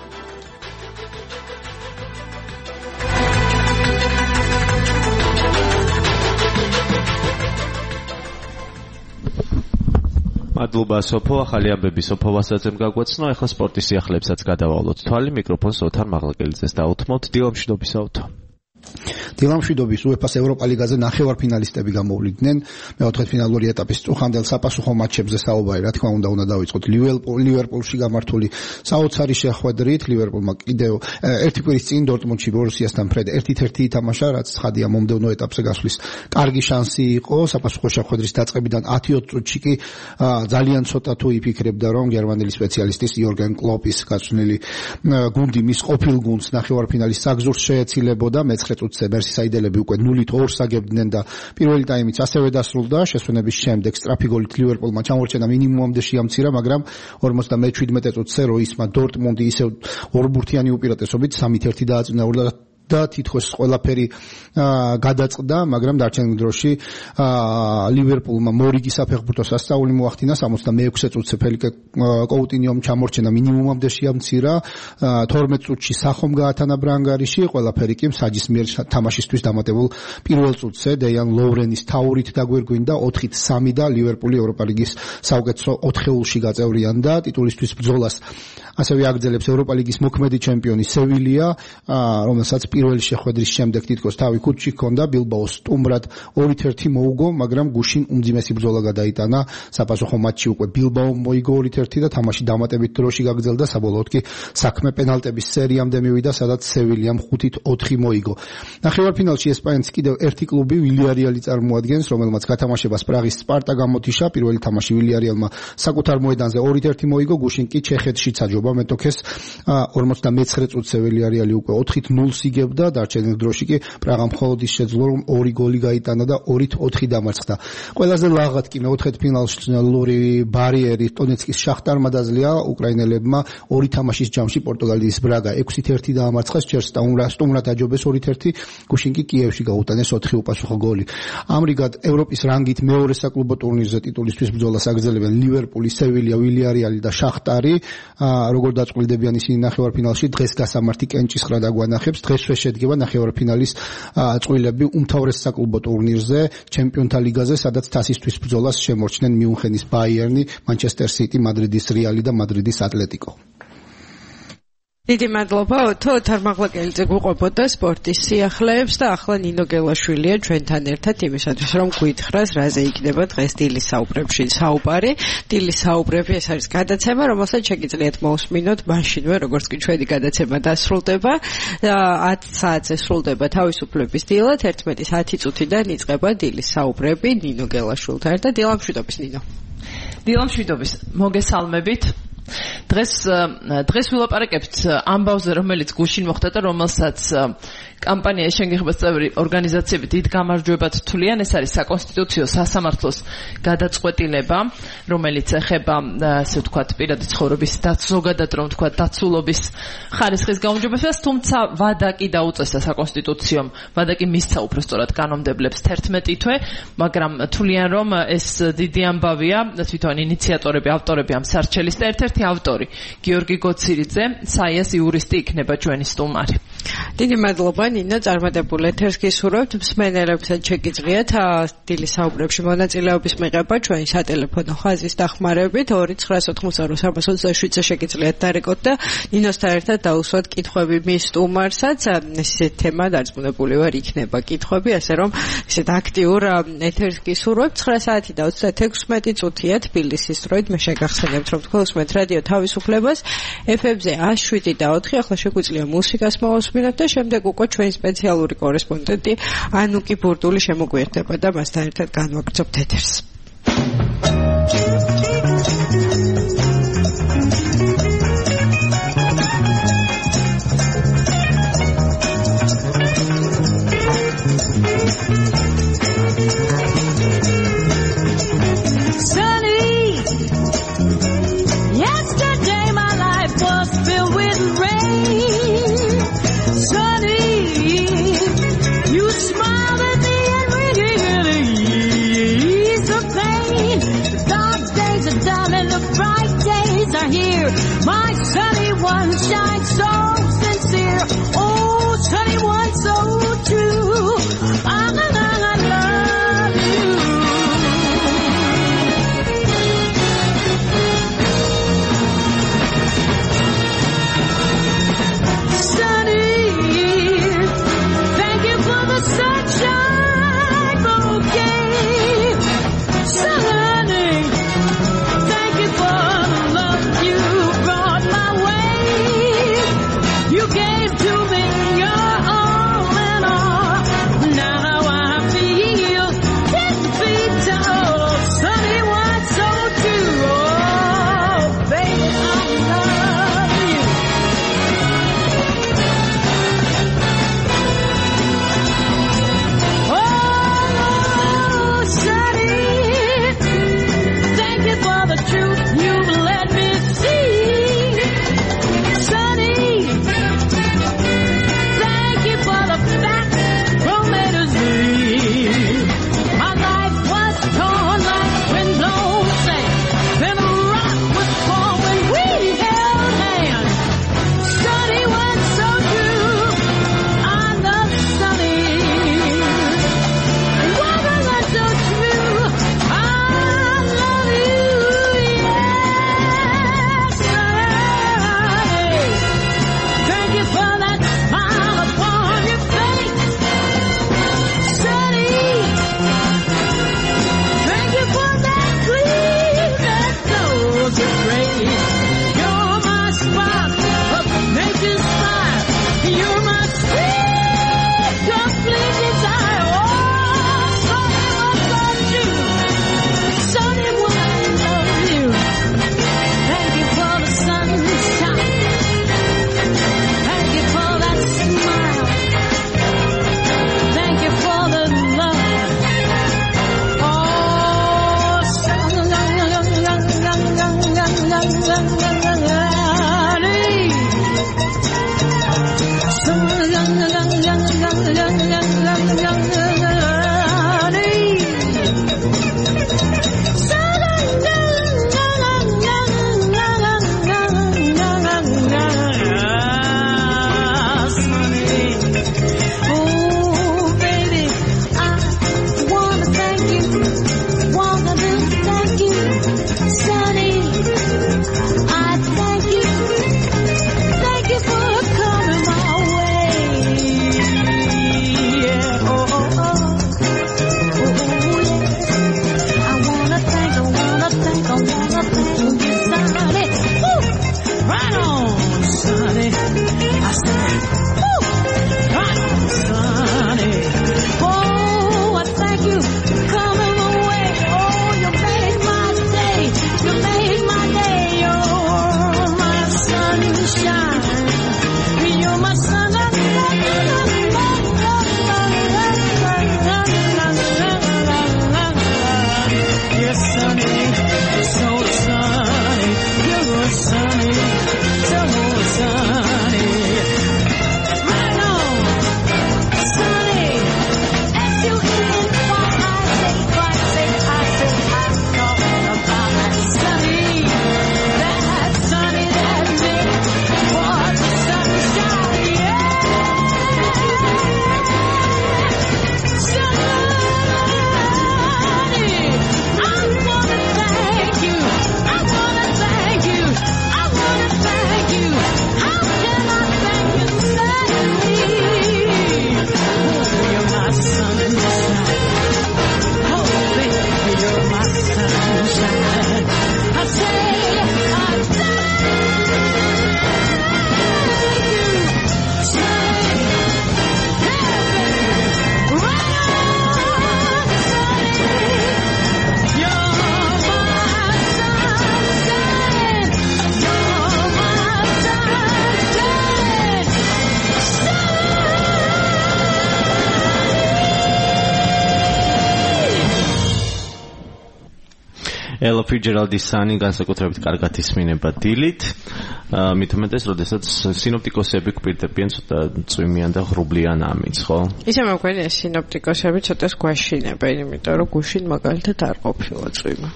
მადლობა სოფო, ახალი ამბები სოფოვასაძემ გაგვაცნო. ახლა სპორტის სიახლეებსაც გადავალოთ თვალი. მიკროფონს ოთარ მაღლაკელიძეს დაუთმობთ. დილამშვიდობის აუთო. დილამშვიდობის UEFA-ს ევროპა ლიგაზე ნახევარფინალისტები გამოვლიდნენ მეოთხედფინალური ეტაპის წუხამდელ საპასუხო მატჩებზე საუბარი რა თქმა უნდა დავიწყოთ ლივერპულში გამართული საოცარი შეხვედრით ლივერპულმა კიდევ ერთი კვირის წინ დორტმუნდში ბორუსიასთან ფრედ 1-1 ითამაშა რაც ცხადია მომდევნო ეტაპზე გასვლის კარგი შანსი იყო საპასუხო შეხვედრის დაწყებიდან 10-20 წუთში კი ძალიან ცოტა თუ იფიქრებდა რომ გერმანელი სპეციალისტის იორგენ კლოპის გაწვნილი გუნდი მის ყოფილ გუნდს ნახევარფინალის საგზურს შეეცილებოდა მე-9 წუთზე საიდელები უკვე 0-2 აგებდნენ და პირველი ტაიმიც ასევე დასრულდა შესვენების შემდეგ სწრაფი გოლით ლივერპულმა ჩამორჩენა მინიმუმამდე შეამცირა მაგრამ 57 წუთზე როისმა დორტმუნდი ისევ ორბურთიანი უპირატესობით 3-1 დააწინაურდა და თითქოს ყველაფერი გადაწყდა, მაგრამ დარჩენილ დროში ლივერპულმა მორიგი საფეხბურთო სასწაული მოახდინა 66 წუთზე ფელიკე კოუტინიომ ჩამორჩენა მინიმუმამდე შეამცირა 12 წუთში სახომ გაათანა ბრანგარიში ყველაფერი კი მსაჯის მიერ თამაშისთვის დამატებულ პირველ წუთზე დეიან ლოვრენის თაურით დაგვირგვინდა 4-3 და ლივერპული ევროპა ლიგის საუკეთესო 4-ში გაწევრიანდა ტიტულისთვის ბრძოლას ასევე აგრძელებს ევროპა ლიგის მოქმედი ჩემპიონი სევილია რომელსაც პირველი შეხვედრის შემდეგ თითქოს თავი ქუჩში ჰქონდა ბილბაოს სტუმრად 2-1 მოუგო მაგრამ გუშინ უმძიმესი ბრძოლა გადაიტანა საპასუხო მატჩი უკვე ბილბაომ მოიგო 2-1 და თამაში დამატებით დროში გაგრძელდა საბოლოოდ კი საქმე პენალტების სერიამდე მივიდა სადაც სევილიამ 5-4 მოიგო ნახევარფინალში ესპანეთის კიდევ ერთი კლუბი ვილიარეალი წარმოადგენს რომელმაც გათამაშებას პრაღის სპარტა გამოთიშა პირველი თამაში ვილიარეალმა საკუთარ მოედანზე 2-1 მოიგო გუშინ კი ჩეხეთში ჩაჯობა მეტოქეს 59 წუთზე ვილიარეალი უკვე 4-0 იგებდა დარჩენილ დროში კი პრაღამ მხოლოდ ის შეძლო რომ 2 გოლი გაიტანა და 2-4 დამარცხდა ყველაზე ლაღად კი მეოთხედფინალური ბარიერი დონეცკის შახტარმა დაძლია უკრაინელებმა 2 თამაშის ჯამში პორტუგალიის ბრაგა 6-1 დაამარცხეს ჯერ სტუმრად აჯობეს 2-1 გუშინ კი კიევში გაუტანეს 4 უპასუხო გოლი ამრიგად ევროპის რანგით მეორე საკლუბო ტურნირზე ტიტულისთვის ბრძოლას აგრძელებენ ლივერპული სევილია ვილიარეალი და შახტარი როგორ დაწყვეტილებიან ისინი ნახევარფინალში დღეს გასამართი კენჭისყრა დაგვანახებს დღესვე შედგება ნახევარფინალის წვლილები უმთავრეს საკლუბო ტურნირზე ჩემპიონთა ლიგაზე სადაც თასისთვის ბრძოლას შემორჩნენ მიუნხენის ბაიერნი მანჩესტერ სიტი მადრიდის რეალი და მადრიდის ატლეტიკო დიდი მადლობა თოთარ მაღლაკელიძე გვყვებოდა სპორტის სიახლეებს და ახლა ნინო გელაშვილია ჩვენთან ერთად იმისათვის რომ გვითხრას რაზე იქნება დღეს დილის საუბრებში საუბარი დილის საუბრები ეს არის გადაცემა რომელსაც შეგიძლიათ მოусმინოთ მაშინვე როგორც კი ჩვენი გადაცემა დასრულდება 10 საათზე სრულდება თავისუფლების დილად 11:10 წუთიდან იწყება დილის საუბრები ნინო გელაშვილთან ერთად დილამშვიდობის ნინო დილამშვიდობის მოგესალმებით დღეს ვილაპარაკებთ ამბავზე რომელიც გუშინ მოხდა და რომელსაც კამპანია შენგეხებას წევრი ორგანიზაციები დიდ გამარჯვებად თვლიან ეს არის საკონსტიტუციო სასამართლოს გადაწყვეტილება რომელიც ეხება ასე ვთქვათ პირადი ცხოვრების ზოგადად რომ ვთქვათ დაცულობის ხარისხის გაუმჯობესებას თუმცა ვადა კი დაუწესა საკონსტიტუციომ ვადა კი მისცა უბრალოდ კანონმდებლებს 11 თვე მაგრამ თვლიან რომ ეს დიდი ამბავია თვითონ ინიციატორები ავტორები ამ სარჩელის და ერთ-ერთი ავტორი გიორგი გოცირიძე საიას იურისტი იქნება ჩვენი სტუმარი დიდი მადლობა ნინო წარმატებულ ეთერს გისურვებთ მსმენელებსაც შეგიძლიათ დილის საუბრებში მონაწილეობის მიღება ჩვენი სატელეფონო ხაზის დახმარებით 2983-327-ზე შეგიძლიათ დარეკოთ და ნინოსთან ერთად დაუსვათ კითხვები მის სტუმარსაც ეს თემა დარწმუნებული ვარ იქნება კითხვები ასე რომ ისეთ აქტიურ ეთერს გისურვებთ 9 საათი და 36 წუთია თბილისის დროით მე შეგახსენებთ რომ თქვენ უსმენთ რადიო თავისუფლებას FM-ზე 107.4 ახლა შეგვიძლია მუსიკას მოусმინოთ და შემდეგ უკვე ჩვენი სპეციალური კორესპონდენტი ანუკი ბურდული შემოგვიერთდება და მასთან ერთად განვაგრძობთ ეთერს. My sunny one shines so sincere. Oh, sunny one so true. I love you. Sunny, thank you Ella Fitzgeralds სანი განსაკუთრებით კარგად ისმინება დილით. მით უმეტეს, როდესაც სინოპტიკოსები გვპირდებიან ცოტა წვიმიან და ღრუბლიან ამით, ხო? ისე მოგყვანია სინოპტიკოსები ცოტას გვაშინებენ, იმიტომ რომ გუშინ მაგალითად არ ყოფილა წვიმა.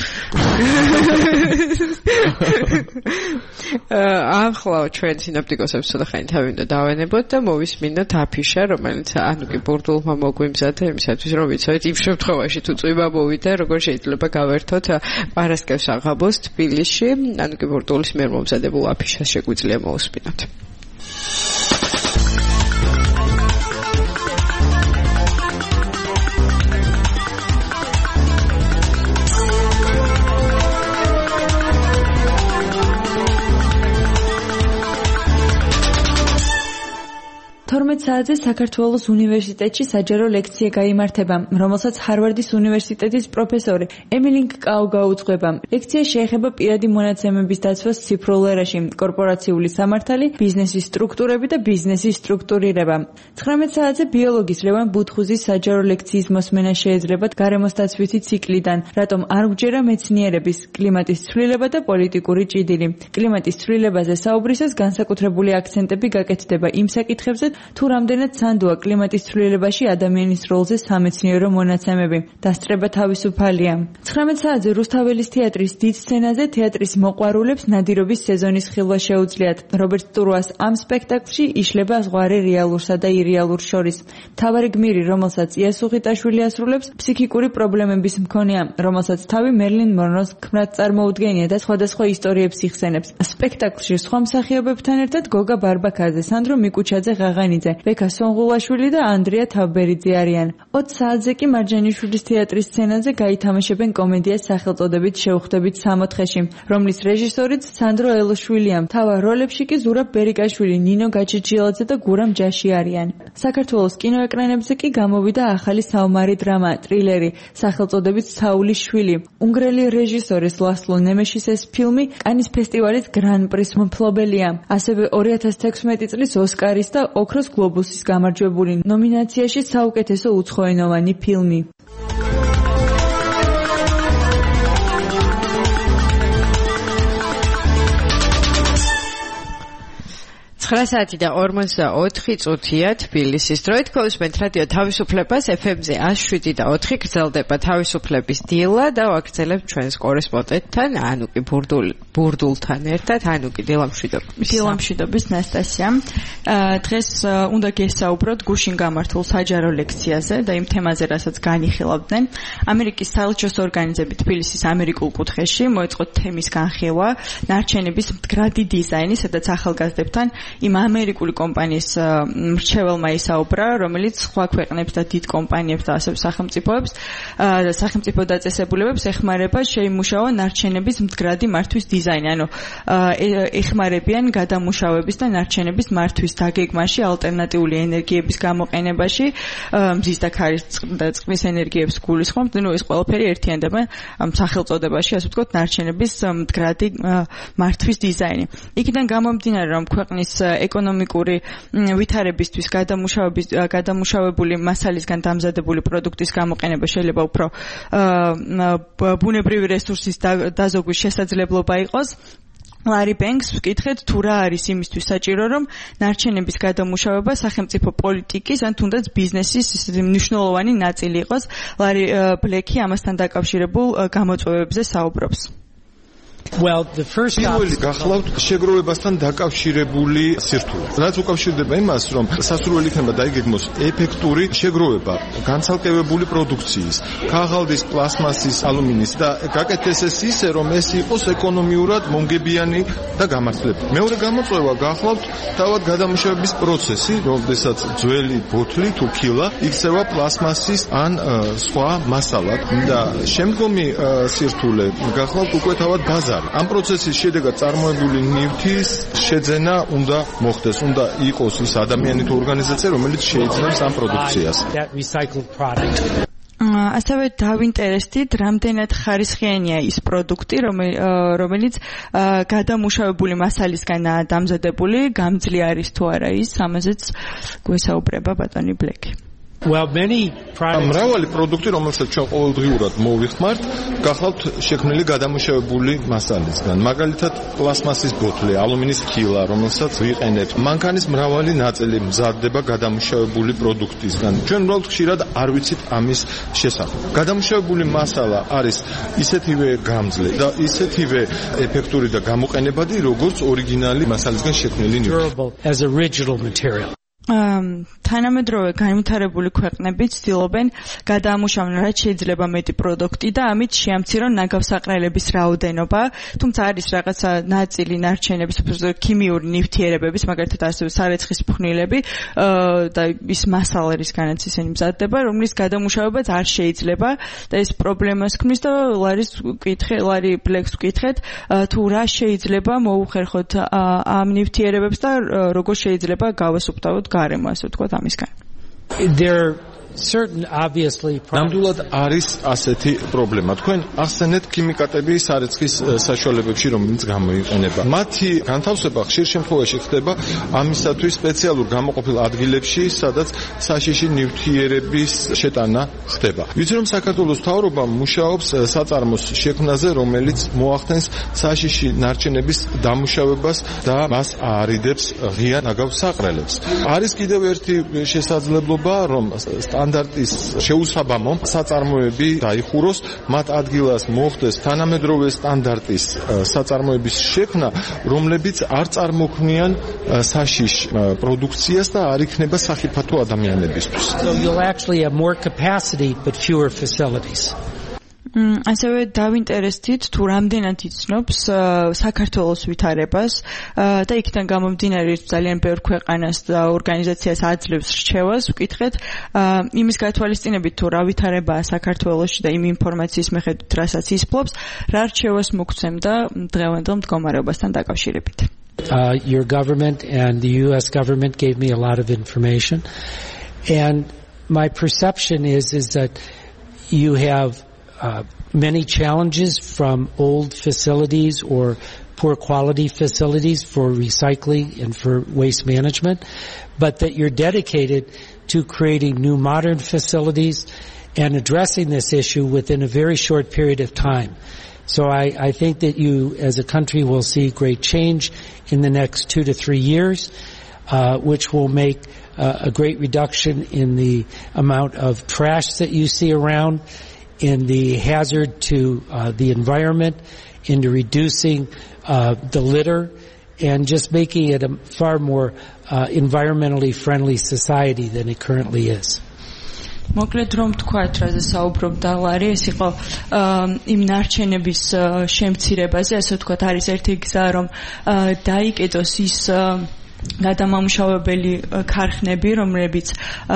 ახლა ჩვენ სინოპტიკოსებს ცოტა ხანი თავი უნდა დავენებოთ და მოვისმინოთ აფიშა, რომელიც ანუკი ბურდულმა მოგვიმზადა იმისათვის, რომ ვიცოდეთ იმ შემთხვევაში თუ წვიმა მოვიდა, როგორ შეიძლება გავერთოთ პარასკევს აღაბოს თბილისში, ანუკი ბურდულის მიერ მომზადებულ აფიშას შეგვიძლია მოусმინოთ. საათზე საქართველოს უნივერსიტეტში საჯარო ლექცია გაიმართება, რომელსაც ჰარვარდის უნივერსიტეტის პროფესორი ემილინგ კაუ გაუძღვება. ლექცია შეეხება პირადი მონაცემების დაცვას ციფრულ ერაში, კორპორაციული სამართალი, ბიზნესის სტრუქტურები და ბიზნესის სტრუქტურირება. 19 საათზე ბიოლოგის ლევან ბუთხუზის საჯარო ლექციის მოსმენა შეეძლებათ გარემოს დაცვითი ციკლიდან, რატომ არ გვჯერა მეცნიერების, კლიმატის ცვლილება და პოლიტიკური ჭიდილი. კლიმატის ცვლილებაზე საუბრისას განსაკუთრებული აქცენტები გაკეთდება იმ საკითხებზე, თუ რამდენად სანდოა კლიმატის ცვლილებაში ადამიანის როლზე სამეცნიერო მონაცემები. დასწრება თავისუფალია. 19 საათზე რუსთაველის თეატრის დიდ სცენაზე თეატრის მოყვარულებს ნადირობის სეზონის ხილვა შეუძლიათ. რობერტ ტურუას ამ სპექტაკლში იშლება ზღვარი რეალურსა და ირეალურ შორის. მთავარი გმირი, რომელსაც იასუხიტაშვილი ასრულებს, ფსიქიკური პრობლემების მქონეა, რომელსაც თავი მერლინ მონროს ქმრად წარმოუდგენია და სხვადასხვა ისტორიებს იხსენებს. სპექტაკლში სხვა მსახიობებთან ერთად გოგა ბარბაქაძე, სანდრო მიკუჩაძე ღაღანიძე, ბექა სონღულაშვილი და ანდრია თავბერიძე არიან. 20 საათზე კი მარჯანიშვილის თეატრის სცენაზე გაითამაშებენ კომედიას სახელწოდებით შევხვდებით 64-ში, რომლის რეჟისორიც სანდრო ელოშვილია. მთავარ როლებში კი ზურაბ ბერიკაშვილი, ნინო გაჩიჩილაძე და გურამ ჯაში არიან. საქართველოს კინოეკრანებზე კი გამოვიდა ახალი საომარი დრამა, ტრილერი, სახელწოდებით საულის შვილი. უნგრელი რეჟისორის ლასლო ნემეშის ეს ფილმი კანის ფესტივალის გრან-პრის მფლობელია. ასევე 2016 წლის ოსკარის და ოქროს გლობუსის გამარჯვებული ნომინაციაში საუკეთესო უცხოენოვანი ფილმი. 9 საათი და 44 წუთია თბილისის დროით. გულისხმობთ რადიო თავისუფლებას FM-ზე 107 და 4 გრძელდება თავისუფლების დილა და ვაგრძელებთ ჩვენს კორესპონდენტთან ანუკი ბურდულთან ერთად. ანუკი დილამშვიდობის ნასტასია. დღეს უნდა გესაუბროთ გუშინ გამართულ საჯარო ლექციაზე და იმ თემაზე, რასაც განიხილავდნენ. ამერიკის საელჩოს ორგანიზები თბილისის ამერიკულ კუთხეში მოეწყოთ თემის განხილვა, ნარჩენების მდგრადი დიზაინი, სადაც ახალგაზრდებთან იმ ამერიკული კომპანიის მრჩეველმა ისაუბრა, რომელიც სხვა ქვეყნებს და დიდ კომპანიებს და ასევე სახელმწიფოებს და სახელმწიფო დაწესებულებებს ეხმარება შეიმუშავა ნარჩენების მდგრადი მართვის დიზაინი, ანუ ეხმარებიან გადამუშავების და ნარჩენების მართვის დაგეგმაში, ალტერნატიული ენერგიების გამოყენებაში, მზის და ქარის და წყლის ენერგიებს გულისხმობთ, ну ეს ყველაფერი ერთიანდება სახელწოდებაში, ასე ვთქვათ, ნარჩენების მდგრადი მართვის დიზაინი. იქიდან გამომდინარე, რომ ქვეყნის ეკონომიკური ვითარებისთვის გადამუშავებული მასალისგან დამზადებული პროდუქტის გამოყენება შეიძლება უფრო ბუნებრივი რესურსის დაზოგვის შესაძლებლობა იყოს. ლარი ბენკს ვკითხეთ, თუ რა არის იმისთვის საჭირო, რომ ნარჩენების გადამუშავება სახელმწიფო პოლიტიკის ან თუნდაც ბიზნესის მნიშვნელოვანი ნაწილი იყოს. ლარი ბლეკი ამასთან დაკავშირებულ გამოწვევებზე საუბრობს. პირველი გახლავთ შეგროვებასთან დაკავშირებული სირთულე. რაც უკავშირდება იმას, რომ სასურველი იქნება დაიგეგმოს ეფექტური შეგროვება განცალკევებული პროდუქციის, ქაღალდის, პლასმასის, ალუმინის და გაკეთდეს ისე, რომ ეს იყოს ეკონომიურად მომგებიანი და გამართლებული. მეორე გამოწვევა გახლავთ თავად გადამუშავების პროცესი, როდესაც ძველი ბოთლი თუ ქილა იქცევა პლასმასის ან სხვა მასალად და შემდგომი სირთულე გახლავთ უკვე თავად ბაზარი. ამ პროცესის შედეგად წარმოებული ნივთის შეძენა უნდა მოხდეს, უნდა იყოს ის ადამიანი თუ ორგანიზაცია, რომელიც შეიძინებს ამ პროდუქციას. ასევე დავინტერესდით, რამდენად ხარისხიანია ის პროდუქტი, რომელიც გადამუშავებული მასალისგანაა დამზადებული, გამძლე არის თუ არა ის, ამაზეც გვესაუბრება ბატონი ბლეკი. Well, many მრავალი პროდუქტი, რომელსაც ჩვენ ყოველდღიურად მოვიხმართ, გახლავთ შექმნილი გადამუშავებული მასალისგან. მაგალითად, პლასმასის ბოთლი, ალუმინის ქილა, რომელსაც ვიყენებთ. მანქანის მრავალი ნაწილი მზადდება გადამუშავებული პროდუქტისგან. ჩვენ უბრალოდ ხშირად არ ვიცით ამის შესახებ. გადამუშავებული მასალა არის ისეთივე გამძლე და ისეთივე ეფექტური და გამოყენებადი, როგორც ორიგინალი მასალისგან შექმნილი ნივთი. თანამედროვე განვითარებული ქვეყნები ცდილობენ გადაამუშავონ რაც შეიძლება მეტი პროდუქტი და ამით შეამცირონ ნაგავსაყრელების რაოდენობა, თუმცა არის რაღაცა ნაწილი ნარჩენების ქიმიური ნივთიერებების, მაგალითად არსებობს სარეცხის ფხვნილები და ის მასალერისგანაც ისინი მზადდება, რომლის გადამუშავებაც არ შეიძლება და ეს პრობლემას ქმნის და ლარი ბლეკს ვკითხეთ, თუ რა შეიძლება მოუხერხოთ ამ ნივთიერებებს და როგორ შეიძლება გავასუფთავოთ გარემო, ასე ვთქვათ, ამისგან. ნამდვილად არის ასეთი პრობლემა. თქვენ ახსენეთ ქიმიკატები სარეცხის საშუალებებში, რომელიც გამოიყენება. მათი განთავსება ხშირ შემთხვევაში ხდება ამისათვის სპეციალურ გამოყოფილ ადგილებში, სადაც საშიში ნივთიერების შეტანა ხდება. ვიცი რომ საქართველოს მთავრობა მუშაობს საწარმოს შექმნაზე, რომელიც მოახდენს საშიში ნარჩენების დამუშავებას და მას აარიდებს ღია ნაგავსაყრელებს. არის კიდევ ერთი შესაძლებლობა, რომ სტანდარტის შეუსაბამო საწარმოები დაიხუროს, მათ ადგილას მოხდეს თანამედროვე სტანდარტის საწარმოების შექმნა, რომლებიც არ წარმოქმნიან საშიშ პროდუქციას და არ იქნება სახიფათო ადამიანებისთვის. So you'll actually have more capacity but fewer facilities. ასევე დავინტერესდით თუ რამდენად იცნობს საქართველოს ვითარებას და იქიდან გამომდინარე ძალიან ბევრ ქვეყანას და ორგანიზაციას აძლევს რჩევას ვკითხეთ იმის გათვალისწინებით თუ რა ვითარებაა საქართველოში და იმ ინფორმაციის მიხედვით რასაც ისფლობს რა რჩევას მოგცემდა დღევანდელ მდგომარეობასთან დაკავშირებით. Your government and the US government gave me a lot of information and my perception is that you have many challenges from old facilities or poor quality facilities for recycling and for waste management, but that you're dedicated to creating new modern facilities and addressing this issue within a very short period of time. So I think that you as a country will see great change in the next 2 to 3 years, which will make a great reduction in the amount of trash that you see around, in the hazard to the environment, into reducing the litter, and just making it a far more environmentally friendly society than it currently is. მოკლედ რომ თქვათ რაზე საუბრობდა ლარი, ეს იყო იმ ნარჩენების შემცირებაზე, ასე ვთქვათ, არის ერთი გზა რომ დაიკეტოს ის გადამამუშავებელი ქარხნები, რომლებიც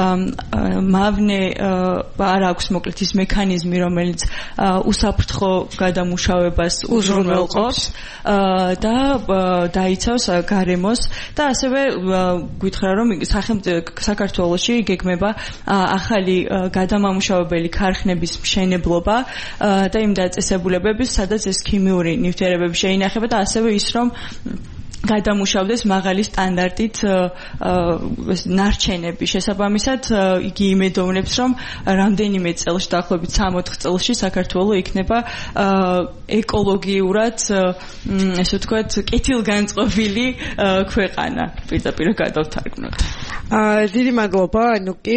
მავნე არ აქვს მოკლედ ის მექანიზმი, რომელიც უსაფრთხო გადამუშავებას უზრუნველყოფს და დაიცავს გარემოს და ასევე გითხრა რომ საქართველოში გეგმება ახალი გადამამუშავებელი ქარხნების მშენებლობა და იმ დაწესებულებების, სადაც ეს ქიმიური ნივთიერებები შეინახება და ასევე ის რომ გადამუშავდეს მაღალი სტანდარტით ნარჩენები. შესაბამისად, იგი იმედოვნებს, რომ რამდენიმე წელში, დაახლოებით 3-4 წელში საქართველო იქნება ეკოლოგიურად, ესე ვთქვათ, კეთილგანწყობილი ქვეყანა. პირდაპირ გადავთარგმნოთ. დიდი მადლობა, ანუკი.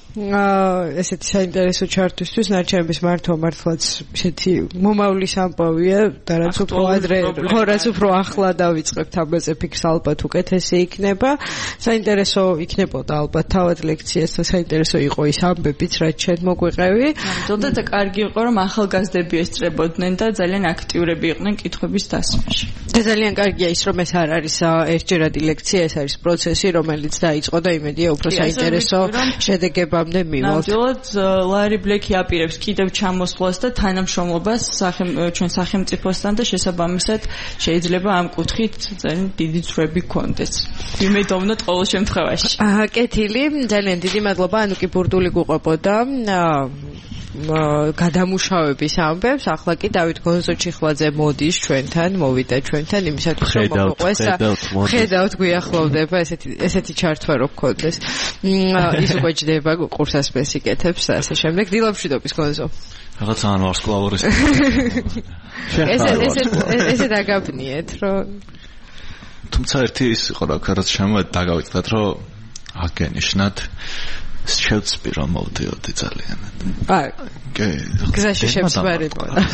ესეთი საინტერესო ჩარტვისთვის ნარჩენების მართვა მართლაც ესეთი მომავლის ამბავია და რაც უფრო ადრე, რაც უფრო ახლა დავიწყებთ ამაზე ფიქრს, ალბათ უკეთესი იქნება. საინტერესო იქნებოდა ალბათ თავად ლექციას და საინტერესო იყო ის ამბებიც, რაც ჩვენ მოგვიყევი. ნამდვილად და კარგი იყო რომ ახალგაზრდები ესწრებოდნენ და ძალიან აქტიურები იყვნენ კითხვების დასმაში. და ძალიან კარგია ის რომ ეს არ არის ერთჯერადი ლექცია, ეს არის პროცესი, რომელიც დაიწყო და იმედია უფრო საინტერესო შედეგება ნამდვილად ლარი ბლეკი აპირებს კიდევ ჩამოსვლას და თანამშრომლობას ჩვენ სახელმწიფოსთან და შესაბამისად შეიძლება ამ კუთხით ძალიან დიდი ძვრები გქონდეს. იმედოვნოთ ყოველ შემთხვევაში. კეთილი, ძალიან დიდი მადლობა, ანუკი ბურდული გუყვებოდა. გადამუშავების ამბებს, ახლა კი დავით გონზოჩიხლაძე მოდის ჩვენთან, მოვიდა ჩვენთან იმისათვის რომ მოყვეს. ხედავთ გვიახლოვდება ესეთი ჩართვა რო გქონდეს. ის უკვე ჯდება კურსას მესიკეთებს და ასე შემდეგ. დილამშვიდობის გონზო. რაღაც ან ვარსკვლავურის. ესე დაგაბნიეთ რომ თუმცა ერთი ის იყო რაც დაგავიწყდათ რომ აგენიშნათ შევწყვი რომ მოვდიოდი ძალიან. კი. გზაში შევწვარი.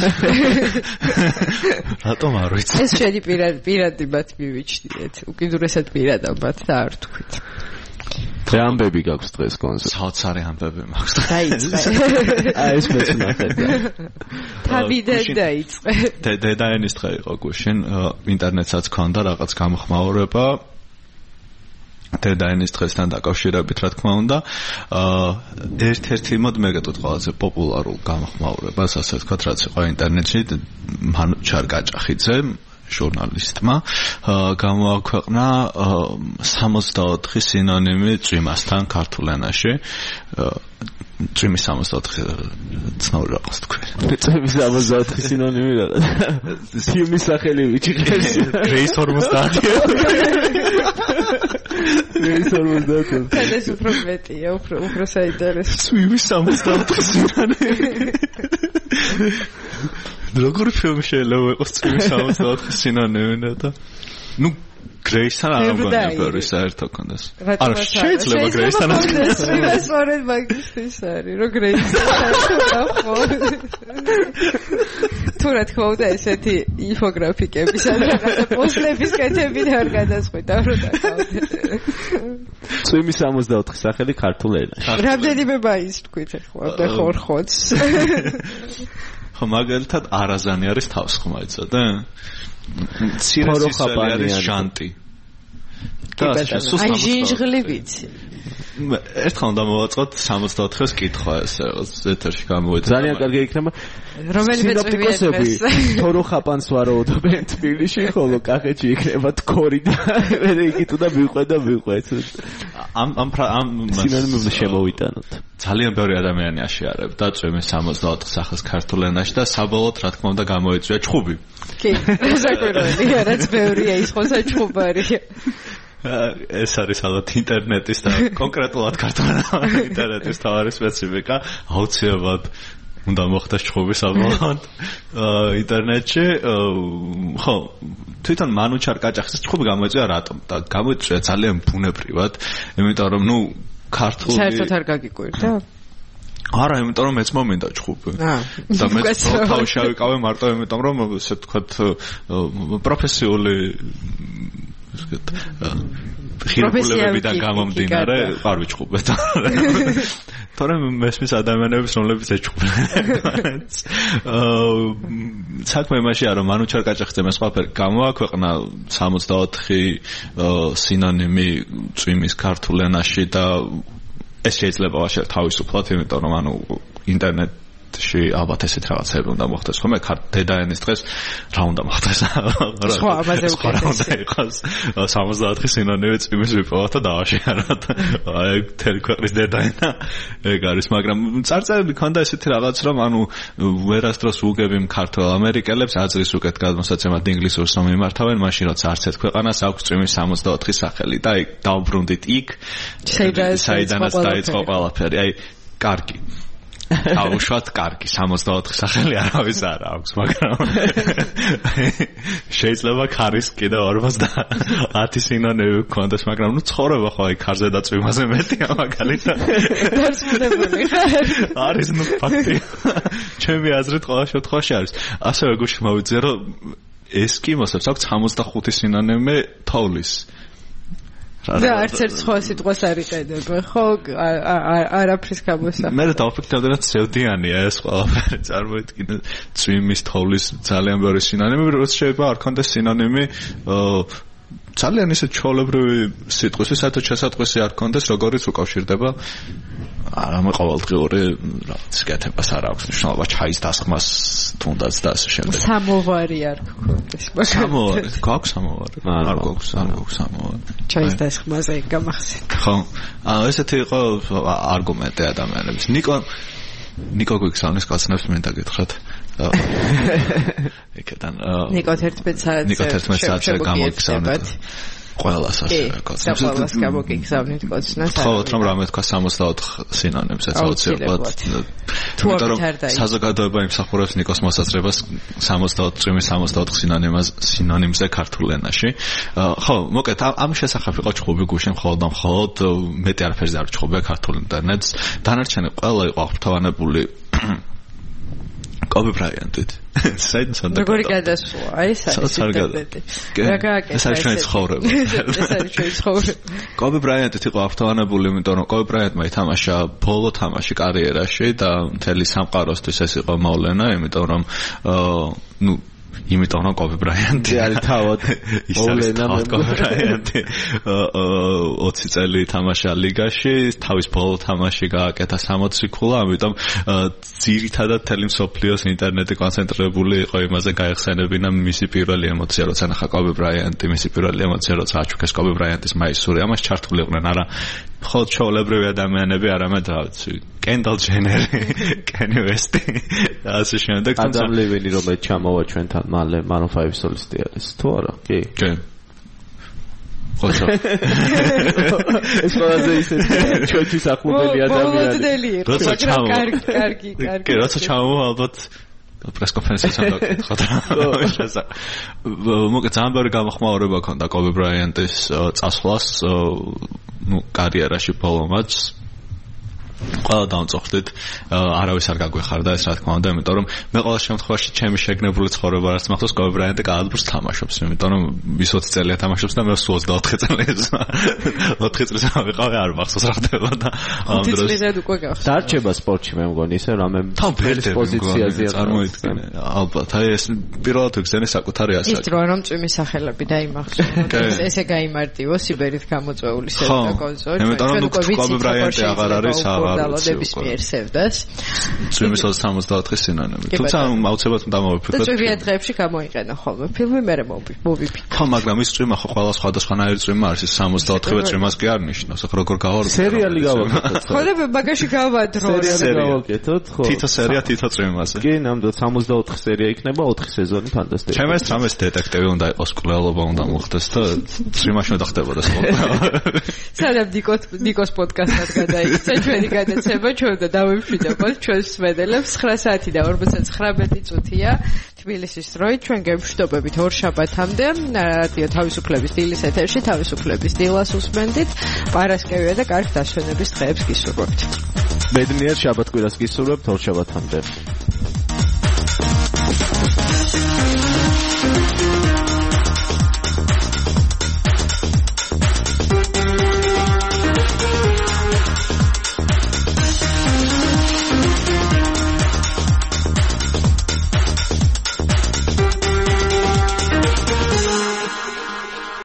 რატომ არ ვიცი? ეს შენი პირადად მივიჩნიეთ. უკიდურესად პირადად და არ თქვით. რა ამბები გაქვს დღეს კონზე? საოცარი ამბები მაქვს. დაიწყე. ეს მეცნახებია. თავიდან დაიწყე. დედაენის დღე იყო გუშინ, ინტერნეტსაც ჰქონდა რაღაც გამოხმაურება. დედაენის დღესთან დაკავშირებით, რა თქმა უნდა, ერთ-ერთი მოდ მეგეთოთ ყველაზე პოპულარულ გამოხმაურებას, ასე ვთქვათ, რაც იყო ინტერნეტში, მანუჩარ გაჭახიძე ჟურნალისტმა გამოაქვეყნა 64 სინონიმი წვიმასთან ქართულ ენაში. წვიმის 64 ცნობილი რაღაც თქვენ. წვიმის 64 სინონიმი რა? სიმის სახელი ვიჭირეს. გრეის 50. გრეის 50. ეს უფრო მეტია, უფრო საინტერესო. წვიმის 64 სინონიმი. როგორი ფილმი შეიძლება იყოს წვიმის 64 სინონიმი და ნუ გრეისთან არ ამგვარი საერთო კონდეს. არა შეიძლება გრეისთან ეს სწორედ მაგისტრის არის, რომ გრეისთან საერთო ხო. თუ რა თქმა უნდა ესეთი ინფოგრაფიკების ან რაღაცა პოსტების კეთებით არ გადაწყვეტა რომ დაკავდეთ. წვიმის 64 სახელი ქართულ ენაში. რამდენიმე მაის თქვით ახლა და ხორხოც. ხო მაგალითად არაზანი არის თავსხმა იცოდე? ცირესისელი არის ჟანტი. აი ჟინჟღლი ვიცი. ერთხელ უნდა მოვაწყოთ 64-ს კითხვა ესე ეთერში გამოვედა. ძალიან კარგი იქნება. რომელიმე სინოპტიკოსები თორო ხაპანს ვარაუდობენ თბილისში, ხოლო კახეთში იქნება თქორი და მე იქით უნდა მიყვეთ. ამ სინონიმები შემოვიტანოთ. ძალიან ბევრი ადამიანი აშიარებდა წვიმის 64 სახეს ქართულ ენაში და საბოლოოდ რა თქმა უნდა გამოიწვია ჩხუბი. კი, საკვირველი, რაც ბევრია ის ხო საჩხუბარია. ეს არის ალბათ ინტერნეტის და კონკრეტულად ქართულ ინტერნეტის თავარი სპეციფიკა, აუცილებლად უნდა მოხდეს ჩხუბი საბოლოოდ ინტერნეტში. ხო, თვითონ მანუჩარ გაჭახის ჩხუბი გამოიწვია რატომ? და გამოიწვია ძალიან ბუნებრივად, იმიტომ რომ ნუ ქართული საერთოდ არ გაგიკვირდა? არა, იმიტომ რომ მეც მომინდა ჩხუბი. და მეც თავში ავიკავე მარტო იმიტომ რომ ესე ვთქვათ პროფესიული ხირებულებებიდან გამომდინარე არ ვიჩხუბეთ. თორემ მესმის ადამიანების რომლებიც ეჩხუბენ. საქმე იმაშია რომ მანუჩარ გაჭახიძემ ეს ყველაფერი გამოაქვეყნა 64 სინონიმი წვიმის ქართულ ენაში და ეს შეიძლება ვაშერ თავისუფლად, იმიტომ რომ ანუ ინტერნეტში ალბათ ესეთ რაღაცები უნდა მოხდეს. ხოლმე დედაენის დღეს რა უნდა მოხდეს? სხვა ამაზე უნდა იყოს 64 სინონიმი წვიმის ვიპოვოთ და დავაშიაროთ. აი თელი ქვეყნის დედაენა ეგ არის, მაგრამ წარწერები ქონდა ესეთი რაღაც რომ ანუ ვერასდროს უგები ქართველ ამერიკელებს აზრის უკეთ გადმოსაცემად ინგლისურს რომ მიმართავენ, მაშინ როცა არც ერთ ქვეყანას აქვს წვიმის 64 სახელი და აი დავბრუნდით იქ საიდანაც დაიწყო ყველაფერი. აი კარგი აუშვათ კარგი 64 სახელი არავის არ აქვს, მაგრამ შეიძლება ქარის კიდევ 50 სინონიმი გქონდეს, მაგრამ ნუ ცხოვრება ხო აი ქარზე და წვიმაზე მეტია მაგალითად. დასწრებული არის ნუ ფაქტი. ჩემი აზრით ყველა შემთხვევაში არის. ასევე გუშინ მოვიძიე რომ ესკიმოსებს აქვს 65 სინონიმი თოვლის. და არც ერთ სხვა სიტყვას არ იყედებენ, ხო? არაფრის გამოსახ. მე დავფიქრდი რომ ცევდიანია ეს ყველაფერი, წარმოიდგინე წვიმის თოვლის ძალიან ბევრი სინონიმი, როგორც შეიძლება არ ქონდეს სინონიმი ძალიან ისე ჩაოლებრივი სიტყვის, საერთოდ შესატყვისი არ ქონდეს, როგორიც უკავშირდება არამე ყოველდღიური რაღაც კეთებას არ აქვს მნიშვნელობა, ჩაის დასხმას თუნდაც და ასე შემდეგ. სამოვარი არ გქონდეს. სამოვარი, გაქვს სამოვარი? არ გაქვს სამოვარი. ჩაის დასხმაზე გამახსენდა. ხო. ესეთი იყო არგუმენტი ადამიანების. ნიკო ნიკო გვიგზავნის კაცნებს მინდა გითხრათ. ეკეთან ნიკო 11 საათზე გამოგზავნეთ. ყველას ასე კაცნებს. ყველას გამოგიგზავნით კაცნებს. თხოვოთ რომ რამე თქვა 64 სინონიმზეც აუცილებლად. თუმცა რომ საზოგადოება იმსახურებს ნიკოს მოსაზრებას 64 წვიმის 64 სინონიმზე ქართულ ენაში. ხო, მოკეთ ამ შესახებ იყო ჩხუბი გუშინ მხოლოდ მეტი არაფერზე არ ჩხუბია ქართულ ინტერნეტს. დანარჩენი ყველა იყო აღფრთოვანებული კობი ბრაიანტით. საერთოდ როგორი გადასვლა? აი საერთოდ. რა გააკეთა? ეს არის ჩვენი ცხოვრება. ეს არის ჩვენი ცხოვრება. კობი ბრაიანტით იყო აღფრთოვანებული, იმიტომ რომ კობი ბრაიანტმა ითამაშა ბოლო თამაში კარიერაში და მთელი სამყაროსთვის ეს იყო მოვლენა, იმიტომ რომ იმიტომ რომ კობი ბრაიანტი არის თავად მოვლენა კობი ბრაიანტი 20 წელი ითამაშა ლიგაში, თავის ბოლო თამაში გააკეთა 60 ქულა, ამიტომ ძირითადად თელი მსოფლიოს ინტერნეტი კონცენტრირებული იყო იმაზე გაიხსენებინა მისი პირველი ემოცია, როცა ნახა კობი ბრაიანტი, მისი პირველი ემოცია, როცა აჩუქეს კობი ბრაიანტის მაისური, ამას ჩართული იყვნენ არა მხოლოდ ჩაოლებრივი ადამიანები, არამედ კენდალ ჯენერი, კენი ვესტი და ასე შემდეგ. ადამ ლეველი რომელიც ჩამოვა ჩვენთან მალე Maroon 5 სოლისტი არის თუ არა? კი. კი. ხოცა. ეს ყველაზე ისეთი ჩვენთვის ახლობელი ადამიანი. როცა ჩამოვა. კარგი. კი, როცა ჩამოვა ალბათ პრესკონფერენციას ამდაგეთ რა. მოგე ძალიან ბევრი გამოხმაურება ქონდა კობი ბრაიანტის წასვლას კარიერაში ბოლომაც. ყველა დავწოხდით, არავის არ გაგვეხარდა ეს რა თქმა უნდა, იმიტომ რომ მე ყოველ შემთხვევაში ჩემი შეგნებული ცხოვრება რაც მახსოვს, კობი ბრაიანტი კალათბურთს თამაშობს, იმიტომ რომ 20 წელია თამაშობს და მე 24 წელია. 4 წელს ავიყავი, არ მახსოვს რა ხდებოდა ამ დროს. 20 წელად უკვე გავხსნა. დარჩება სპორტში მე მგონი ისე რამე ფერის პოზიციაზე წარმოიდგინე. ალბათ, აი ეს პირველად ვიგზენე საკუთარი ასაკი. ის დრო რომ წვიმის სახელები დაიმახსოვროთ, ესე გაიმარტივო სიბერით გამოწვეული სერტა კონსოლი. იმიტომ რომ კობი ბრაიანტი აღარ არის დალოდების მიერ სევდას. წვიმის 64 სინონიმი. თუმცა აუცილებლად დამოვიფიქროთ. და წვიმიან დღეებში გამოიყენა ხოლმე. ფილმი მერე მოვიფიქრე. ხო, მაგრამ ის წვიმა ხო ყველა სხვადასხვანაირი წვიმა არის. 64 წვიმას კი არ ნიშნავს. ახლა როგორ გავარკვევთ? სერიალი გავაკეთოთ. ხო და მაგაში გავადრო. სერიალი გავაკეთოთ, ხო. თითო სერია თითო წვიმაზე. კი, ნამდვილად 64 სერია იქნება, 4 სეზონი ფანტასტიკური. ჩემს თამეს დეტექტივი უნდა იყოს, კვლელობა უნდა მოხდეს და წვიმაში უნდა ხდებოდეს ხოლმე. სანამ ნიკოს პოდკასტად გადაიქცა ჩვენი გადაცემა, ჩვენ და დავემშვიდობოთ ჩვენს მსმენელებს. 9 საათი და 59 წუთია თბილისის დროით. ჩვენ გემშვიდობებით ორ შაბათამდე რადიო თავისუფლების დილის ეთერში თავისუფლების დილას უსმენდით. პარასკევია და კარგ დასვენების დღეებს გისურვებთ. ბედნიერ შაბათ კვირას გისურვებთ ორ შაბათამდე.